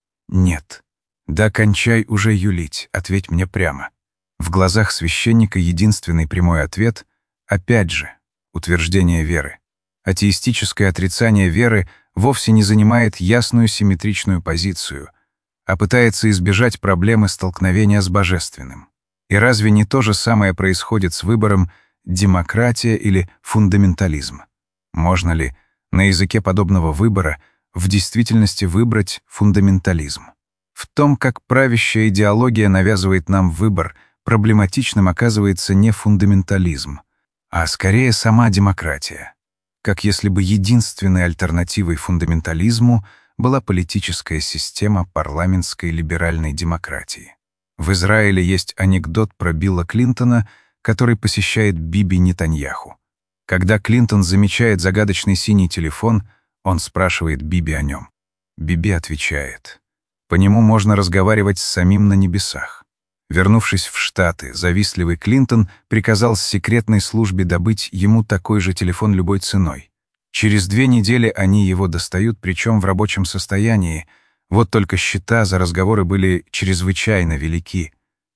Нет. Да кончай уже юлить, ответь мне прямо. В глазах священника единственный прямой ответ — опять же, утверждение веры. Атеистическое отрицание веры вовсе не занимает ясную симметричную позицию, а пытается избежать проблемы столкновения с божественным. И разве не то же самое происходит с выбором демократия или фундаментализм? Можно ли на языке подобного выбора в действительности выбрать фундаментализм? В том, как правящая идеология навязывает нам выбор, проблематичным оказывается не фундаментализм, а скорее сама демократия. Как если бы единственной альтернативой фундаментализму была политическая система парламентской либеральной демократии. В Израиле есть анекдот про Билла Клинтона, который посещает Биби Нетаньяху. Когда Клинтон замечает загадочный синий телефон, он спрашивает Биби о нем. Биби отвечает: «По нему можно разговаривать с самим на небесах». Вернувшись в Штаты, завистливый Клинтон приказал секретной службе добыть ему такой же телефон любой ценой. Через 2 недели они его достают, причем в рабочем состоянии. Вот только счета за разговоры были чрезвычайно велики.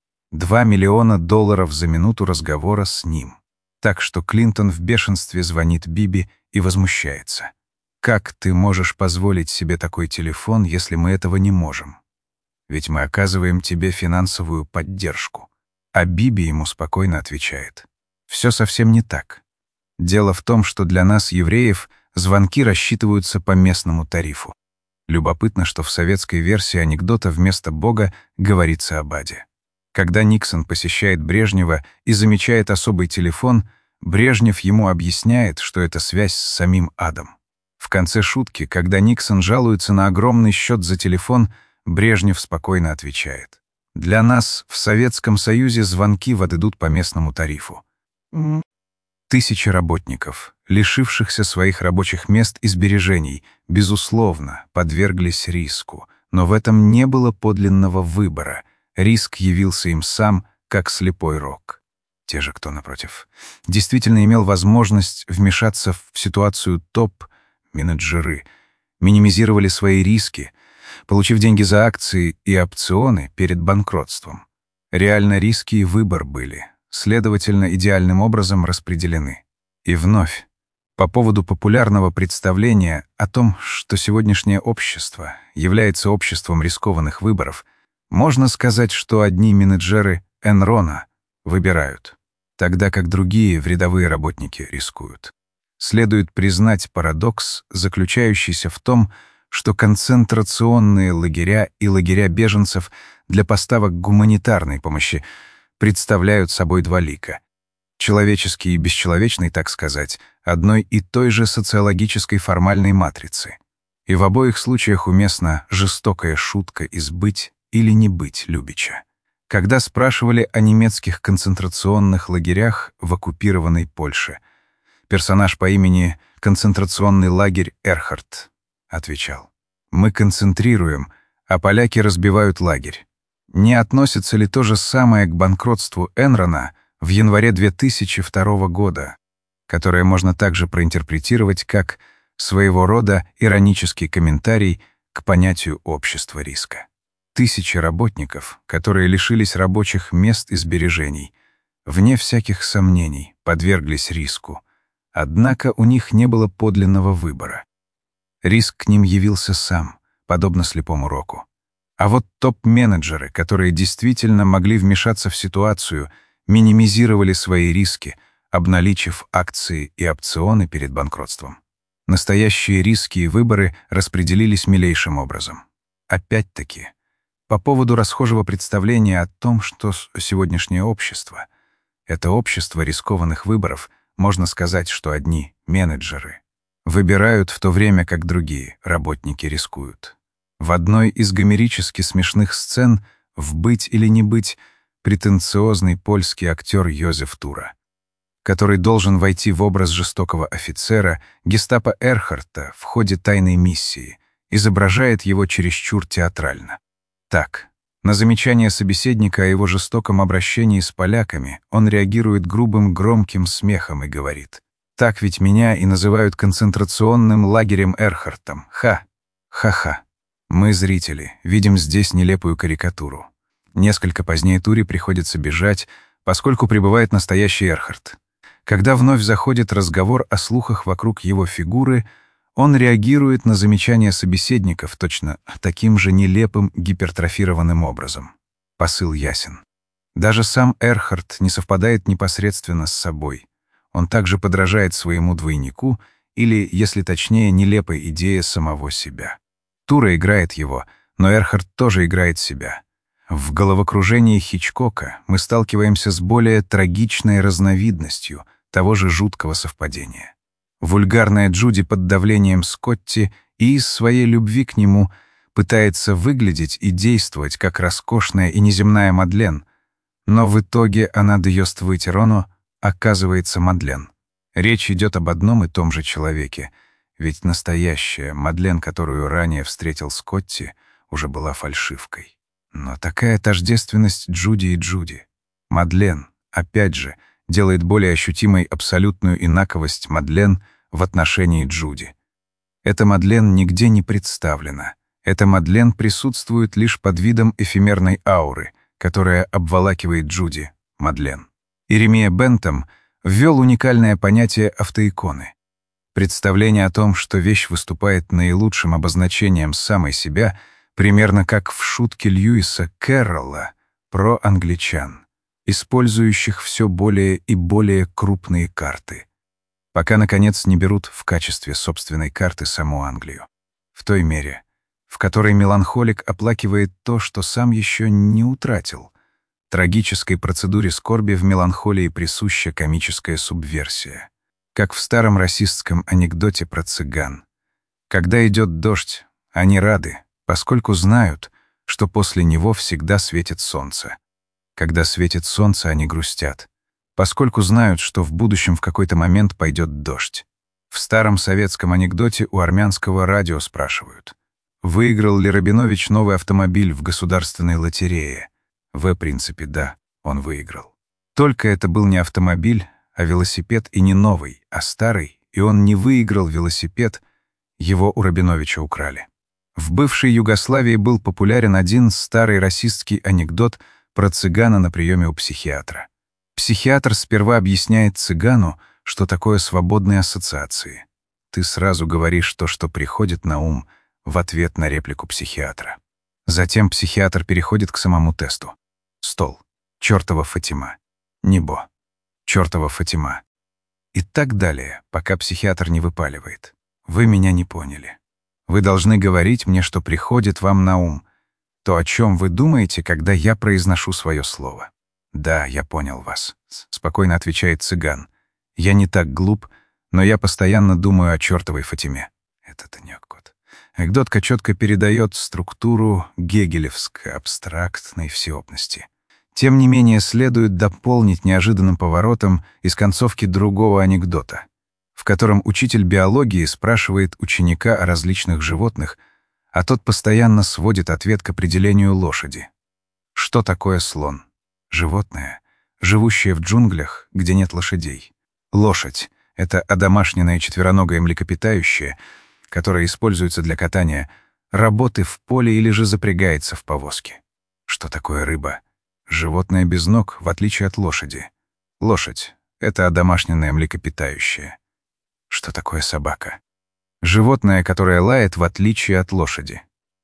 $2 миллиона за минуту разговора с ним. Так что Клинтон в бешенстве звонит Биби и возмущается. «Как ты можешь позволить себе такой телефон, если мы этого не можем? Ведь мы оказываем тебе финансовую поддержку». А Биби ему спокойно отвечает: «Все совсем не так. Дело в том, что для нас, евреев, звонки рассчитываются по местному тарифу». Любопытно, что в советской версии анекдота вместо Бога говорится об аде. Когда Никсон посещает Брежнева и замечает особый телефон, Брежнев ему объясняет, что это связь с самим адом. В конце шутки, когда Никсон жалуется на огромный счет за телефон, Брежнев спокойно отвечает: «Для нас в Советском Союзе звонки идут по местному тарифу». Тысячи работников, лишившихся своих рабочих мест и сбережений, безусловно, подверглись риску, но в этом не было подлинного выбора. Риск явился им сам, как слепой рок. те же, кто напротив, действительно имел возможность вмешаться в ситуацию топ-менеджеры, минимизировали свои риски, получив деньги за акции и опционы перед банкротством. Реально риски и выбор были, следовательно, идеальным образом распределены. И вновь, по поводу популярного представления о том, что сегодняшнее общество является обществом рискованных выборов, можно сказать, что одни менеджеры Энрона выбирают, тогда как другие рядовые работники рискуют. Следует признать парадокс, заключающийся в том, что концентрационные лагеря и лагеря беженцев для поставок гуманитарной помощи представляют собой два лика. Человеческий и бесчеловечный, так сказать, одной и той же социологической формальной матрицы. И в обоих случаях уместна жестокая шутка из «быть или не быть Любича». Когда спрашивали о немецких концентрационных лагерях в оккупированной Польше, персонаж по имени «Концентрационный лагерь Эрхарт» отвечал: «Мы концентрируем, а поляки разбивают лагерь». Не относится ли то же самое к банкротству Энрона в январе 2002 года, которое можно также проинтерпретировать как своего рода иронический комментарий к понятию общества риска? Тысячи работников, которые лишились рабочих мест и сбережений, вне всяких сомнений, подверглись риску. Однако у них не было подлинного выбора. Риск к ним явился сам, подобно слепому року. А вот топ-менеджеры, которые действительно могли вмешаться в ситуацию, минимизировали свои риски, обналичив акции и опционы перед банкротством. Настоящие риски и выборы распределились милейшим образом. Опять-таки, по поводу расхожего представления о том, что сегодняшнее общество — это общество рискованных выборов, можно сказать, что одни менеджеры выбирают, в то время как другие работники рискуют. В одной из гомерически смешных сцен в «Быть или не быть» претенциозный польский актер Йозеф Тура, который должен войти в образ жестокого офицера гестапо Эрхарта в ходе тайной миссии, изображает его чересчур театрально. Так, на замечание собеседника о его жестоком обращении с поляками он реагирует грубым громким смехом и говорит: «Так ведь меня и называют концентрационным лагерем Эрхартом. Ха-ха-ха». Мы, зрители, видим здесь нелепую карикатуру. Несколько позднее Туре приходится бежать, поскольку прибывает настоящий Эрхарт. Когда вновь заходит разговор о слухах вокруг его фигуры, он реагирует на замечания собеседников точно таким же нелепым гипертрофированным образом. Посыл ясен. Даже сам Эрхарт не совпадает непосредственно с собой. Он также подражает своему двойнику или, если точнее, нелепой идее самого себя. Тура играет его, но Эрхарт тоже играет себя. В головокружении Хичкока мы сталкиваемся с более трагичной разновидностью того же жуткого совпадения. Вульгарная Джуди под давлением Скотти и из своей любви к нему пытается выглядеть и действовать как роскошная и неземная Мадлен, но в итоге она даёст выйти Рону, оказывается Мадлен. Речь идет об одном и том же человеке, ведь настоящая Мадлен, которую ранее встретил Скотти, уже была фальшивкой. Но такая тождественность Джуди и Джуди. Мадлен, опять же, делает более ощутимой абсолютную инаковость Мадлен в отношении Джуди. Эта Мадлен нигде не представлена. Эта Мадлен присутствует лишь под видом эфемерной ауры, которая обволакивает Джуди, Мадлен. Иеремия Бентам ввел уникальное понятие автоиконы. Представление о том, что вещь выступает наилучшим обозначением самой себя, примерно как в шутке Льюиса Кэрролла про англичан, использующих все более и более крупные карты, пока, наконец, не берут в качестве собственной карты саму Англию. В той мере, в которой меланхолик оплакивает то, что сам еще не утратил. Трагической процедуре скорби в меланхолии присуща комическая субверсия. Как в старом расистском анекдоте про цыган. Когда идет дождь, они рады, поскольку знают, что после него всегда светит солнце. Когда светит солнце, они грустят, поскольку знают, что в будущем в какой-то момент пойдет дождь. В старом советском анекдоте у армянского радио спрашивают: выиграл ли Рабинович новый автомобиль в государственной лотерее? В принципе, да, он выиграл. Только это был не автомобиль, а велосипед, и не новый, а старый, и он не выиграл велосипед, его у Рабиновича украли. В бывшей Югославии был популярен один старый расистский анекдот про цыгана на приеме у психиатра. Психиатр сперва объясняет цыгану, что такое свободные ассоциации. Ты сразу говоришь то, что приходит на ум, в ответ на реплику психиатра. Затем психиатр переходит к самому тесту. Стол. Чёртова Фатима. Небо. Чёртова Фатима. И так далее, пока психиатр не выпаливает. Вы меня не поняли. Вы должны говорить мне, что приходит вам на ум. То, о чем вы думаете, когда я произношу свое слово. «Да, я понял вас», — спокойно отвечает цыган. «Я не так глуп, но я постоянно думаю о чёртовой Фатиме». Этот анекдот. Анекдотка четко передает структуру гегелевской абстрактной всеобности. Тем не менее, следует дополнить неожиданным поворотом из концовки другого анекдота, в котором учитель биологии спрашивает ученика о различных животных, а тот постоянно сводит ответ к определению лошади. Что такое слон? Животное, живущее в джунглях, где нет лошадей. Лошадь — это одомашненное четвероногое млекопитающее, которое используется для катания, работы в поле или же запрягается в повозке. Что такое рыба? Животное без ног, в отличие от лошади. Лошадь — это одомашненное млекопитающее. Что такое собака? Животное, которое лает, в отличие от лошади.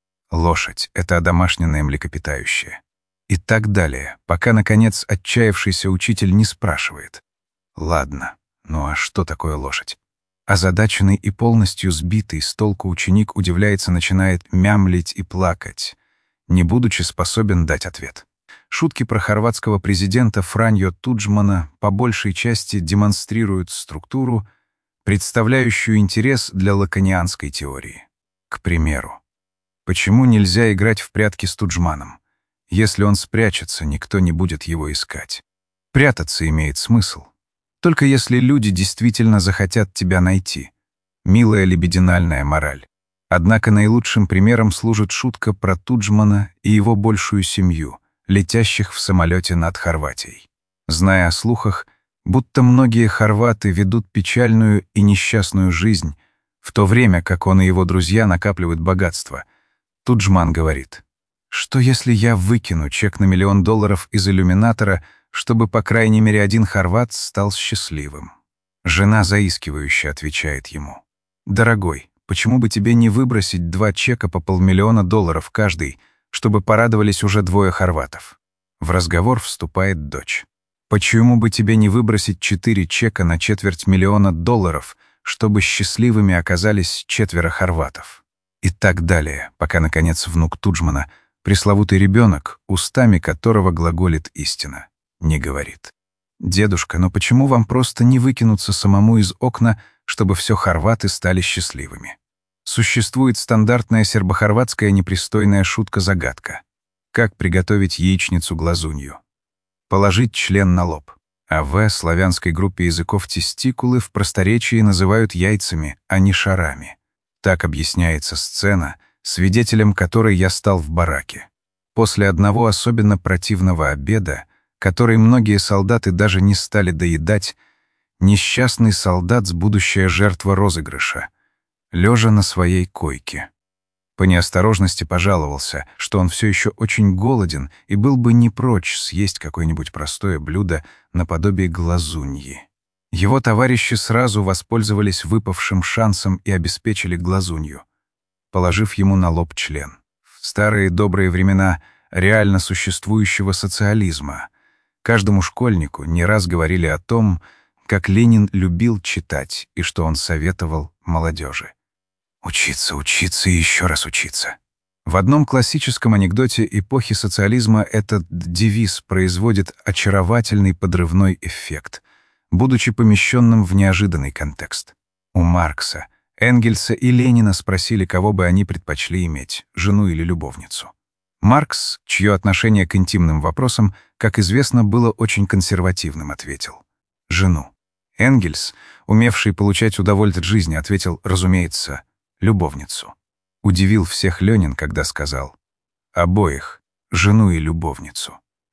Лошадь — это одомашненное млекопитающее. И так далее, пока, наконец, отчаявшийся учитель не спрашивает. Ладно, ну а что такое лошадь? Озадаченный и полностью сбитый с толку ученик удивляется, начинает мямлить и плакать, не будучи способен дать ответ. Шутки про хорватского президента Франьо Туджмана по большей части демонстрируют структуру, представляющую интерес для лаканианской теории. К примеру, почему нельзя играть в прятки с Туджманом? Если он спрячется, никто не будет его искать. Прятаться имеет смысл. Только если люди действительно захотят тебя найти. Милая лебединальная мораль. Однако наилучшим примером служит шутка про Туджмана и его большую семью, летящих в самолете над Хорватией. Зная о слухах, будто многие хорваты ведут печальную и несчастную жизнь, в то время как он и его друзья накапливают богатство, Туджман говорит: «Что если я выкину чек на $1 миллион из иллюминатора, чтобы, по крайней мере, один хорват стал счастливым?» Жена заискивающе отвечает ему: «Дорогой, почему бы тебе не выбросить 2 чека по $500 000 каждый, чтобы порадовались уже 2 хорватов?» В разговор вступает дочь: «Почему бы тебе не выбросить 4 чека на $250 000, чтобы счастливыми оказались 4 хорватов?» И так далее, пока, наконец, внук Туджмана, пресловутый ребенок, устами которого глаголит истина, не говорит: «Дедушка, но почему вам просто не выкинуться самому из окна, чтобы все хорваты стали счастливыми?» Существует стандартная сербо-хорватская непристойная шутка-загадка. Как приготовить яичницу-глазунью? Положить член на лоб. А в славянской группе языков тестикулы в просторечии называют яйцами, а не шарами. Так объясняется сцена, свидетелем которой я стал в бараке. После одного особенно противного обеда, который многие солдаты даже не стали доедать, несчастный солдат с будущая жертва розыгрыша, лежа на своей койке, по неосторожности пожаловался, что он все еще очень голоден и был бы не прочь съесть какое-нибудь простое блюдо наподобие глазуньи. Его товарищи сразу воспользовались выпавшим шансом и обеспечили глазунью, положив ему на лоб член. В старые добрые времена реально существующего социализма каждому школьнику не раз говорили о том, как Ленин любил читать и что он советовал молодежи. Учиться, учиться и еще раз учиться. В одном классическом анекдоте эпохи социализма этот девиз производит очаровательный подрывной эффект, будучи помещенным в неожиданный контекст. У Маркса, Энгельса и Ленина спросили, кого бы они предпочли иметь, жену или любовницу. Маркс, чье отношение к интимным вопросам, как известно, было очень консервативным, ответил: жену. Энгельс, умевший получать удовольствие от жизни, ответил, разумеется, любовницу. Удивил всех Ленин, когда сказал: обоих, жену и любовницу.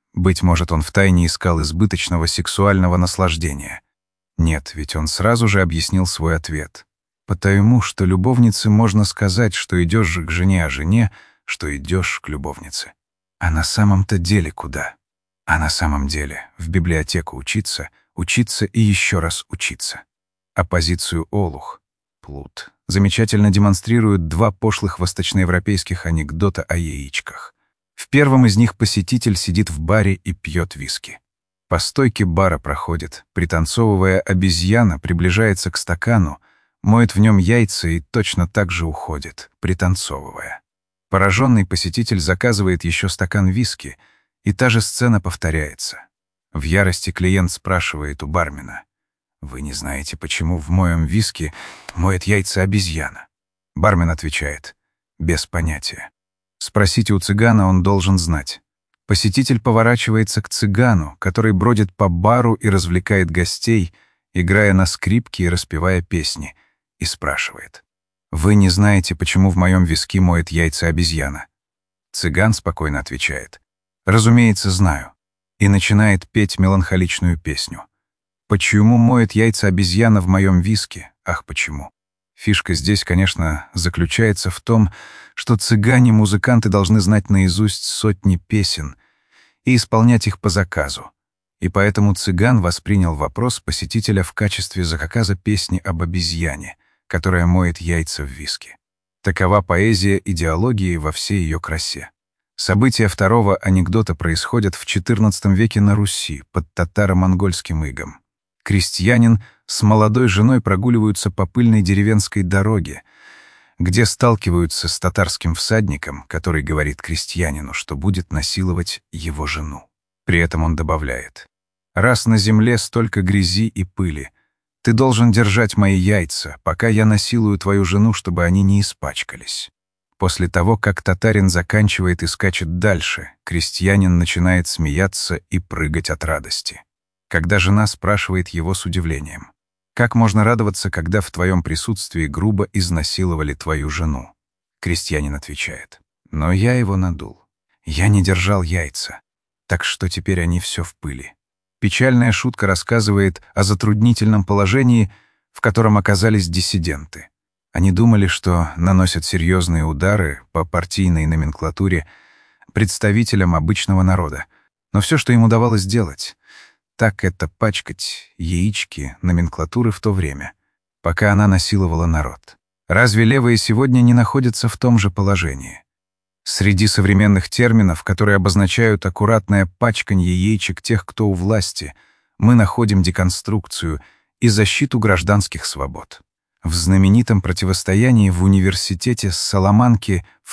Быть может, он втайне искал избыточного сексуального наслаждения. Нет, ведь он сразу же объяснил свой ответ. Потому что любовнице можно сказать, что идешь же к жене, а жене, что идешь к любовнице. А на самом-то деле куда? А на самом деле в библиотеку учиться, учиться и еще раз учиться. Оппозицию олух, плут, замечательно демонстрируют два пошлых восточноевропейских анекдота о яичках. В первом из них посетитель сидит в баре и пьет виски. По стойке бара проходит, пританцовывая, обезьяна приближается к стакану, моет в нем яйца и точно так же уходит, пританцовывая. Пораженный посетитель заказывает еще стакан виски, и та же сцена повторяется. В ярости клиент спрашивает у бармена: «Вы не знаете, почему в моем виски моет яйца обезьяна?» Бармен отвечает: «Без понятия». Спросите у цыгана, он должен знать. Посетитель поворачивается к цыгану, который бродит по бару и развлекает гостей, играя на скрипке и распевая песни, и спрашивает: «Вы не знаете, почему в моем виске моет яйца обезьяна?» Цыган спокойно отвечает: «Разумеется, знаю», и начинает петь меланхоличную песню. «Почему моет яйца обезьяна в моем виске? Ах, почему?» Фишка здесь, конечно, заключается в том, что цыгане-музыканты должны знать наизусть сотни песен и исполнять их по заказу. И поэтому цыган воспринял вопрос посетителя в качестве заказа песни об обезьяне, которая моет яйца в виске. Такова поэзия идеологии во всей ее красе. События второго анекдота происходят в XIV веке на Руси под татаро-монгольским игом. Крестьянин с молодой женой прогуливаются по пыльной деревенской дороге, где сталкиваются с татарским всадником, который говорит крестьянину, что будет насиловать его жену. При этом он добавляет: «Раз на земле столько грязи и пыли, ты должен держать мои яйца, пока я насилую твою жену, чтобы они не испачкались». После того, как татарин заканчивает и скачет дальше, крестьянин начинает смеяться и прыгать от радости. Когда жена спрашивает его с удивлением: «Как можно радоваться, когда в твоем присутствии грубо изнасиловали твою жену?» Крестьянин отвечает: «Но я его надул. Я не держал яйца. Так что теперь они все в пыли». Печальная шутка рассказывает о затруднительном положении, в котором оказались диссиденты. Они думали, что наносят серьезные удары по партийной номенклатуре представителям обычного народа. Но все, что им удавалось сделать, так это пачкать яички номенклатуры в то время, пока она насиловала народ. Разве левые сегодня не находятся в том же положении? Среди современных терминов, которые обозначают аккуратное пачканье яичек тех, кто у власти, мы находим деконструкцию и защиту гражданских свобод. В знаменитом противостоянии в университете Саламанки в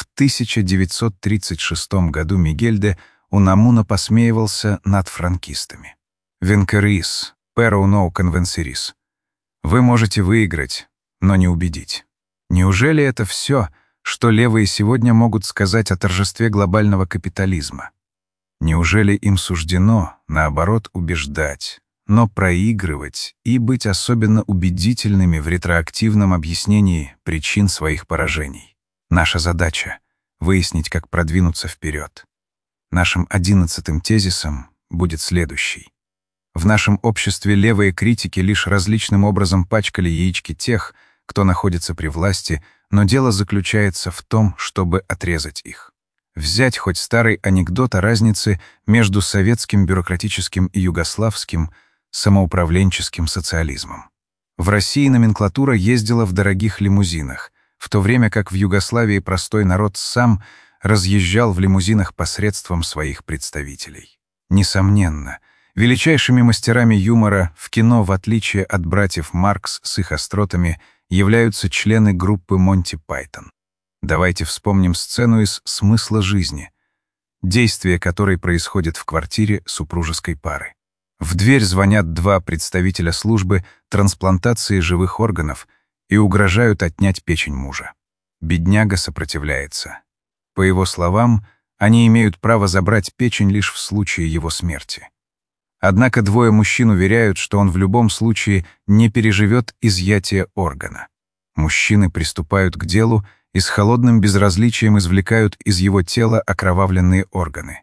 1936 году Мигель де Унамуна посмеивался над франкистами. «Венкерис, перо ноу конвенсерис». Вы можете выиграть, но не убедить. Неужели это все, что левые сегодня могут сказать о торжестве глобального капитализма? Неужели им суждено, наоборот, убеждать, но проигрывать и быть особенно убедительными в ретроактивном объяснении причин своих поражений? Наша задача — выяснить, как продвинуться вперед. Нашим 11-м тезисом будет следующий. В нашем обществе левые критики лишь различным образом пачкали яички тех, кто находится при власти, но дело заключается в том, чтобы отрезать их. Взять хоть старый анекдот о разнице между советским бюрократическим и югославским самоуправленческим социализмом. В России номенклатура ездила в дорогих лимузинах, в то время как в Югославии простой народ сам разъезжал в лимузинах посредством своих представителей. Несомненно, величайшими мастерами юмора в кино, в отличие от братьев Маркс с их остротами, являются члены группы Монти Пайтон. Давайте вспомним сцену из «Смысла жизни», действие которой происходит в квартире супружеской пары. В дверь звонят два представителя службы трансплантации живых органов и угрожают отнять печень мужа. Бедняга сопротивляется. По его словам, они имеют право забрать печень лишь в случае его смерти. Однако двое мужчин уверяют, что он в любом случае не переживет изъятие органа. Мужчины приступают к делу и с холодным безразличием извлекают из его тела окровавленные органы.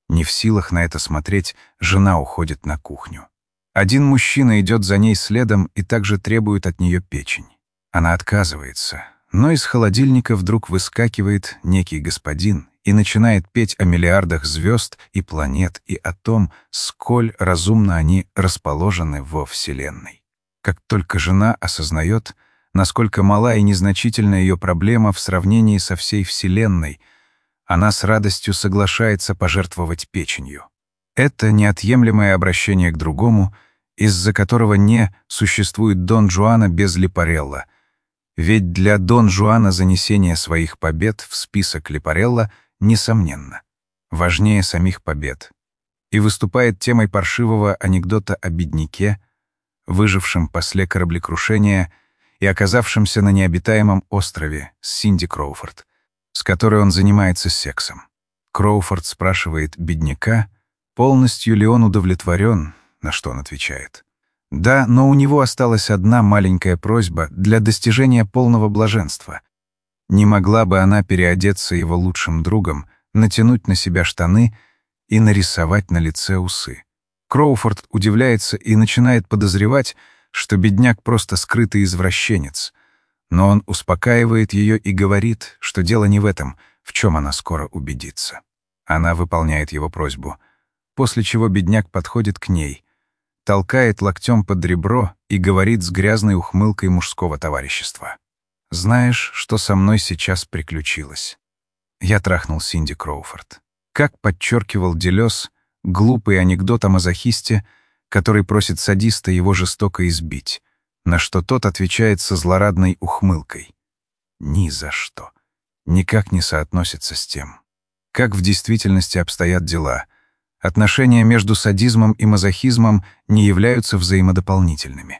Не в силах на это смотреть, жена уходит на кухню. Один мужчина идет за ней следом и также требует от нее печень. Она отказывается, но из холодильника вдруг выскакивает некий господин и начинает петь о миллиардах звезд и планет и о том, сколь разумно они расположены во Вселенной. Как только жена осознает, насколько мала и незначительна ее проблема в сравнении со всей Вселенной, она с радостью соглашается пожертвовать печенью. Это неотъемлемое обращение к другому, из-за которого не существует Дон Жуана без Лепарелло. Ведь для Дон Жуана занесение своих побед в список Лепарелло, несомненно, важнее самих побед, и выступает темой паршивого анекдота о бедняке, выжившем после кораблекрушения и оказавшемся на необитаемом острове с Синди Кроуфорд, с которой он занимается сексом. Кроуфорд спрашивает бедняка, полностью ли он удовлетворен, на что он отвечает: «Да, но у него осталась одна маленькая просьба для достижения полного блаженства. Не могла бы она переодеться его лучшим другом, натянуть на себя штаны и нарисовать на лице усы?» Кроуфорд удивляется и начинает подозревать, что бедняк просто скрытый извращенец. Но он успокаивает ее и говорит, что дело не в этом, в чем она скоро убедится. Она выполняет его просьбу, после чего бедняк подходит к ней, толкает локтем под ребро и говорит с грязной ухмылкой мужского товарищества: «Знаешь, что со мной сейчас приключилось?» Я трахнул Синди Кроуфорд. Как подчеркивал Делес, глупый анекдот о мазохисте, который просит садиста его жестоко избить, на что тот отвечает со злорадной ухмылкой. Ни за что. Никак не соотносится с тем, как в действительности обстоят дела. Отношения между садизмом и мазохизмом не являются взаимодополнительными.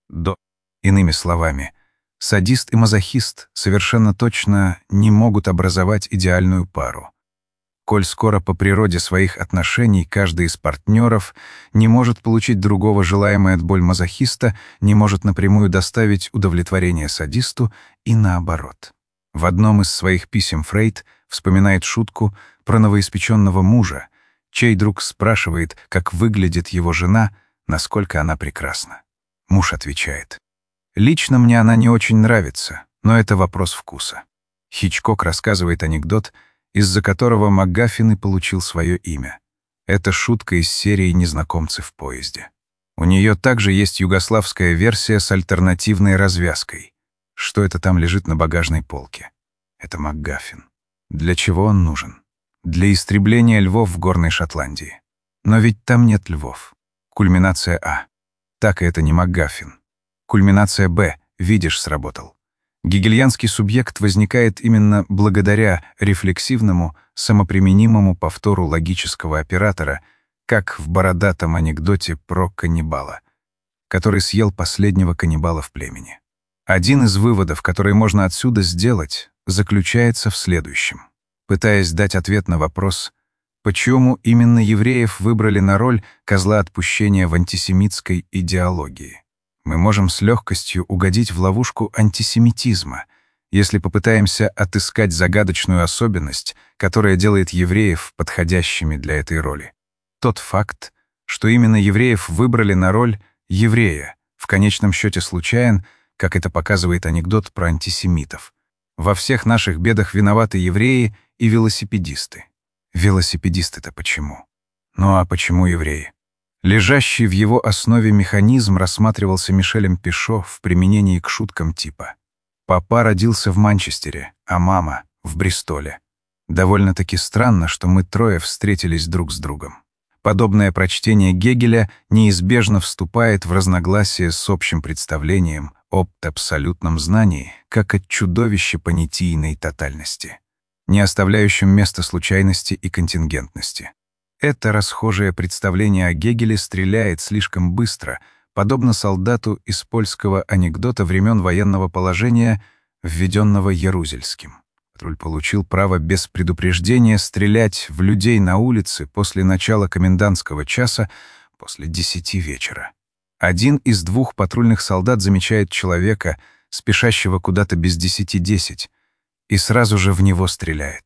Иными словами, садист и мазохист совершенно точно не могут образовать идеальную пару. Коль скоро по природе своих отношений каждый из партнеров не может получить другого желаемое от боль мазохиста, не может напрямую доставить удовлетворение садисту и наоборот. В одном из своих писем Фрейд вспоминает шутку про новоиспеченного мужа, чей друг спрашивает, как выглядит его жена, насколько она прекрасна. Муж отвечает: «Лично мне она не очень нравится, но это вопрос вкуса». Хичкок рассказывает анекдот, из-за которого МакГаффин и получил свое имя. Это шутка из серии «Незнакомцы в поезде». У нее также есть югославская версия с альтернативной развязкой. Что это там лежит на багажной полке? Это МакГаффин. Для чего он нужен? Для истребления львов в горной Шотландии. Но ведь там нет львов. Кульминация А. Так и это не МакГаффин. Кульминация Б. Видишь, сработал. Гегельянский субъект возникает именно благодаря рефлексивному, самоприменимому повтору логического оператора, как в бородатом анекдоте про каннибала, который съел последнего каннибала в племени. Один из выводов, который можно отсюда сделать, заключается в следующем. Пытаясь дать ответ на вопрос, почему именно евреев выбрали на роль козла отпущения в антисемитской идеологии, мы можем с легкостью угодить в ловушку антисемитизма, если попытаемся отыскать загадочную особенность, которая делает евреев подходящими для этой роли. Тот факт, что именно евреев выбрали на роль еврея, в конечном счете случайен, как это показывает анекдот про антисемитов. Во всех наших бедах виноваты евреи и велосипедисты. Велосипедисты-то почему? Ну а почему евреи? Лежащий в его основе механизм рассматривался Мишелем Пишо в применении к шуткам типа: «Папа родился в Манчестере, а мама — в Бристоле. Довольно-таки странно, что мы трое встретились друг с другом». Подобное прочтение Гегеля неизбежно вступает в разногласие с общим представлением об абсолютном знании, как о чудовище понятийной тотальности, не оставляющем места случайности и контингентности. Это расхожее представление о Гегеле стреляет слишком быстро, подобно солдату из польского анекдота времен военного положения, введенного Ярузельским. Патруль получил право без предупреждения стрелять в людей на улице после начала комендантского часа после 10 вечера. Один из двух патрульных солдат замечает человека, спешащего куда-то без 10:10, и сразу же в него стреляет.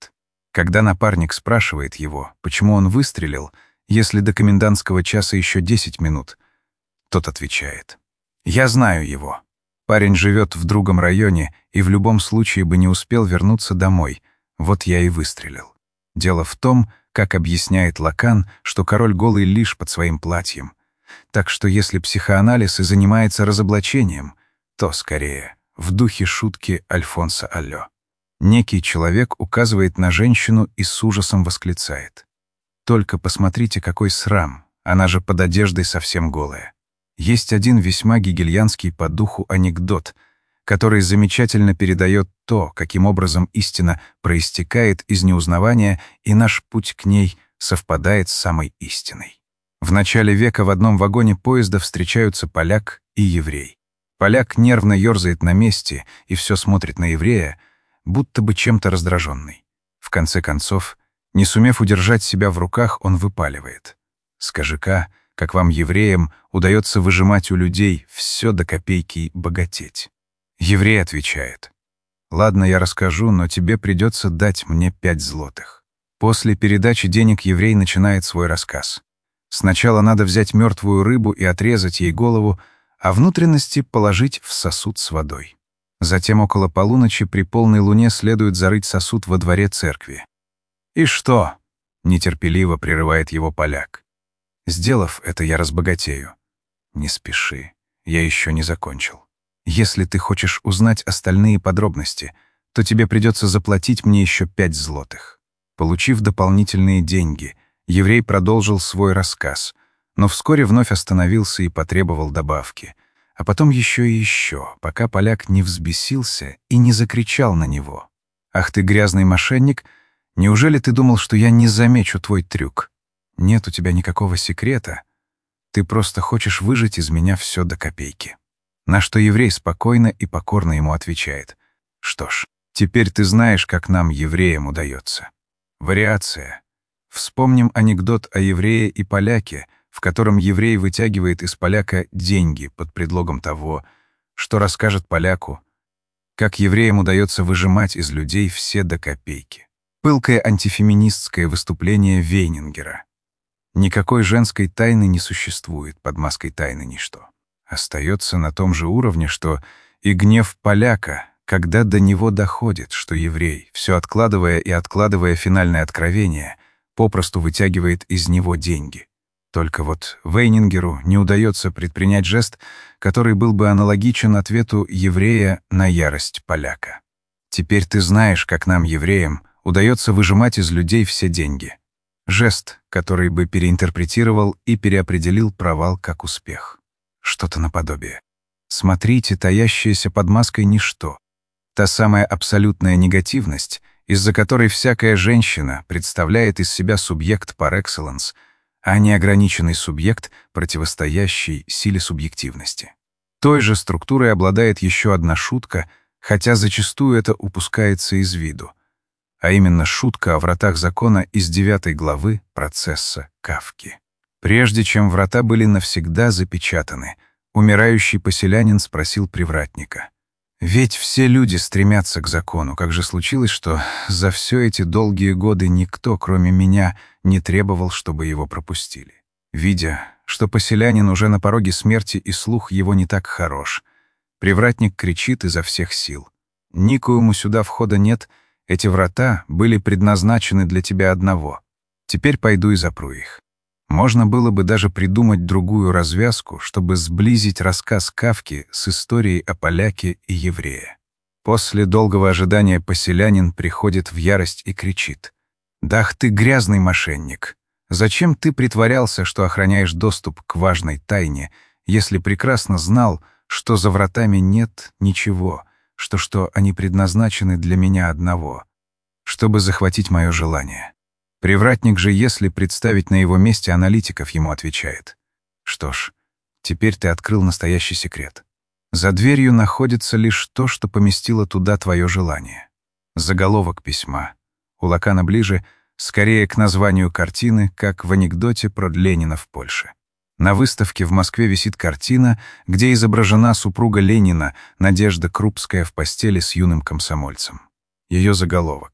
Когда напарник спрашивает его, почему он выстрелил, если до комендантского часа еще 10 минут, тот отвечает: «Я знаю его. Парень живет в другом районе и в любом случае бы не успел вернуться домой. Вот я и выстрелил». Дело в том, как объясняет Лакан, что король голый лишь под своим платьем. Так что если психоанализ и занимается разоблачением, то, скорее, в духе шутки Альфонса Аллё. Некий человек указывает на женщину и с ужасом восклицает: «Только посмотрите, какой срам, она же под одеждой совсем голая». Есть один весьма гегельянский по духу анекдот, который замечательно передает то, каким образом истина проистекает из неузнавания, и наш путь к ней совпадает с самой истиной. В начале века в одном вагоне поезда встречаются поляк и еврей. Поляк нервно ёрзает на месте и все смотрит на еврея, будто бы чем-то раздраженный. В конце концов, не сумев удержать себя в руках, он выпаливает: «Скажи-ка, как вам, евреям, удается выжимать у людей все до копейки богатеть?» Еврей отвечает: «Ладно, я расскажу, но тебе придется дать мне 5 злотых». После передачи денег еврей начинает свой рассказ. Сначала надо взять мертвую рыбу и отрезать ей голову, а внутренности положить в сосуд с водой. Затем около полуночи при полной луне следует зарыть сосуд во дворе церкви. «И что?» — нетерпеливо прерывает его поляк. «Сделав это, я разбогатею». «Не спеши, я еще не закончил. Если ты хочешь узнать остальные подробности, то тебе придется заплатить мне еще 5 злотых». Получив дополнительные деньги, еврей продолжил свой рассказ, но вскоре вновь остановился и потребовал добавки, а потом еще и еще, пока поляк не взбесился и не закричал на него: «Ах ты грязный мошенник! Неужели ты думал, что я не замечу твой трюк? Нет у тебя никакого секрета. Ты просто хочешь выжать из меня все до копейки». На что еврей спокойно и покорно ему отвечает: «Что ж, теперь ты знаешь, как нам, евреям, удается». Вариация. Вспомним анекдот о еврее и поляке, в котором еврей вытягивает из поляка деньги под предлогом того, что расскажет поляку, как евреям удается выжимать из людей все до копейки. Пылкое антифеминистское выступление Вейнингера. Никакой женской тайны не существует, под маской тайны ничто. Остается на том же уровне, что и гнев поляка, когда до него доходит, что еврей, все откладывая и откладывая финальное откровение, попросту вытягивает из него деньги. Только вот Вейнингеру не удается предпринять жест, который был бы аналогичен ответу еврея на ярость поляка. «Теперь ты знаешь, как нам, евреям, удается выжимать из людей все деньги». Жест, который бы переинтерпретировал и переопределил провал как успех. Что-то наподобие. Смотрите, таящееся под маской ничто. Та самая абсолютная негативность, из-за которой всякая женщина представляет из себя субъект par excellence, а не ограниченный субъект, противостоящий силе субъективности. Той же структурой обладает еще одна шутка, хотя зачастую это упускается из виду, а именно шутка о вратах закона из 9 главы процесса Кафки. Прежде чем врата были навсегда запечатаны, умирающий поселянин спросил привратника: «Ведь все люди стремятся к закону. Как же случилось, что за все эти долгие годы никто, кроме меня, не требовал, чтобы его пропустили?» Видя, что поселянин уже на пороге смерти и слух его не так хорош, привратник кричит изо всех сил: «Никоему сюда входа нет, эти врата были предназначены для тебя одного. Теперь пойду и запру их». Можно было бы даже придумать другую развязку, чтобы сблизить рассказ Кафки с историей о поляке и еврее. После долгого ожидания поселянин приходит в ярость и кричит: «Дах ты грязный мошенник! Зачем ты притворялся, что охраняешь доступ к важной тайне, если прекрасно знал, что за вратами нет ничего, что они предназначены для меня одного, чтобы захватить мое желание?» Привратник же, если представить на его месте аналитиков, ему отвечает: «Что ж, теперь ты открыл настоящий секрет. За дверью находится лишь то, что поместило туда твое желание». Заголовок письма. У Лакана ближе, скорее к названию картины, как в анекдоте про Ленина в Польше. На выставке в Москве висит картина, где изображена супруга Ленина, Надежда Крупская, в постели с юным комсомольцем. Ее заголовок: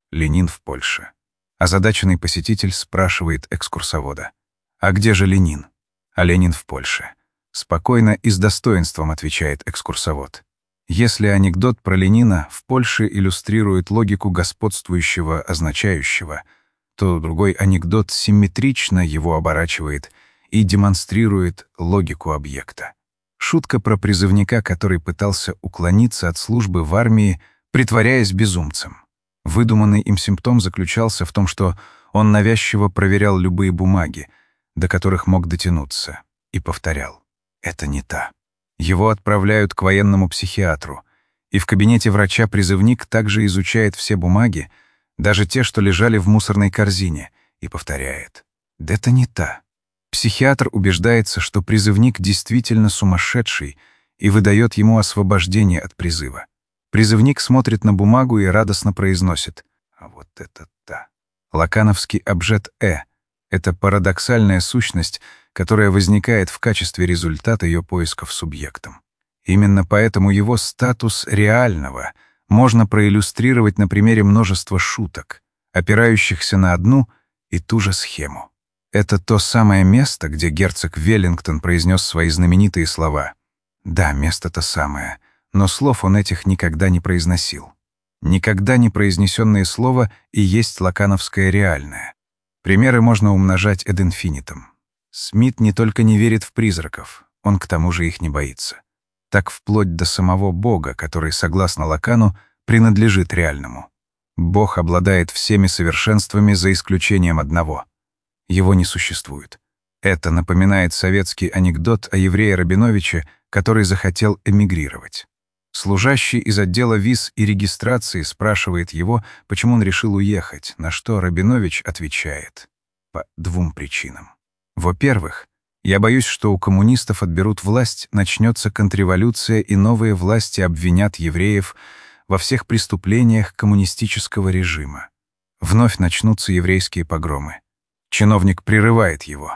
Ленин в Польше. Озадаченный посетитель спрашивает экскурсовода. «А где же Ленин?» «А Ленин в Польше». Спокойно и с достоинством отвечает экскурсовод. Если анекдот про Ленина в Польше иллюстрирует логику господствующего означающего, то другой анекдот симметрично его оборачивает и демонстрирует логику объекта. Шутка про призывника, который пытался уклониться от службы в армии, притворяясь безумцем. Выдуманный им симптом заключался в том, что он навязчиво проверял любые бумаги, до которых мог дотянуться, и повторял: «Это не та». Его отправляют к военному психиатру, и в кабинете врача призывник также изучает все бумаги, даже те, что лежали в мусорной корзине, и повторяет: «Да это не та». Психиатр убеждается, что призывник действительно сумасшедший и выдает ему освобождение от призыва. Призывник смотрит на бумагу и радостно произносит: «А вот это та». Лакановский обжет «э» — это парадоксальная сущность, которая возникает в качестве результата ее поисков субъектом. Именно поэтому его статус реального можно проиллюстрировать на примере множества шуток, опирающихся на одну и ту же схему. Это то самое место, где герцог Веллингтон произнес свои знаменитые слова. Да, место то самое, но слов он этих никогда не произносил. Никогда не произнесенное слово и есть лакановское реальное. Примеры можно умножать ad infinitum. Смит не только не верит в призраков, он к тому же их не боится. Так вплоть до самого Бога, который, согласно Лакану, принадлежит реальному. Бог обладает всеми совершенствами за исключением одного. Его не существует. Это напоминает советский анекдот о еврее Рабиновиче, который захотел эмигрировать. Служащий из отдела виз и регистрации спрашивает его, почему он решил уехать, на что Рабинович отвечает: по двум причинам. Во-первых, я боюсь, что у коммунистов отберут власть, начнется контрреволюция, и новые власти обвинят евреев во всех преступлениях коммунистического режима. Вновь начнутся еврейские погромы. Чиновник прерывает его.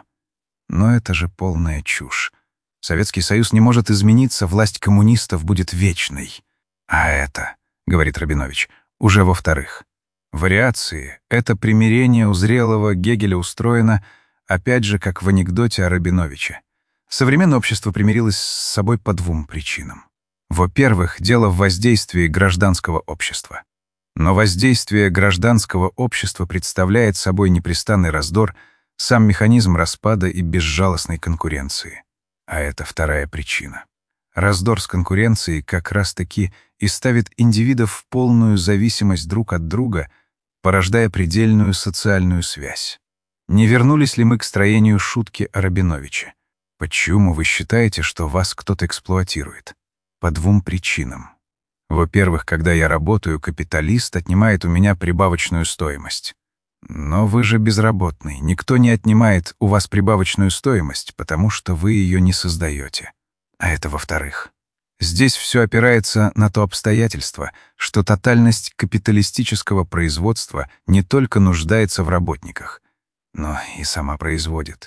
Но это же полная чушь. Советский Союз не может измениться, власть коммунистов будет вечной. А это, говорит Рабинович, уже во-вторых. Вариации — это примирение у зрелого Гегеля устроено, опять же, как в анекдоте о Рабиновиче. Современное общество примирилось с собой по двум причинам. Во-первых, дело в воздействии гражданского общества. Но воздействие гражданского общества представляет собой непрестанный раздор, сам механизм распада и безжалостной конкуренции. А это вторая причина. Раздор с конкуренцией как раз-таки и ставит индивидов в полную зависимость друг от друга, порождая предельную социальную связь. Не вернулись ли мы к строению шутки о Рабиновиче? Почему вы считаете, что вас кто-то эксплуатирует? По двум причинам. Во-первых, когда я работаю, капиталист отнимает у меня прибавочную стоимость. Но вы же безработный, никто не отнимает у вас прибавочную стоимость, потому что вы ее не создаете. А это во-вторых. Здесь все опирается на то обстоятельство, что тотальность капиталистического производства не только нуждается в работниках, но и сама производит.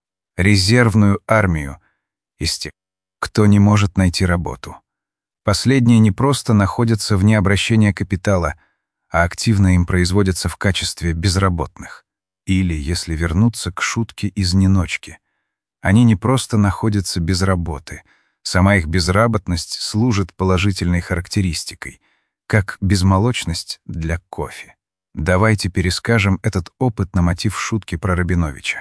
Резервную армию из тех, кто не может найти работу. Последние не просто находятся вне обращения капитала, а активно им производятся в качестве безработных. Или, если вернуться к шутке из «Ниночки», они не просто находятся без работы, сама их безработность служит положительной характеристикой, как безмолочность для кофе. Давайте перескажем этот опыт на мотив шутки про Рабиновича.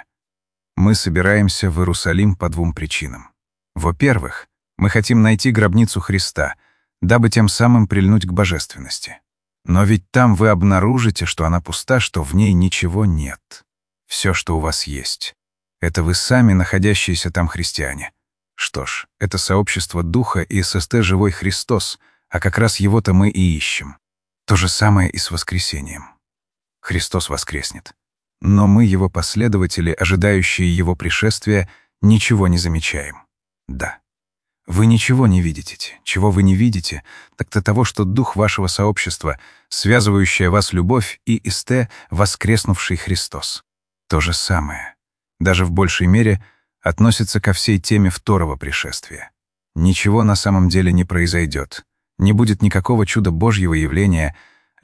Мы собираемся в Иерусалим по двум причинам. Во-первых, мы хотим найти гробницу Христа, дабы тем самым прильнуть к божественности. Но ведь там вы обнаружите, что она пуста, что в ней ничего нет. Все, что у вас есть, это вы сами, находящиеся там христиане. Что ж, это сообщество духа и ССТ «Живой Христос», а как раз его-то мы и ищем. То же самое и с воскресением. Христос воскреснет. Но мы, его последователи, ожидающие его пришествия, ничего не замечаем. Да. Вы ничего не видите. Чего вы не видите, так-то того, что дух вашего сообщества, связывающая вас любовь и ИСТ, воскреснувший Христос. То же самое, даже в большей мере, относится ко всей теме второго пришествия. Ничего на самом деле не произойдет. Не будет никакого чуда Божьего явления,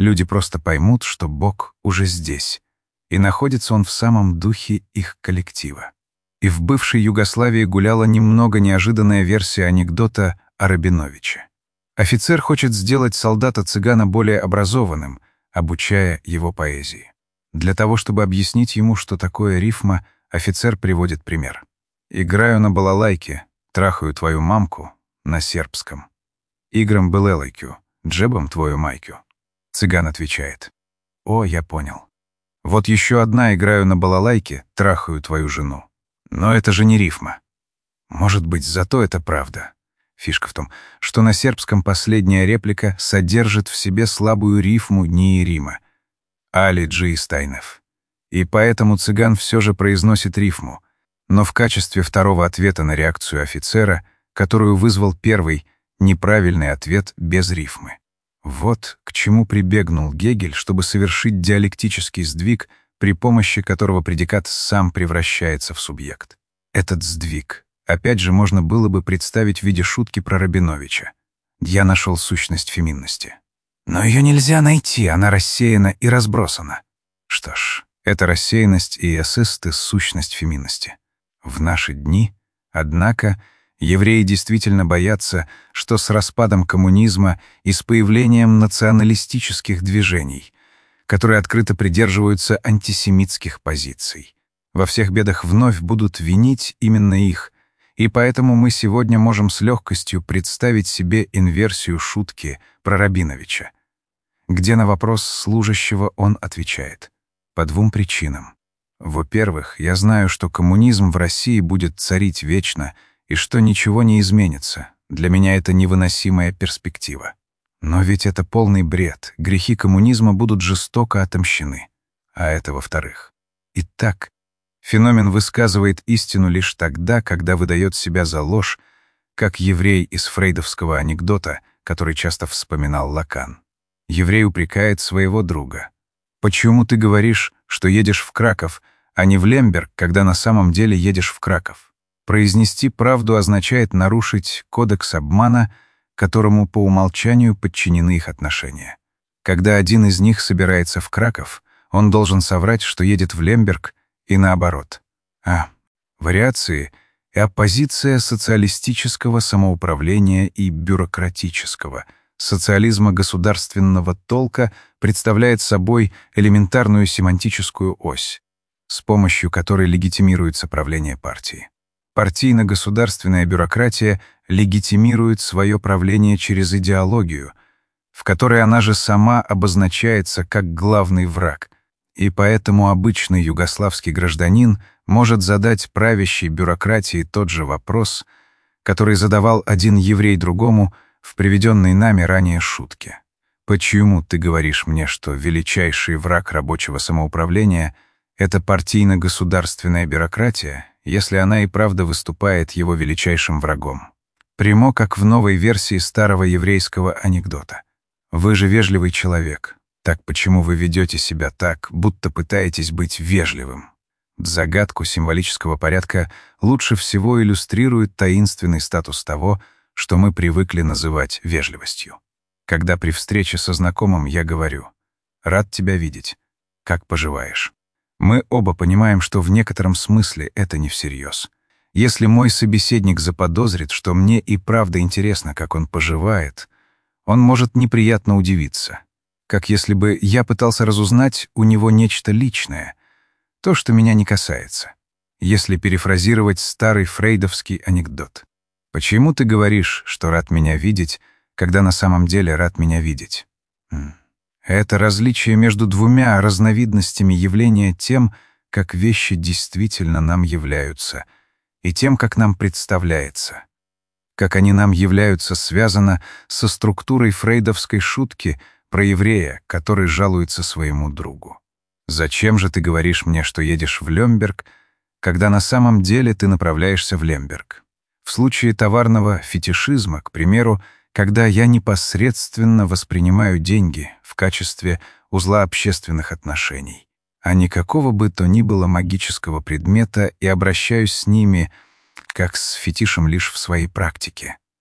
Люди просто поймут, что Бог уже здесь, и находится Он в самом духе их коллектива. И в бывшей Югославии гуляла немного неожиданная версия анекдота о Рабиновиче. Офицер хочет сделать солдата-цыгана более образованным, обучая его поэзии. Для того, чтобы объяснить ему, что такое рифма, офицер приводит пример. «Играю на балалайке, трахаю твою мамку» на сербском. «Играм белелайкю, джебом твою майкю». Цыган отвечает: «О, я понял. Вот еще одна: играю на балалайке, трахаю твою жену». Но это же не рифма. Может быть, зато это правда. Фишка в том, что на сербском последняя реплика содержит в себе слабую рифму ниирима «Али Джи Стайнев». И поэтому цыган все же произносит рифму, но в качестве второго ответа на реакцию офицера, которую вызвал первый, неправильный ответ без рифмы. Вот к чему прибегнул Гегель, чтобы совершить диалектический сдвиг, при помощи которого предикат сам превращается в субъект. Этот сдвиг, опять же, можно было бы представить в виде шутки про Рабиновича. Я нашел сущность феминности. Но ее нельзя найти, она рассеяна и разбросана. Что ж, эта рассеянность и есть сущность феминности. В наши дни, однако, евреи действительно боятся, что с распадом коммунизма и с появлением националистических движений, которые открыто придерживаются антисемитских позиций, во всех бедах вновь будут винить именно их, и поэтому мы сегодня можем с легкостью представить себе инверсию шутки про Рабиновича, где на вопрос служащего он отвечает: по двум причинам. Во-первых, я знаю, что коммунизм в России будет царить вечно и что ничего не изменится. Для меня это невыносимая перспектива. Но ведь это полный бред. Грехи коммунизма будут жестоко отомщены. А это во-вторых. Итак, феномен высказывает истину лишь тогда, когда выдает себя за ложь, как еврей из фрейдовского анекдота, который часто вспоминал Лакан. Еврей упрекает своего друга: «Почему ты говоришь, что едешь в Краков, а не в Лемберг, когда на самом деле едешь в Краков?» Произнести правду означает нарушить кодекс обмана, которому по умолчанию подчинены их отношения. Когда один из них собирается в Краков, он должен соврать, что едет в Лемберг, и наоборот. Вариации и оппозиция социалистического самоуправления и бюрократического, социализма государственного толка представляет собой элементарную семантическую ось, с помощью которой легитимируется правление партии. Партийно-государственная бюрократия легитимирует свое правление через идеологию, в которой она же сама обозначается как главный враг, и поэтому обычный югославский гражданин может задать правящей бюрократии тот же вопрос, который задавал один еврей другому в приведенной нами ранее шутке. «Почему ты говоришь мне, что величайший враг рабочего самоуправления — это партийно-государственная бюрократия, если она и правда выступает его величайшим врагом?» Прямо как в новой версии старого еврейского анекдота. «Вы же вежливый человек. Так почему вы ведете себя так, будто пытаетесь быть вежливым?» Загадку символического порядка лучше всего иллюстрирует таинственный статус того, что мы привыкли называть вежливостью. Когда при встрече со знакомым я говорю: «Рад тебя видеть. Как поживаешь?» Мы оба понимаем, что в некотором смысле это не всерьез. Если мой собеседник заподозрит, что мне и правда интересно, как он поживает, он может неприятно удивиться. Как если бы я пытался разузнать у него нечто личное, то, что меня не касается. Если перефразировать старый фрейдовский анекдот. «Почему ты говоришь, что рад меня видеть, когда на самом деле рад меня видеть?» Это различие между двумя разновидностями явления тем, как вещи действительно нам являются, и тем, как нам представляется. Как они нам являются, связано со структурой фрейдовской шутки про еврея, который жалуется своему другу. «Зачем же ты говоришь мне, что едешь в Лемберг, когда на самом деле ты направляешься в Лемберг?» В случае товарного фетишизма, к примеру, когда я непосредственно воспринимаю деньги в качестве узла общественных отношений, а не какого бы то ни было магического предмета, и обращаюсь с ними как с фетишем лишь в своей практике.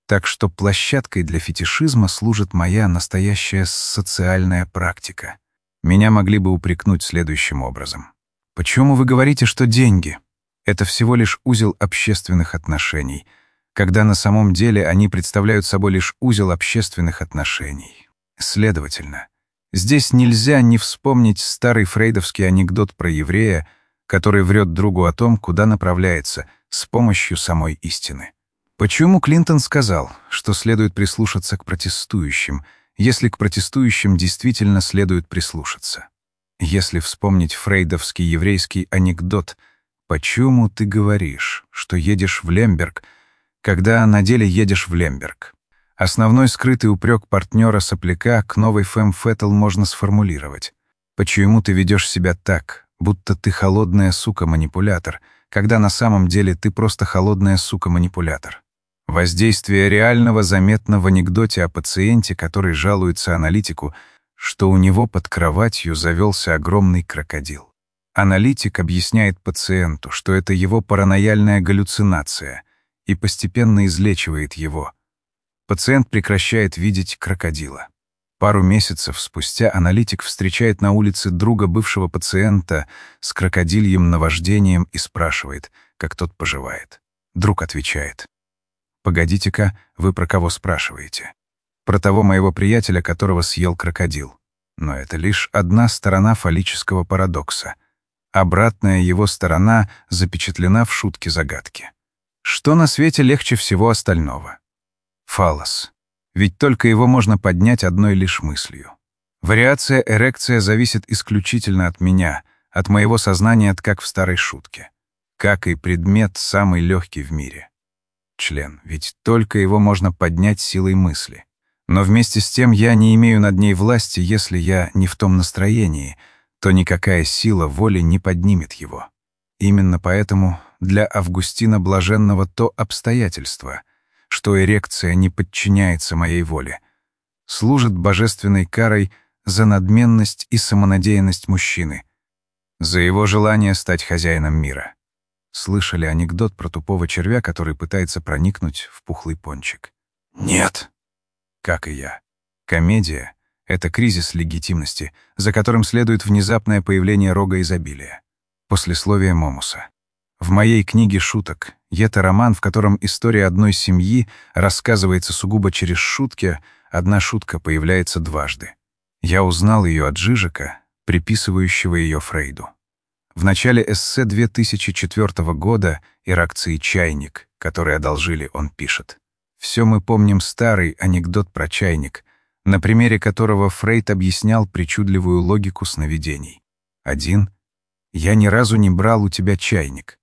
Так что площадкой для фетишизма служит моя настоящая социальная практика. Меня могли бы упрекнуть следующим образом. Почему вы говорите, что деньги — это всего лишь узел общественных отношений, когда на самом деле они представляют собой лишь узел общественных отношений? Следовательно, здесь нельзя не вспомнить старый фрейдовский анекдот про еврея, который врет другу о том, куда направляется, с помощью самой истины. Почему Клинтон сказал, что следует прислушаться к протестующим, если к протестующим действительно следует прислушаться? Если вспомнить фрейдовский еврейский анекдот «Почему ты говоришь, что едешь в Лемберг, когда на деле едешь в Лемберг?» Основной скрытый упрек партнера-сопляка к новой фemme fatale можно сформулировать. «Почему ты ведешь себя так, будто ты холодная сука-манипулятор, когда на самом деле ты просто холодная сука-манипулятор?» Воздействие реального заметно в анекдоте о пациенте, который жалуется аналитику, что у него под кроватью завелся огромный крокодил. Аналитик объясняет пациенту, что это его паранояльная галлюцинация, и постепенно излечивает его. Пациент прекращает видеть крокодила. Пару месяцев спустя аналитик встречает на улице друга бывшего пациента с крокодильем наваждением и спрашивает, как тот поживает. Друг отвечает: «Погодите-ка, вы про кого спрашиваете?» «Про того моего приятеля, которого съел крокодил». Но это лишь одна сторона фаллического парадокса. Обратная его сторона запечатлена в шутке-загадке. Что на свете легче всего остального? Фаллос. Ведь только его можно поднять одной лишь мыслью. Вариация эрекция зависит исключительно от меня, от моего сознания, как в старой шутке. Как и предмет самый легкий в мире. Член, ведь только его можно поднять силой мысли. Но вместе с тем я не имею над ней власти, если я не в том настроении, то никакая сила воли не поднимет его. Именно поэтому для Августина Блаженного то обстоятельство, что эрекция не подчиняется моей воле, служит божественной карой за надменность и самонадеянность мужчины, за его желание стать хозяином мира. Слышали анекдот про тупого червя, который пытается проникнуть в пухлый пончик? Нет. Как и я. Комедия — это кризис легитимности, за которым следует внезапное появление рога изобилия. Послесловие Момуса. В моей книге шуток это роман, в котором история одной семьи рассказывается сугубо через шутки, одна шутка появляется дважды. Я узнал ее от Жижика, приписывающего ее Фрейду. В начале эссе 2004 года «Иракции чайник», который одолжили, он пишет: «Все мы помним старый анекдот про чайник, на примере которого Фрейд объяснял причудливую логику сновидений. 1. Я ни разу не брал у тебя чайник.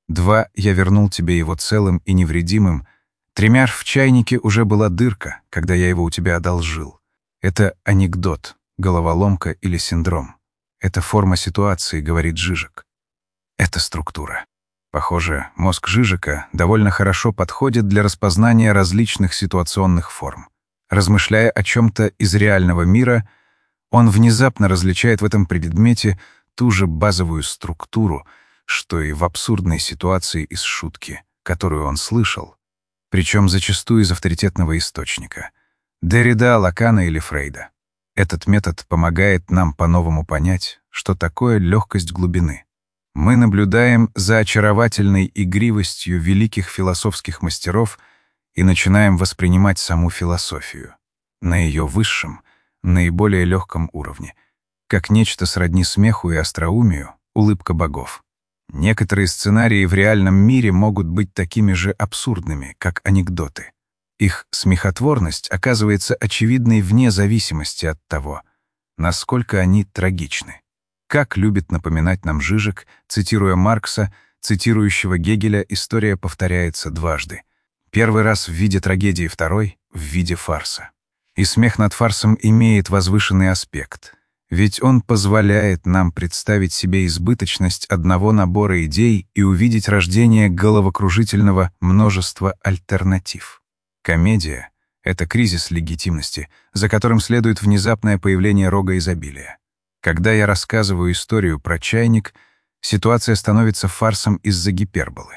2. Я вернул тебе его целым и невредимым. 3. В чайнике уже была дырка, когда я его у тебя одолжил. Это анекдот, головоломка или синдром. Это форма ситуации, говорит Жижик. Это структура. Похоже, мозг Жижика довольно хорошо подходит для распознания различных ситуационных форм. Размышляя о чем-то из реального мира, он внезапно различает в этом предмете ту же базовую структуру, что и в абсурдной ситуации из шутки, которую он слышал, причем зачастую из авторитетного источника — Деррида, Лакана или Фрейда. Этот метод помогает нам по-новому понять, что такое легкость глубины. Мы наблюдаем за очаровательной игривостью великих философских мастеров и начинаем воспринимать саму философию на ее высшем, наиболее легком уровне, как нечто сродни смеху и остроумию, улыбка богов. Некоторые сценарии в реальном мире могут быть такими же абсурдными, как анекдоты. Их смехотворность оказывается очевидной вне зависимости от того, насколько они трагичны. Как любит напоминать нам Жижик, цитируя Маркса, цитирующего Гегеля, история повторяется дважды. Первый раз в виде трагедии, второй — в виде фарса. И смех над фарсом имеет возвышенный аспект, ведь он позволяет нам представить себе избыточность одного набора идей и увидеть рождение головокружительного множества альтернатив. Комедия — это кризис легитимности, за которым следует внезапное появление рога изобилия. Когда я рассказываю историю про чайник, ситуация становится фарсом из-за гиперболы.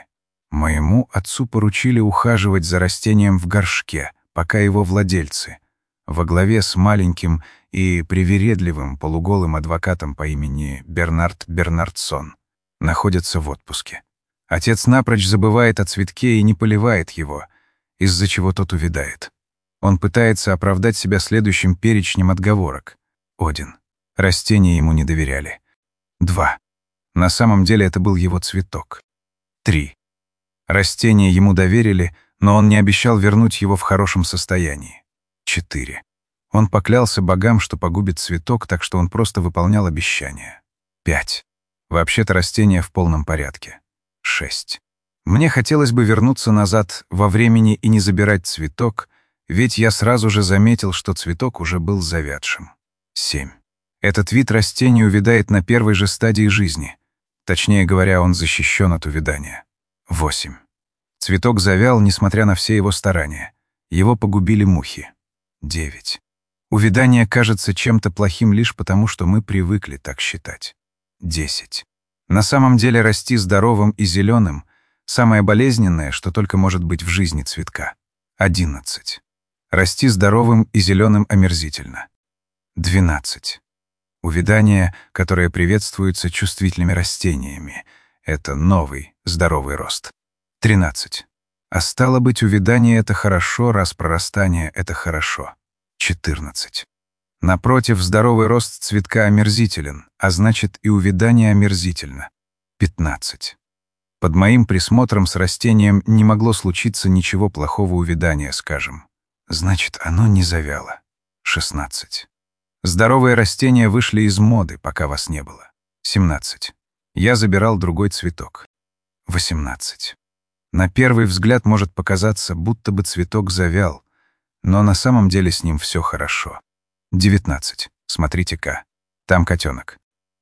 Моему отцу поручили ухаживать за растением в горшке, пока его владельцы, во главе с маленьким и привередливым полуголым адвокатом по имени Бернард Бернардсон, находятся в отпуске. Отец напрочь забывает о цветке и не поливает его, из-за чего тот увядает. Он пытается оправдать себя следующим перечнем отговорок. 1. Растения ему не доверяли. 2. На самом деле это был его цветок. 3. Растение ему доверили, но он не обещал вернуть его в хорошем состоянии. 4. Он поклялся богам, что погубит цветок, так что он просто выполнял обещания. 5. Вообще-то растение в полном порядке. 6. Мне хотелось бы вернуться назад во времени и не забирать цветок, ведь я сразу же заметил, что цветок уже был завядшим. 7. Этот вид растений увядает на первой же стадии жизни. Точнее говоря, он защищен от увядания. 8. Цветок завял, несмотря на все его старания. Его погубили мухи. 9. Увядание кажется чем-то плохим лишь потому, что мы привыкли так считать. 10. На самом деле расти здоровым и зеленым — самое болезненное, что только может быть в жизни цветка. 11. Расти здоровым и зеленым омерзительно. 12. Увядание, которое приветствуется чувствительными растениями — это новый, здоровый рост. 13. А стало быть, увядание — это хорошо, раз прорастание — это хорошо. 14. Напротив, здоровый рост цветка омерзителен, а значит и увядание омерзительно. 15. Под моим присмотром с растением не могло случиться ничего плохого увядания, скажем. Значит, оно не завяло. 16. Здоровые растения вышли из моды, пока вас не было. 17. Я забирал другой цветок. 18. На первый взгляд может показаться, будто бы цветок завял, но на самом деле с ним все хорошо. 19. Смотрите-ка, там котенок.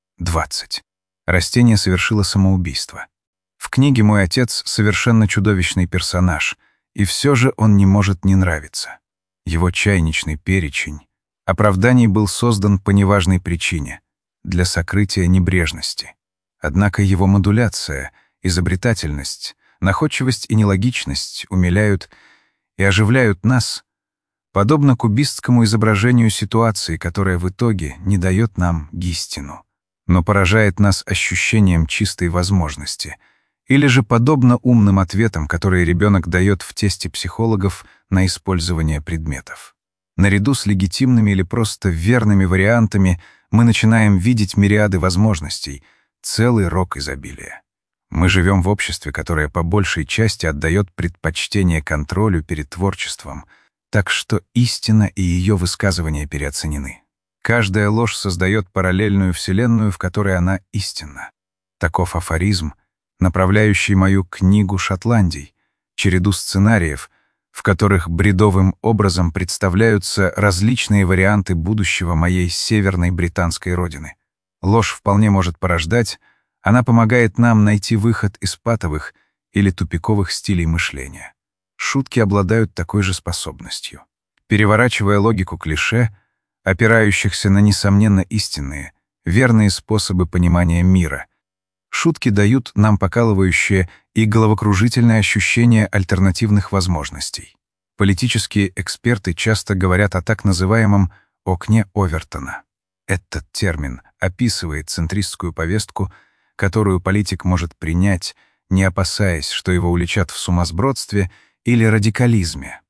20. Растение совершило самоубийство. В книге мой отец совершенно чудовищный персонаж, и все же он не может не нравиться. Его чайничный перечень оправданий был создан по неважной причине — для сокрытия небрежности. Однако его модуляция, изобретательность, находчивость и нелогичность умиляют и оживляют нас, подобно кубистскому изображению ситуации, которая в итоге не дает нам истину, но поражает нас ощущением чистой возможности, или же подобно умным ответам, которые ребенок дает в тесте психологов на использование предметов. Наряду с легитимными или просто верными вариантами мы начинаем видеть мириады возможностей, целый рог изобилия. Мы живем в обществе, которое по большей части отдает предпочтение контролю перед творчеством, так что истина и ее высказывания переоценены. Каждая ложь создает параллельную вселенную, в которой она истинна. Таков афоризм, направляющий мою книгу «Шотландий», череду сценариев, в которых бредовым образом представляются различные варианты будущего моей северной британской родины. Ложь вполне может порождать, она помогает нам найти выход из патовых или тупиковых стилей мышления. Шутки обладают такой же способностью. Переворачивая логику клише, опирающихся на несомненно истинные, верные способы понимания мира, шутки дают нам покалывающее и головокружительное ощущение альтернативных возможностей. Политические эксперты часто говорят о так называемом «окне Овертона». Этот термин описывает центристскую повестку, которую политик может принять, не опасаясь, что его уличат в сумасбродстве или радикализме.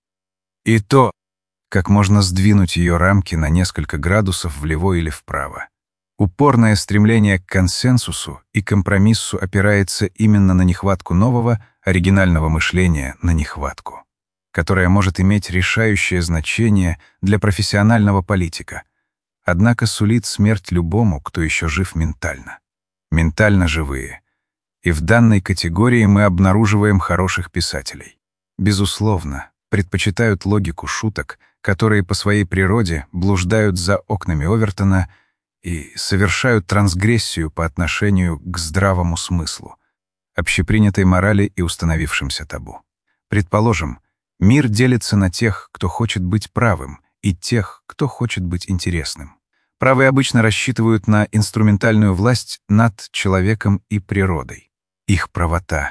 И то, как можно сдвинуть ее рамки на несколько градусов влево или вправо. Упорное стремление к консенсусу и компромиссу опирается именно на нехватку нового, оригинального мышления, на нехватку, которая может иметь решающее значение для профессионального политика, однако сулит смерть любому, кто еще жив ментально. Ментально живые. И в данной категории мы обнаруживаем хороших писателей. Безусловно, предпочитают логику шуток, которые по своей природе блуждают за окнами Овертона и совершают трансгрессию по отношению к здравому смыслу, общепринятой морали и установившимся табу. Предположим, мир делится на тех, кто хочет быть правым, и тех, кто хочет быть интересным. Правые обычно рассчитывают на инструментальную власть над человеком и природой. Их правота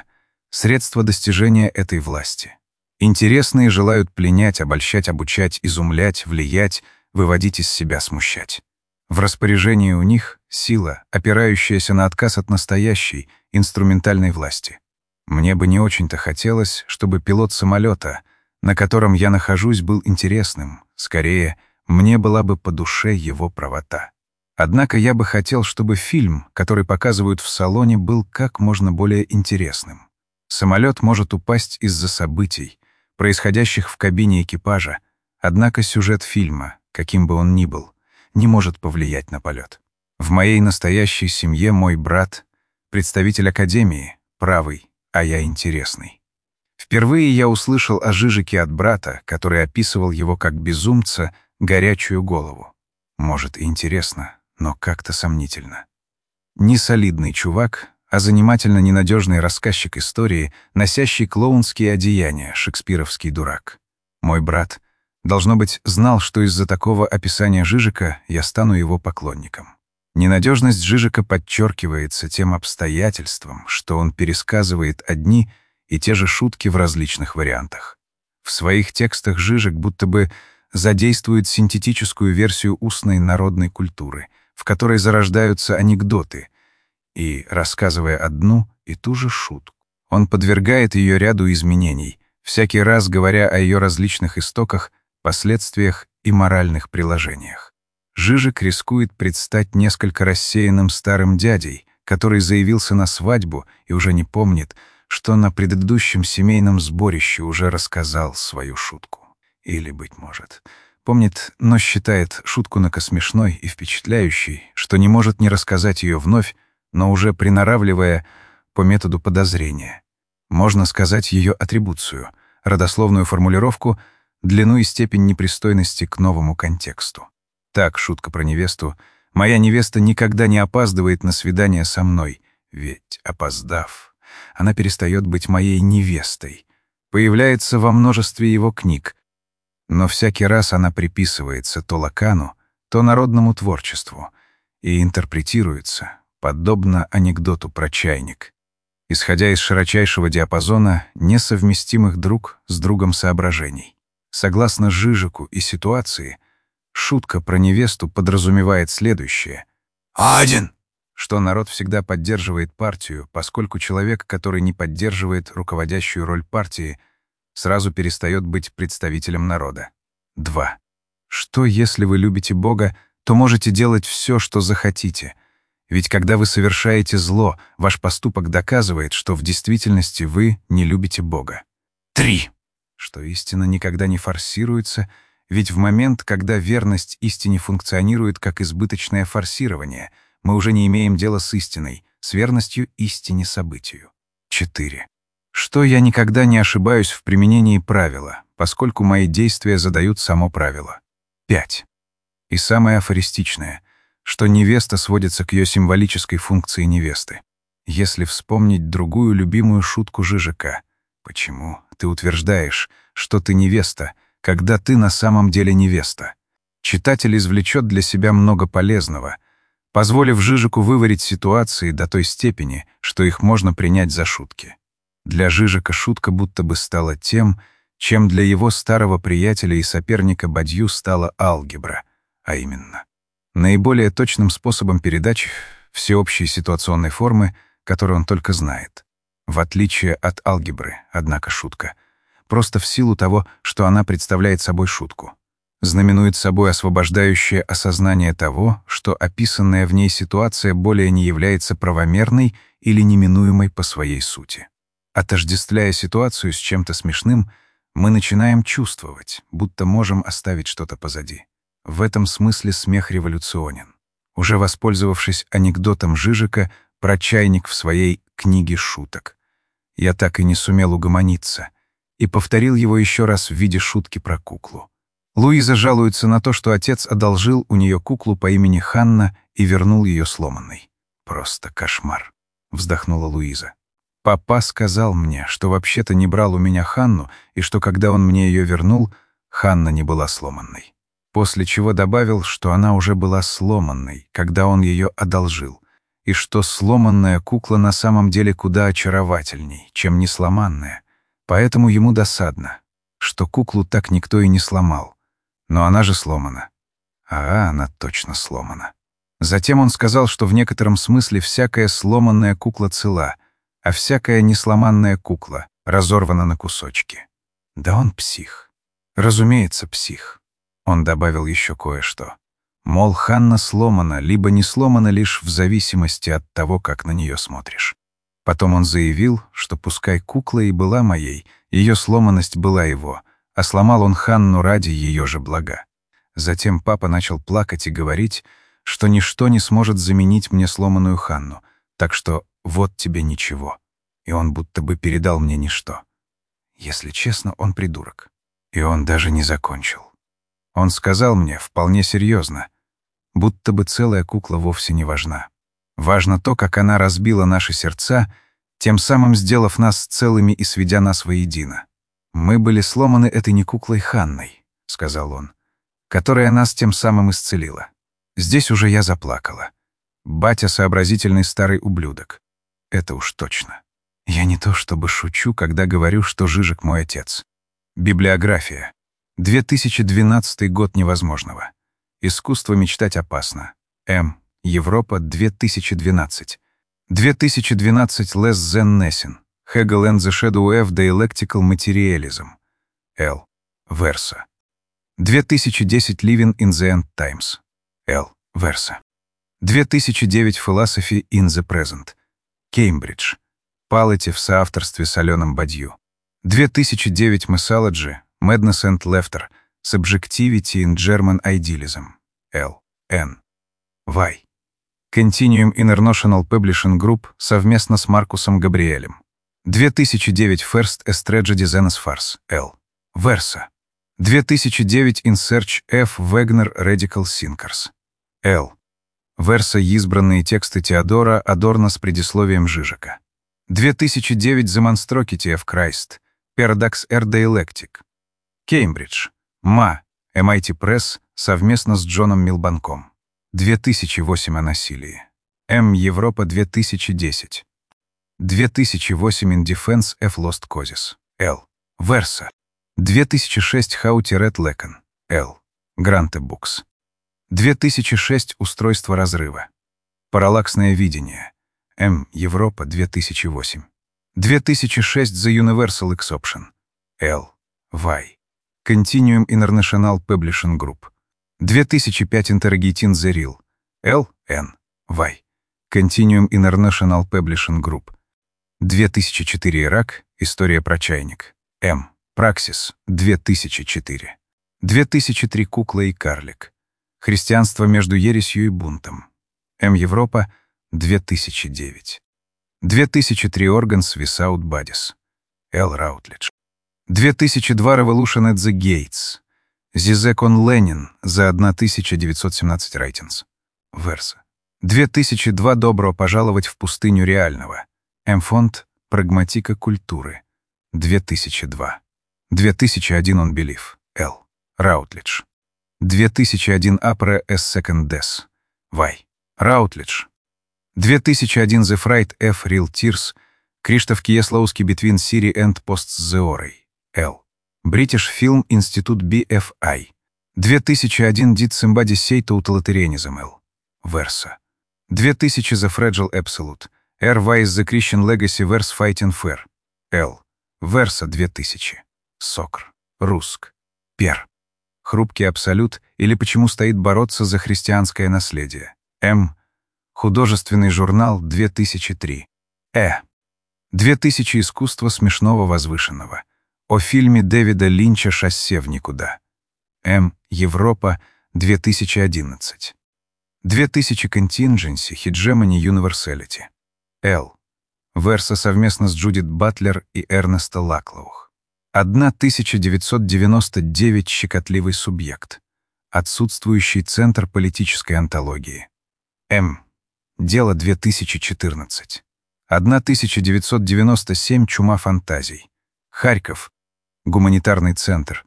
Средство достижения этой власти. Интересные желают пленять, обольщать, обучать, изумлять, влиять, выводить из себя, смущать. В распоряжении у них сила, опирающаяся на отказ от настоящей, инструментальной власти. Мне бы не очень-то хотелось, чтобы пилот самолета, на котором я нахожусь, был интересным. Скорее, мне была бы по душе его правота. Однако я бы хотел, чтобы фильм, который показывают в салоне, был как можно более интересным. Самолет может упасть из-за событий, происходящих в кабине экипажа, однако сюжет фильма, каким бы он ни был, не может повлиять на полет. В моей настоящей семье мой брат — представитель академии, правый, а я интересный. Впервые я услышал о Жижике от брата, который описывал его как безумца, горячую голову. Может, и интересно, но как-то сомнительно. Не солидный чувак, а занимательно ненадежный рассказчик истории, носящий клоунские одеяния, шекспировский дурак. Мой брат, должно быть, знал, что из-за такого описания Жижика я стану его поклонником. Ненадежность Жижика подчеркивается тем обстоятельством, что он пересказывает одни и те же шутки в различных вариантах. В своих текстах Жижик будто бы задействует синтетическую версию устной народной культуры, в которой зарождаются анекдоты, и, рассказывая одну и ту же шутку, он подвергает ее ряду изменений, всякий раз говоря о ее различных истоках, последствиях и моральных приложениях. Жижик рискует предстать несколько рассеянным старым дядей, который заявился на свадьбу и уже не помнит, что на предыдущем семейном сборище уже рассказал свою шутку. Или, быть может, помнит, но считает шутку смешной и впечатляющей, что не может не рассказать ее вновь, но уже приноравливая по методу подозрения. Можно сказать ее атрибуцию, родословную формулировку, длину и степень непристойности к новому контексту. Так, шутка про невесту. Моя невеста никогда не опаздывает на свидание со мной, ведь, опоздав, она перестает быть моей невестой. Появляется во множестве его книг, но всякий раз она приписывается то Лакану, то народному творчеству и интерпретируется, подобно анекдоту про чайник, исходя из широчайшего диапазона несовместимых друг с другом соображений. Согласно Жижику и ситуации, шутка про невесту подразумевает следующее. «Один!» Что народ всегда поддерживает партию, поскольку человек, который не поддерживает руководящую роль партии, сразу перестает быть представителем народа. 2. Что если вы любите Бога, то можете делать все, что захотите. Ведь когда вы совершаете зло, ваш поступок доказывает, что в действительности вы не любите Бога. 3. Что истина никогда не форсируется, ведь в момент, когда верность истине функционирует как избыточное форсирование, мы уже не имеем дела с истиной, с верностью истине событию. 4. Что я никогда не ошибаюсь в применении правила, поскольку мои действия задают само правило. 5. И самое афористичное, что невеста сводится к ее символической функции невесты. Если вспомнить другую любимую шутку Жижика, почему ты утверждаешь, что ты невеста, когда ты на самом деле невеста? Читатель извлечет для себя много полезного, позволив Жижику выварить ситуации до той степени, что их можно принять за шутки. Для Жижика шутка будто бы стала тем, чем для его старого приятеля и соперника Бадью стала алгебра, а именно наиболее точным способом передачи всеобщей ситуационной формы, которую он только знает. В отличие от алгебры, однако, шутка, просто в силу того, что она представляет собой шутку, знаменует собой освобождающее осознание того, что описанная в ней ситуация более не является правомерной или неминуемой по своей сути. Отождествляя ситуацию с чем-то смешным, мы начинаем чувствовать, будто можем оставить что-то позади. В этом смысле смех революционен. Уже воспользовавшись анекдотом Жижика про чайник в своей книге шуток, я так и не сумел угомониться и повторил его еще раз в виде шутки про куклу. Луиза жалуется на то, что отец одолжил у нее куклу по имени Ханна и вернул ее сломанной. «Просто кошмар», — вздохнула Луиза. «Папа сказал мне, что вообще-то не брал у меня Ханну, и что когда он мне ее вернул, Ханна не была сломанной. После чего добавил, что она уже была сломанной, когда он ее одолжил, и что сломанная кукла на самом деле куда очаровательней, чем несломанная. Поэтому ему досадно, что куклу так никто и не сломал. Но она же сломана. Она точно сломана. Затем он сказал, что в некотором смысле всякая сломанная кукла цела, а всякая несломанная кукла разорвана на кусочки. Да он псих. Разумеется, псих. Он добавил еще кое-что. Мол, Ханна сломана, либо не сломана лишь в зависимости от того, как на нее смотришь. Потом он заявил, что пускай кукла и была моей, ее сломанность была его, а сломал он Ханну ради ее же блага. Затем папа начал плакать и говорить, что ничто не сможет заменить мне сломанную Ханну, так что вот тебе ничего. И он будто бы передал мне ничто. Если честно, он придурок. И он даже не закончил. Он сказал мне вполне серьезно, будто бы целая кукла вовсе не важна. Важно то, как она разбила наши сердца, тем самым сделав нас целыми и сведя нас воедино. «Мы были сломаны этой не куклой Ханной», — сказал он, «которая нас тем самым исцелила». Здесь уже я заплакала. Батя — сообразительный старый ублюдок. Это уж точно. Я не то чтобы шучу, когда говорю, что Жижик мой отец. Библиография. 2012 год невозможного. Искусство мечтать опасно. М. Европа, 2012. 2012 Less than Nothing. Hegel and the Shadow of Dialectical Materialism. Л. Верса. 2010 Living in the End Times. Л. Верса. 2009 Philosophy in the Present. Кеймбридж. Паллети в соавторстве с Аленом Бадью. 2009 Mythology, Madness and Laughter, Subjectivity in German Idealism. Л. Н. Вай. Continuum International Publishing Group совместно с Маркусом Габриэлем. 2009 First a Tragedy then as Farce. Л. Верса. 2009 In Search F. Wagner Radical Thinkers. Л. Верса. Избранные тексты Теодора Адорно с предисловием Жижика. 2009 The Monstrosity of Christ. Paradox R. Dialectic. Кеймбридж. МА. MIT Press совместно с Джоном Милбанком. 2008 о насилии. М. Европа, 2010. 2008 In Defense of Lost Causes. Л. Верса. 2006 How to Read Lacan. Л. Гранте Букс. 2006 Устройство разрыва. Параллаксное видение. М. Европа, 2008. 2006 The Universal Exception. Л. Вай. Continuum International Publishing Group. 2005 Interrogating the Real. Л. Н. Вай. Continuum International Publishing Group. 2004 Ирак. История про чайник. М. Праксис. 2004. 2003 Кукла и карлик. Христианство между ересью и бунтом. М. Европа. 2009. 2003 Organs Without Bodies. Л. Роутлидж. 2002 Revolution at the Gates. Зизек он Ленин за 1917 Райтинс. Верса. 2002 Добро пожаловать в пустыню реального. М-фонд Прагматика культуры. 2002. 2001 On Belief. Л. Роутлидж. 2001 Апре S. Second Death. Вай. Роутлидж. 2001 The Fright F. Real Tears. Криштоф Киеслоуски Between Siri and Post Theory. Л. British Film Institute BFI. 2001 Did Somebody Say Totalitarianism. Л. Верса. 2000 The Fragile Absolute. R. Why is the Christian Legacy Verse Fighting Fair. Л. Верса. 2000. Сокр. Руск. Пер. Хрупкий абсолют или почему стоит бороться за христианское наследие. М. Художественный журнал, 2003. 2000 Искусство смешного возвышенного. О фильме Дэвида Линча «Шоссе в никуда». М. Европа, 2011. 2000 Contingency, Hegemony Universality. Л. Верса совместно с Джудит Батлер и Эрнеста Лаклаух. 1999 Щекотливый субъект. Отсутствующий центр политической онтологии. М. Дело 2014. 1997 Чума фантазий. Харьков. Гуманитарный центр.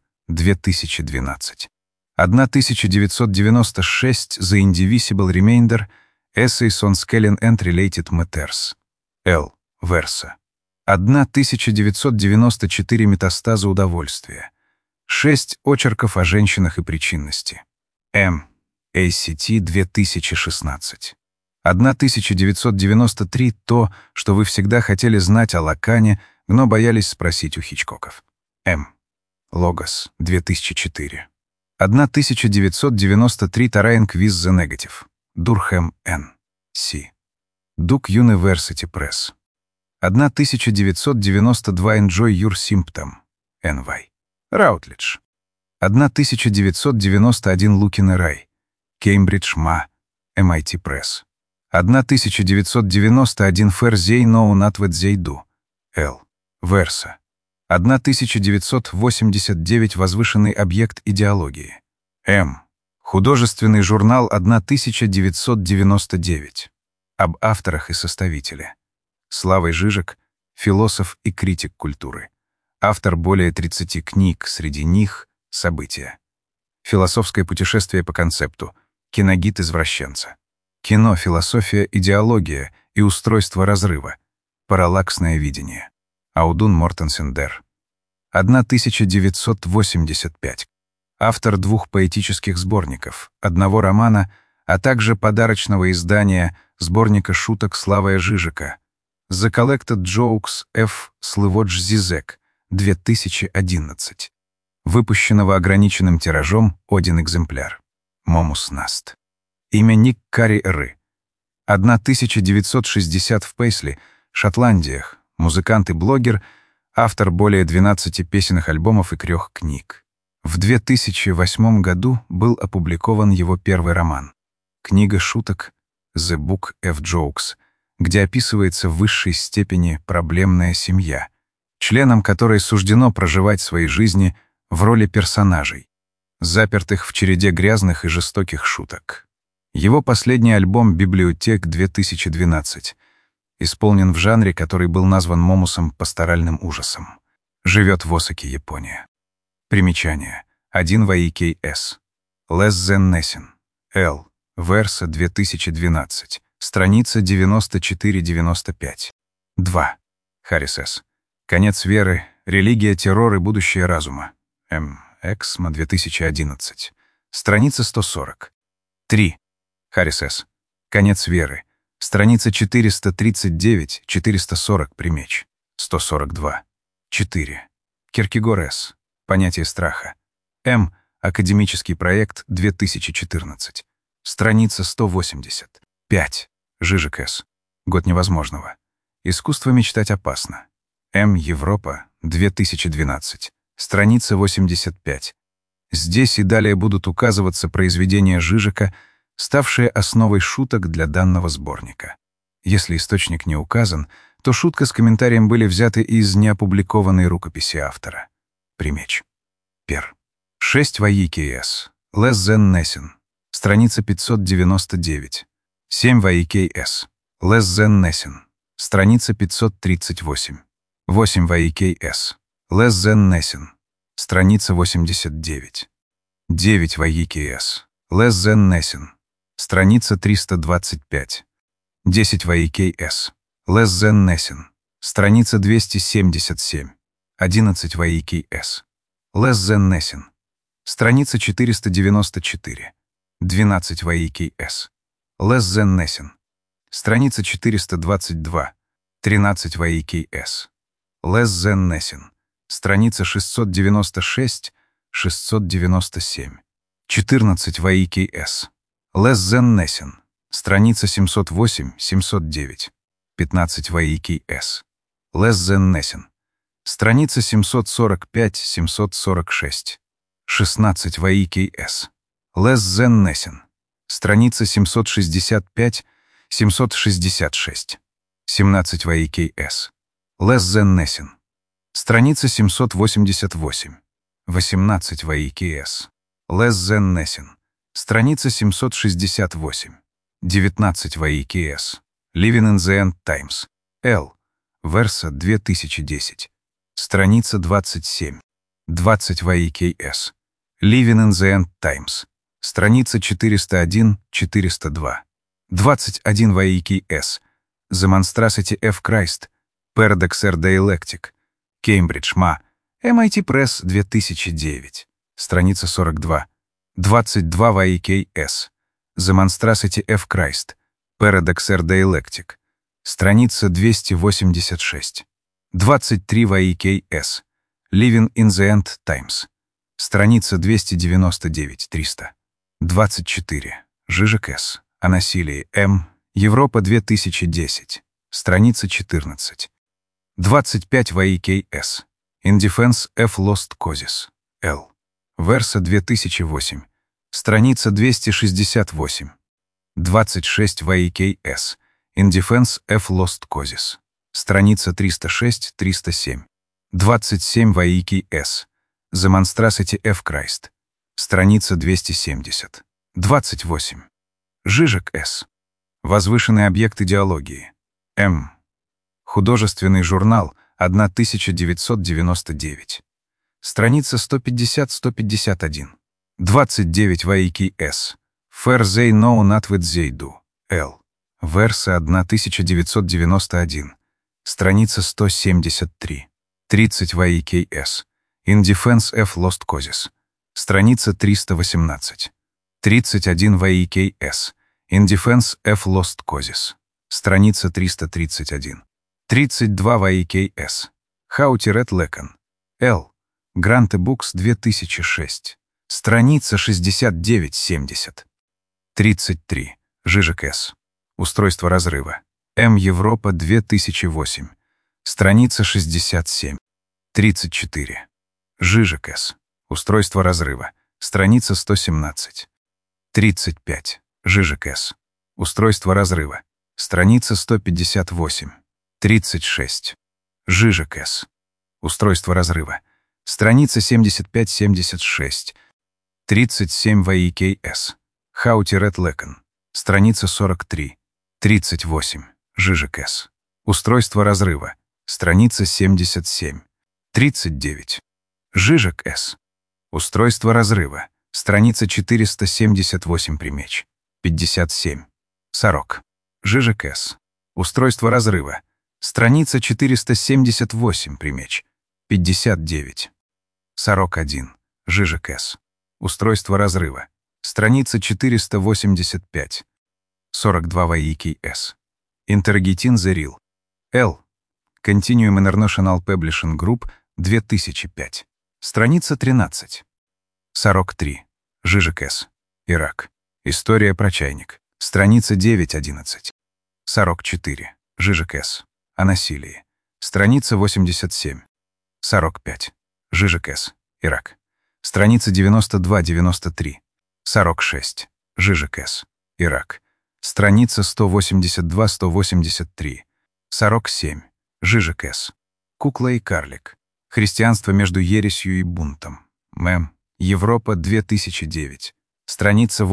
2012. 1996 The Indivisible Remainder. Essays on Scale and Related Matters. Л. Верса. 1994 метастазы удовольствия. 6 очерков о женщинах и причинности. М. ACT 2016. 1993 то, что вы всегда хотели знать о Лакане, но боялись спросить у Хичкоков. М. Логос 2004. 1993 Terrain Quiz the Negative. Дурхэм Н. С. Duke University Press. 1992 Enjoy Your Symptom. NY. Роутлидж. 1991 Лукин и Рай. Кеймбридж МА. MIT Press. 1991 Ферзей Ноу Натведзейду. Л. Верса. 1989 Возвышенный объект идеологии. М. Художественный журнал 1999. Об авторах и составителе. Славой Жижик, философ и критик культуры. Автор более 30 книг, среди них «События». Философское путешествие по концепту. Киногид извращенца. Кино, философия, идеология и устройство разрыва. Параллаксное видение. Аудун Мортенсен Дер. 1985. Автор 2 поэтических сборников, 1 романа, а также подарочного издания сборника шуток Славая Жижика «The Collected Jokes F. Слыводж Зизек», 2011. Выпущенного ограниченным тиражом 1 экземпляр. Момус Наст. Имя Ник Карри Ры. 1960 в Пейсли, Шотландиях, музыкант и блогер, автор более 12 песенных альбомов и 3 книг. В 2008 году был опубликован его первый роман. Книга шуток «The Book of Jokes», где описывается в высшей степени проблемная семья, членам которой суждено проживать свои жизни в роли персонажей, запертых в череде грязных и жестоких шуток. Его последний альбом «Библиотек 2012» исполнен в жанре, который был назван Момусом пасторальным ужасом. Живет в Осаке, Япония. Примечание. 1 ВИКС. Less Than Nothing. Л. Верса 2012. Страница 94-95. 2. Харрис С. Конец веры. Религия, террор и будущее разума. М. Эксмо 2011. Страница 140. 3. Харрис С. Конец веры. Страница 439-440 примеч. 142. 4. Киркегор С. Понятие страха. М. Академический проект 2014. Страница 180. 5. Жижик С. Год невозможного. Искусство мечтать опасно. М. Европа 2012. Страница 85. Здесь и далее будут указываться произведения Жижика, ставшие основой шуток для данного сборника. Если источник не указан, то шутка с комментарием были взяты из неопубликованной рукописи автора. Примеч. Пер. 6 ВИКС. Less Than Nothing. Страница 599. 7 ВИКС. Less Than Nothing. Страница 538. 8 ВИКС. Less Than Nothing. Страница 89. 9 ВИКС. Less Than Nothing. Страница 325. 10 ВИКС. Less Than Nothing. Страница 277. 11 ВИКС. Less Than Nothing. Страница 494. 12 ВИКС. Less Than Nothing. Страница 422. 13 ВИКС. Less Than Nothing. Страница 696, 697. 14 ВИКС. Less Than Nothing. Страница 708, 709. 15 ВИКС. Less Than Nothing. Страница 745, 746. 16 ВИКС. Less Than Nothing. Страница 765, 766. 17 ВИКС. Less Than Nothing. Страница 788. 18 ВИКС. Less Than Nothing. Страница 768. 19 ВИКС. Living in the End Times. Л. Верса 2010. Страница 27. 20 ВИКС. Living in the End Times. Страница 401, 402. 21 Ваики С. The Monstrosity F. Christ. Paradox R. Dialectic. Cambridge, MA. MIT Press, 2009. Страница 42. 22 Ваики С. The Monstrosity F. Christ. Paradox R. Dialectic. Страница 286. 23 Ваики С. Living in the End Times. Страница 299-300. 24. Жижик С. О насилии М. Европа 2010. Страница 14. 25 Ваики С. In Defense F. Lost Causes. L. Верса 2008. Страница 268. 26 Ваики С. In Defense F. Lost Causes. Страница 306-307. 27 Ваики С. The Monstrosity F. Christ. Страница 270. 28. Жижик С. Возвышенный объект идеологии. М. Художественный журнал, 1999. Страница 150-151. 29 Ваики С. Fair they know not what they do. Л. Верса 1991. Страница 173. 30 Ваики С. In Defense F. Lost Causes. Страница 318. 31 Ваики С. In Defense F. Lost Causes. Страница 331. 32 Ваики С. How to Read Lacan. Л. Гранте Books 2006. Страница 69-70. 33. Жижик С. Устройство разрыва. М. Европа 2008. Страница 67. 34. Жижик С. Устройство разрыва. Страница 117. 35. Жижик С. Устройство разрыва. Страница 158. 36. Жижик С. Устройство разрыва. Страница 75-76. 37 Ваики С. How to Read Lacan. Страница 43. 38. Жижик С. Устройство разрыва. Страница 77. 39. Жижик С. Устройство разрыва. Страница 478 примеч. 57. Сорок. Жижик С. Устройство разрыва. Страница 478 примеч. 59. 41. Жижик С. Устройство разрыва. Страница 485. 42 Ваики С. Interrogating the Real. Л. Continuum International Publishing Group, 2005. Страница 13. 43. Жижик С. Ирак. История про чайник. Страница 9-11. 44. Жижик С. О насилии. Страница 87. 45. Жижик С. Ирак. Страница 92-93. 46. Жижик С. Ирак. Страница 182-183. 47. Жижик С. Кукла и карлик. Христианство между ересью и бунтом. Мэм. Европа 2009. Страница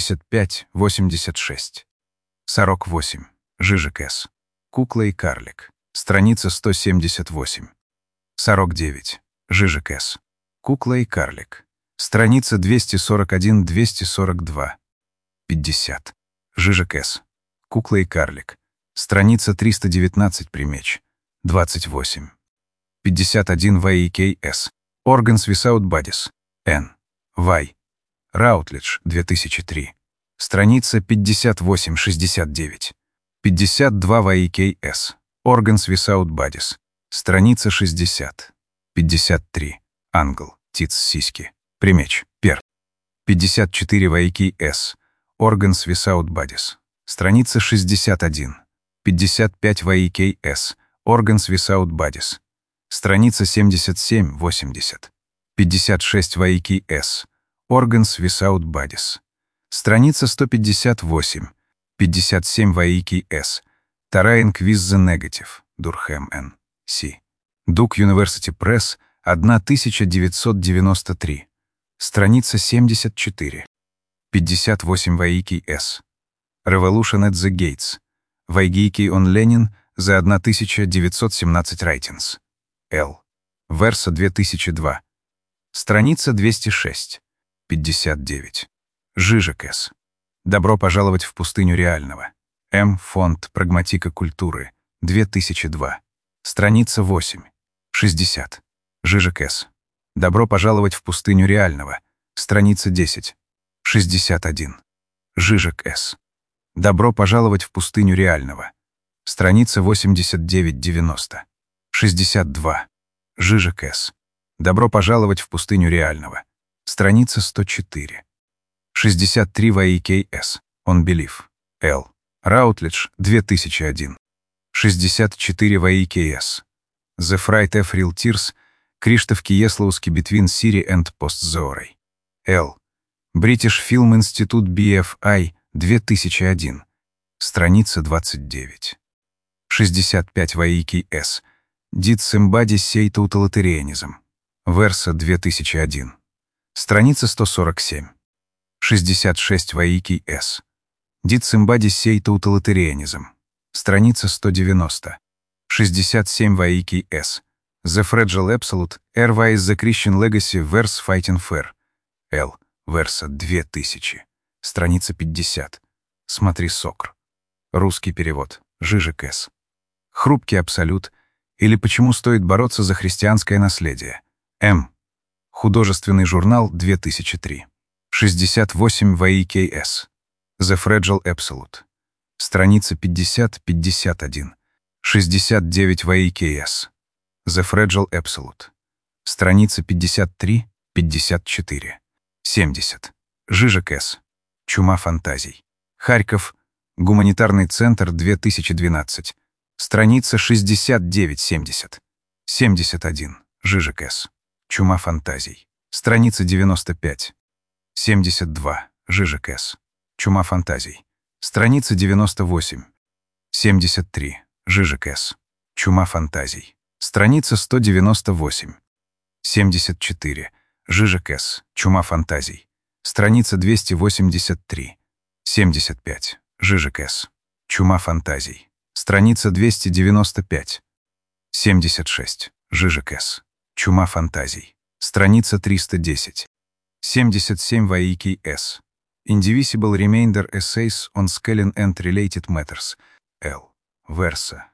85-86. 48. Жижик С. Кукла и карлик. Страница 178. 49. Жижик С. Кукла и карлик. Страница 241-242. 50. Жижик С. Кукла и карлик. Страница 319 примеч. 28. 51 Ваики С. Organs Without Bodies. Н. Вай. Раутлидж, 2003. Страница 58-69. 52 Ваики С. Organs Without Bodies. Страница 60. 53. Англ. Тиц сиськи. Примеч. Пер. 54 Ваики С. Organs Without Bodies. Страница 61. 55 Ваики С. Organs Without Bodies. Страница 77-80. 56 Ваики С. Organs Without Bodies. Страница 158. 57 Ваики С. Terrain With the Negative. Дурхэм Н. С. Duke University Press, 1993. Страница 74. 58 Ваики С. Revolution at the Gates. Вайгики on Lenin за 1917 Writings. Л. Верса 2002. Страница 206. 59. Жижик С. Добро пожаловать в пустыню реального. М. Фонд «Прагматика культуры», 2002. Страница 8. 60. Жижик С. «Добро пожаловать в пустыню реального». Страница 10. 61. Жижик С. «Добро пожаловать в пустыню реального». Страница 89-90. 62. Жижик С. «Добро пожаловать в пустыню реального». Страница 104. 63 ВАИКС. On Belief. Л. Роутлидж, 2001. 64 ВАИКС. The Fright of Real Tears. Криштоф Киеслауски Between Siri and Post-Зорой. Л. British Film Institute BFI, 2001. Страница 29. 65 ВАИКС. Did somebody say totalitarianism? Верса, 2001. Страница 147. 66 ВАИКС. Did somebody say totalitarianism? Страница 190. 67 ВАИКС. The Fragile Absolute, R. is the Christian Legacy Verse Fighting Fair. Л. Верса, 2000. Страница 50. Смотри Сокр. Русский перевод. Жижик С. Хрупкий абсолют или почему стоит бороться за христианское наследие. М. Художественный журнал, 2003. 68 ВАИКС. The Fragile Absolute. Страница 50-51. 69 ВАИКС. The Fragile Absolute. Страница 53-54. 70. Жижик С. Чума фантазий. Харьков. Гуманитарный центр, 2012. Страница 69-70. 71. Жижик С. Чума фантазий. Страница 95. 72. Жижик С. Чума фантазий. Страница 98. 73. Жижик С. Чума фантазий. Страница 198. 74. Жижик С. Чума фантазий. Страница 283. 75. Жижик С. Чума фантазий. Страница 295. 76. Жижик С. Чума фантазий. Страница 310. 77 ВАИКС. Indivisible Remainder Essays on Scaling and Related Matters. Л. Верса.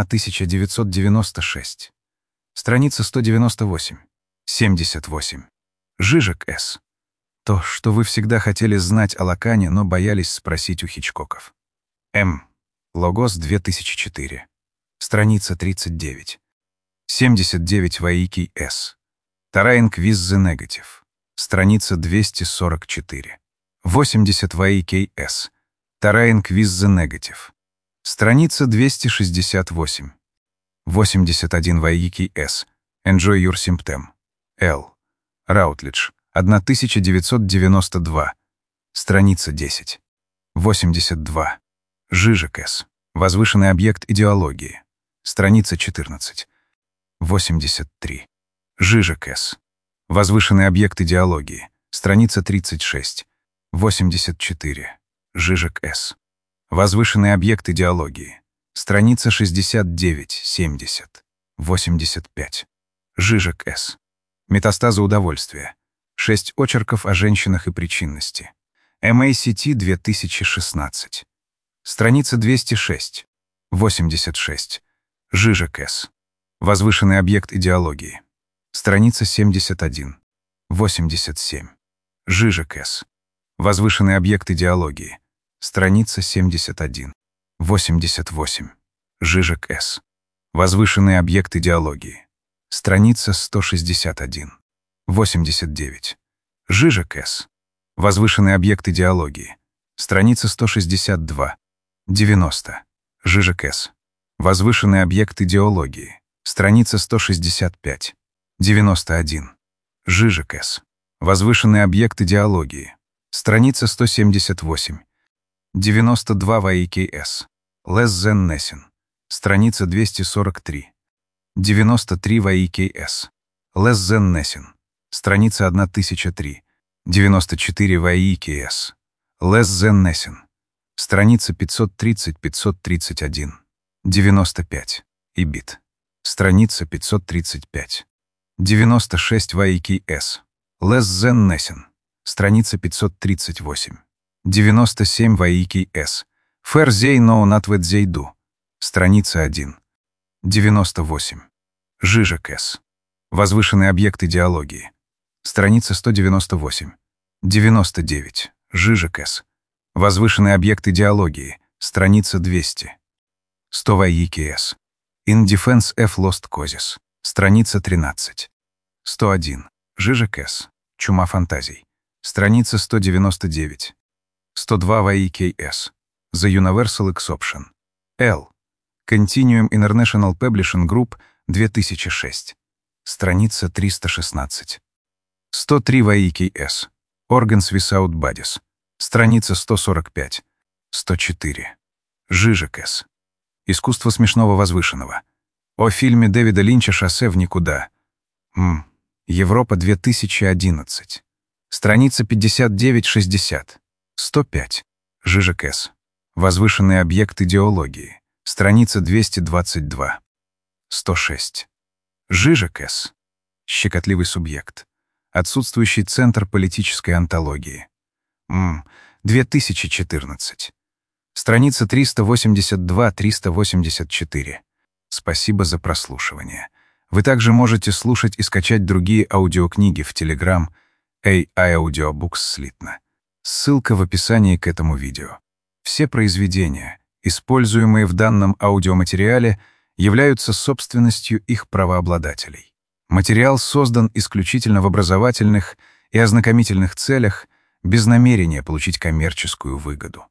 1996. Страница 198. 78. Жижик С. То, что вы всегда хотели знать о Лакане, но боялись спросить у Хичкоков. М. Логос, 2004. Страница 39. 79 ВАИКС. Terrain with the Negative. Страница 244. 80 ВАИКС. Terrain with the Negative. Страница 268. 81 ВАИКС. Enjoy Your Symptom. Л. Роутлидж, 1992. Страница 10. 82. Жижик С. Возвышенный объект идеологии. Страница 14. 83. Жижик С. Возвышенный объект идеологии. Страница 36. 84. Жижик С. Возвышенный объект идеологии. Страница 69-70. 85. Жижик С. Метастазы удовольствия. 6 очерков о женщинах и причинности. MACT 2016. Страница 206. 86. Жижик С. Возвышенный объект идеологии. Страница 71. 87. Жижик С. Возвышенный объект идеологии. Страница 71. 88. Жижик С. Возвышенный объект идеологии. Страница 161. 89. Жижик С. Возвышенный объект идеологии. Страница 162. 90. Жижик С. Возвышенный объект идеологии. Страница 165. 91. Жижик С. Возвышенный объект идеологии. Страница 178. 92 ВАИКС. Less than Nothing. Страница 243. 93 ВАИКС. Less than Nothing. Страница 1003. 94 ВАИКС. Less than Nothing. Страница 530-531. 95. Ибит. Страница 535. 96 ВАИКС. Less than Nothing. Страница 538. 97 ВАИКС. Ферзей но натведзейду. Страница 1. 98. Жижекэс. Возвышенный объект идеологии. Страница 198. 99. Жижекэс. Возвышенный объект идеологии. Страница 200. 100 Вайикиэс. In Defense F Lost Causes. Страница 13. 101. Жижекэс. Чума фантазий. Страница 199. 102 Вайикиэс. The Universal Exoption. L. Continuum International Publishing Group, 2006. Страница 316. 103 Вайикиэс. Organs Without Bodies. Страница 145. 104. Жижекэс. Искусство смешного возвышенного. О фильме Дэвида Линча «Шоссе в никуда». Европа, 2011. Страница 59-60. 105. Жижекэс. Возвышенный объект идеологии. Страница 222. 106. Жижекэс. Щекотливый субъект. Отсутствующий центр политической онтологии. 2014. Страница 382-384. Спасибо за прослушивание. Вы также можете слушать и скачать другие аудиокниги в Telegram AI Audiobooks слитно. Ссылка в описании к этому видео. Все произведения, используемые в данном аудиоматериале, являются собственностью их правообладателей. Материал создан исключительно в образовательных и ознакомительных целях, без намерения получить коммерческую выгоду.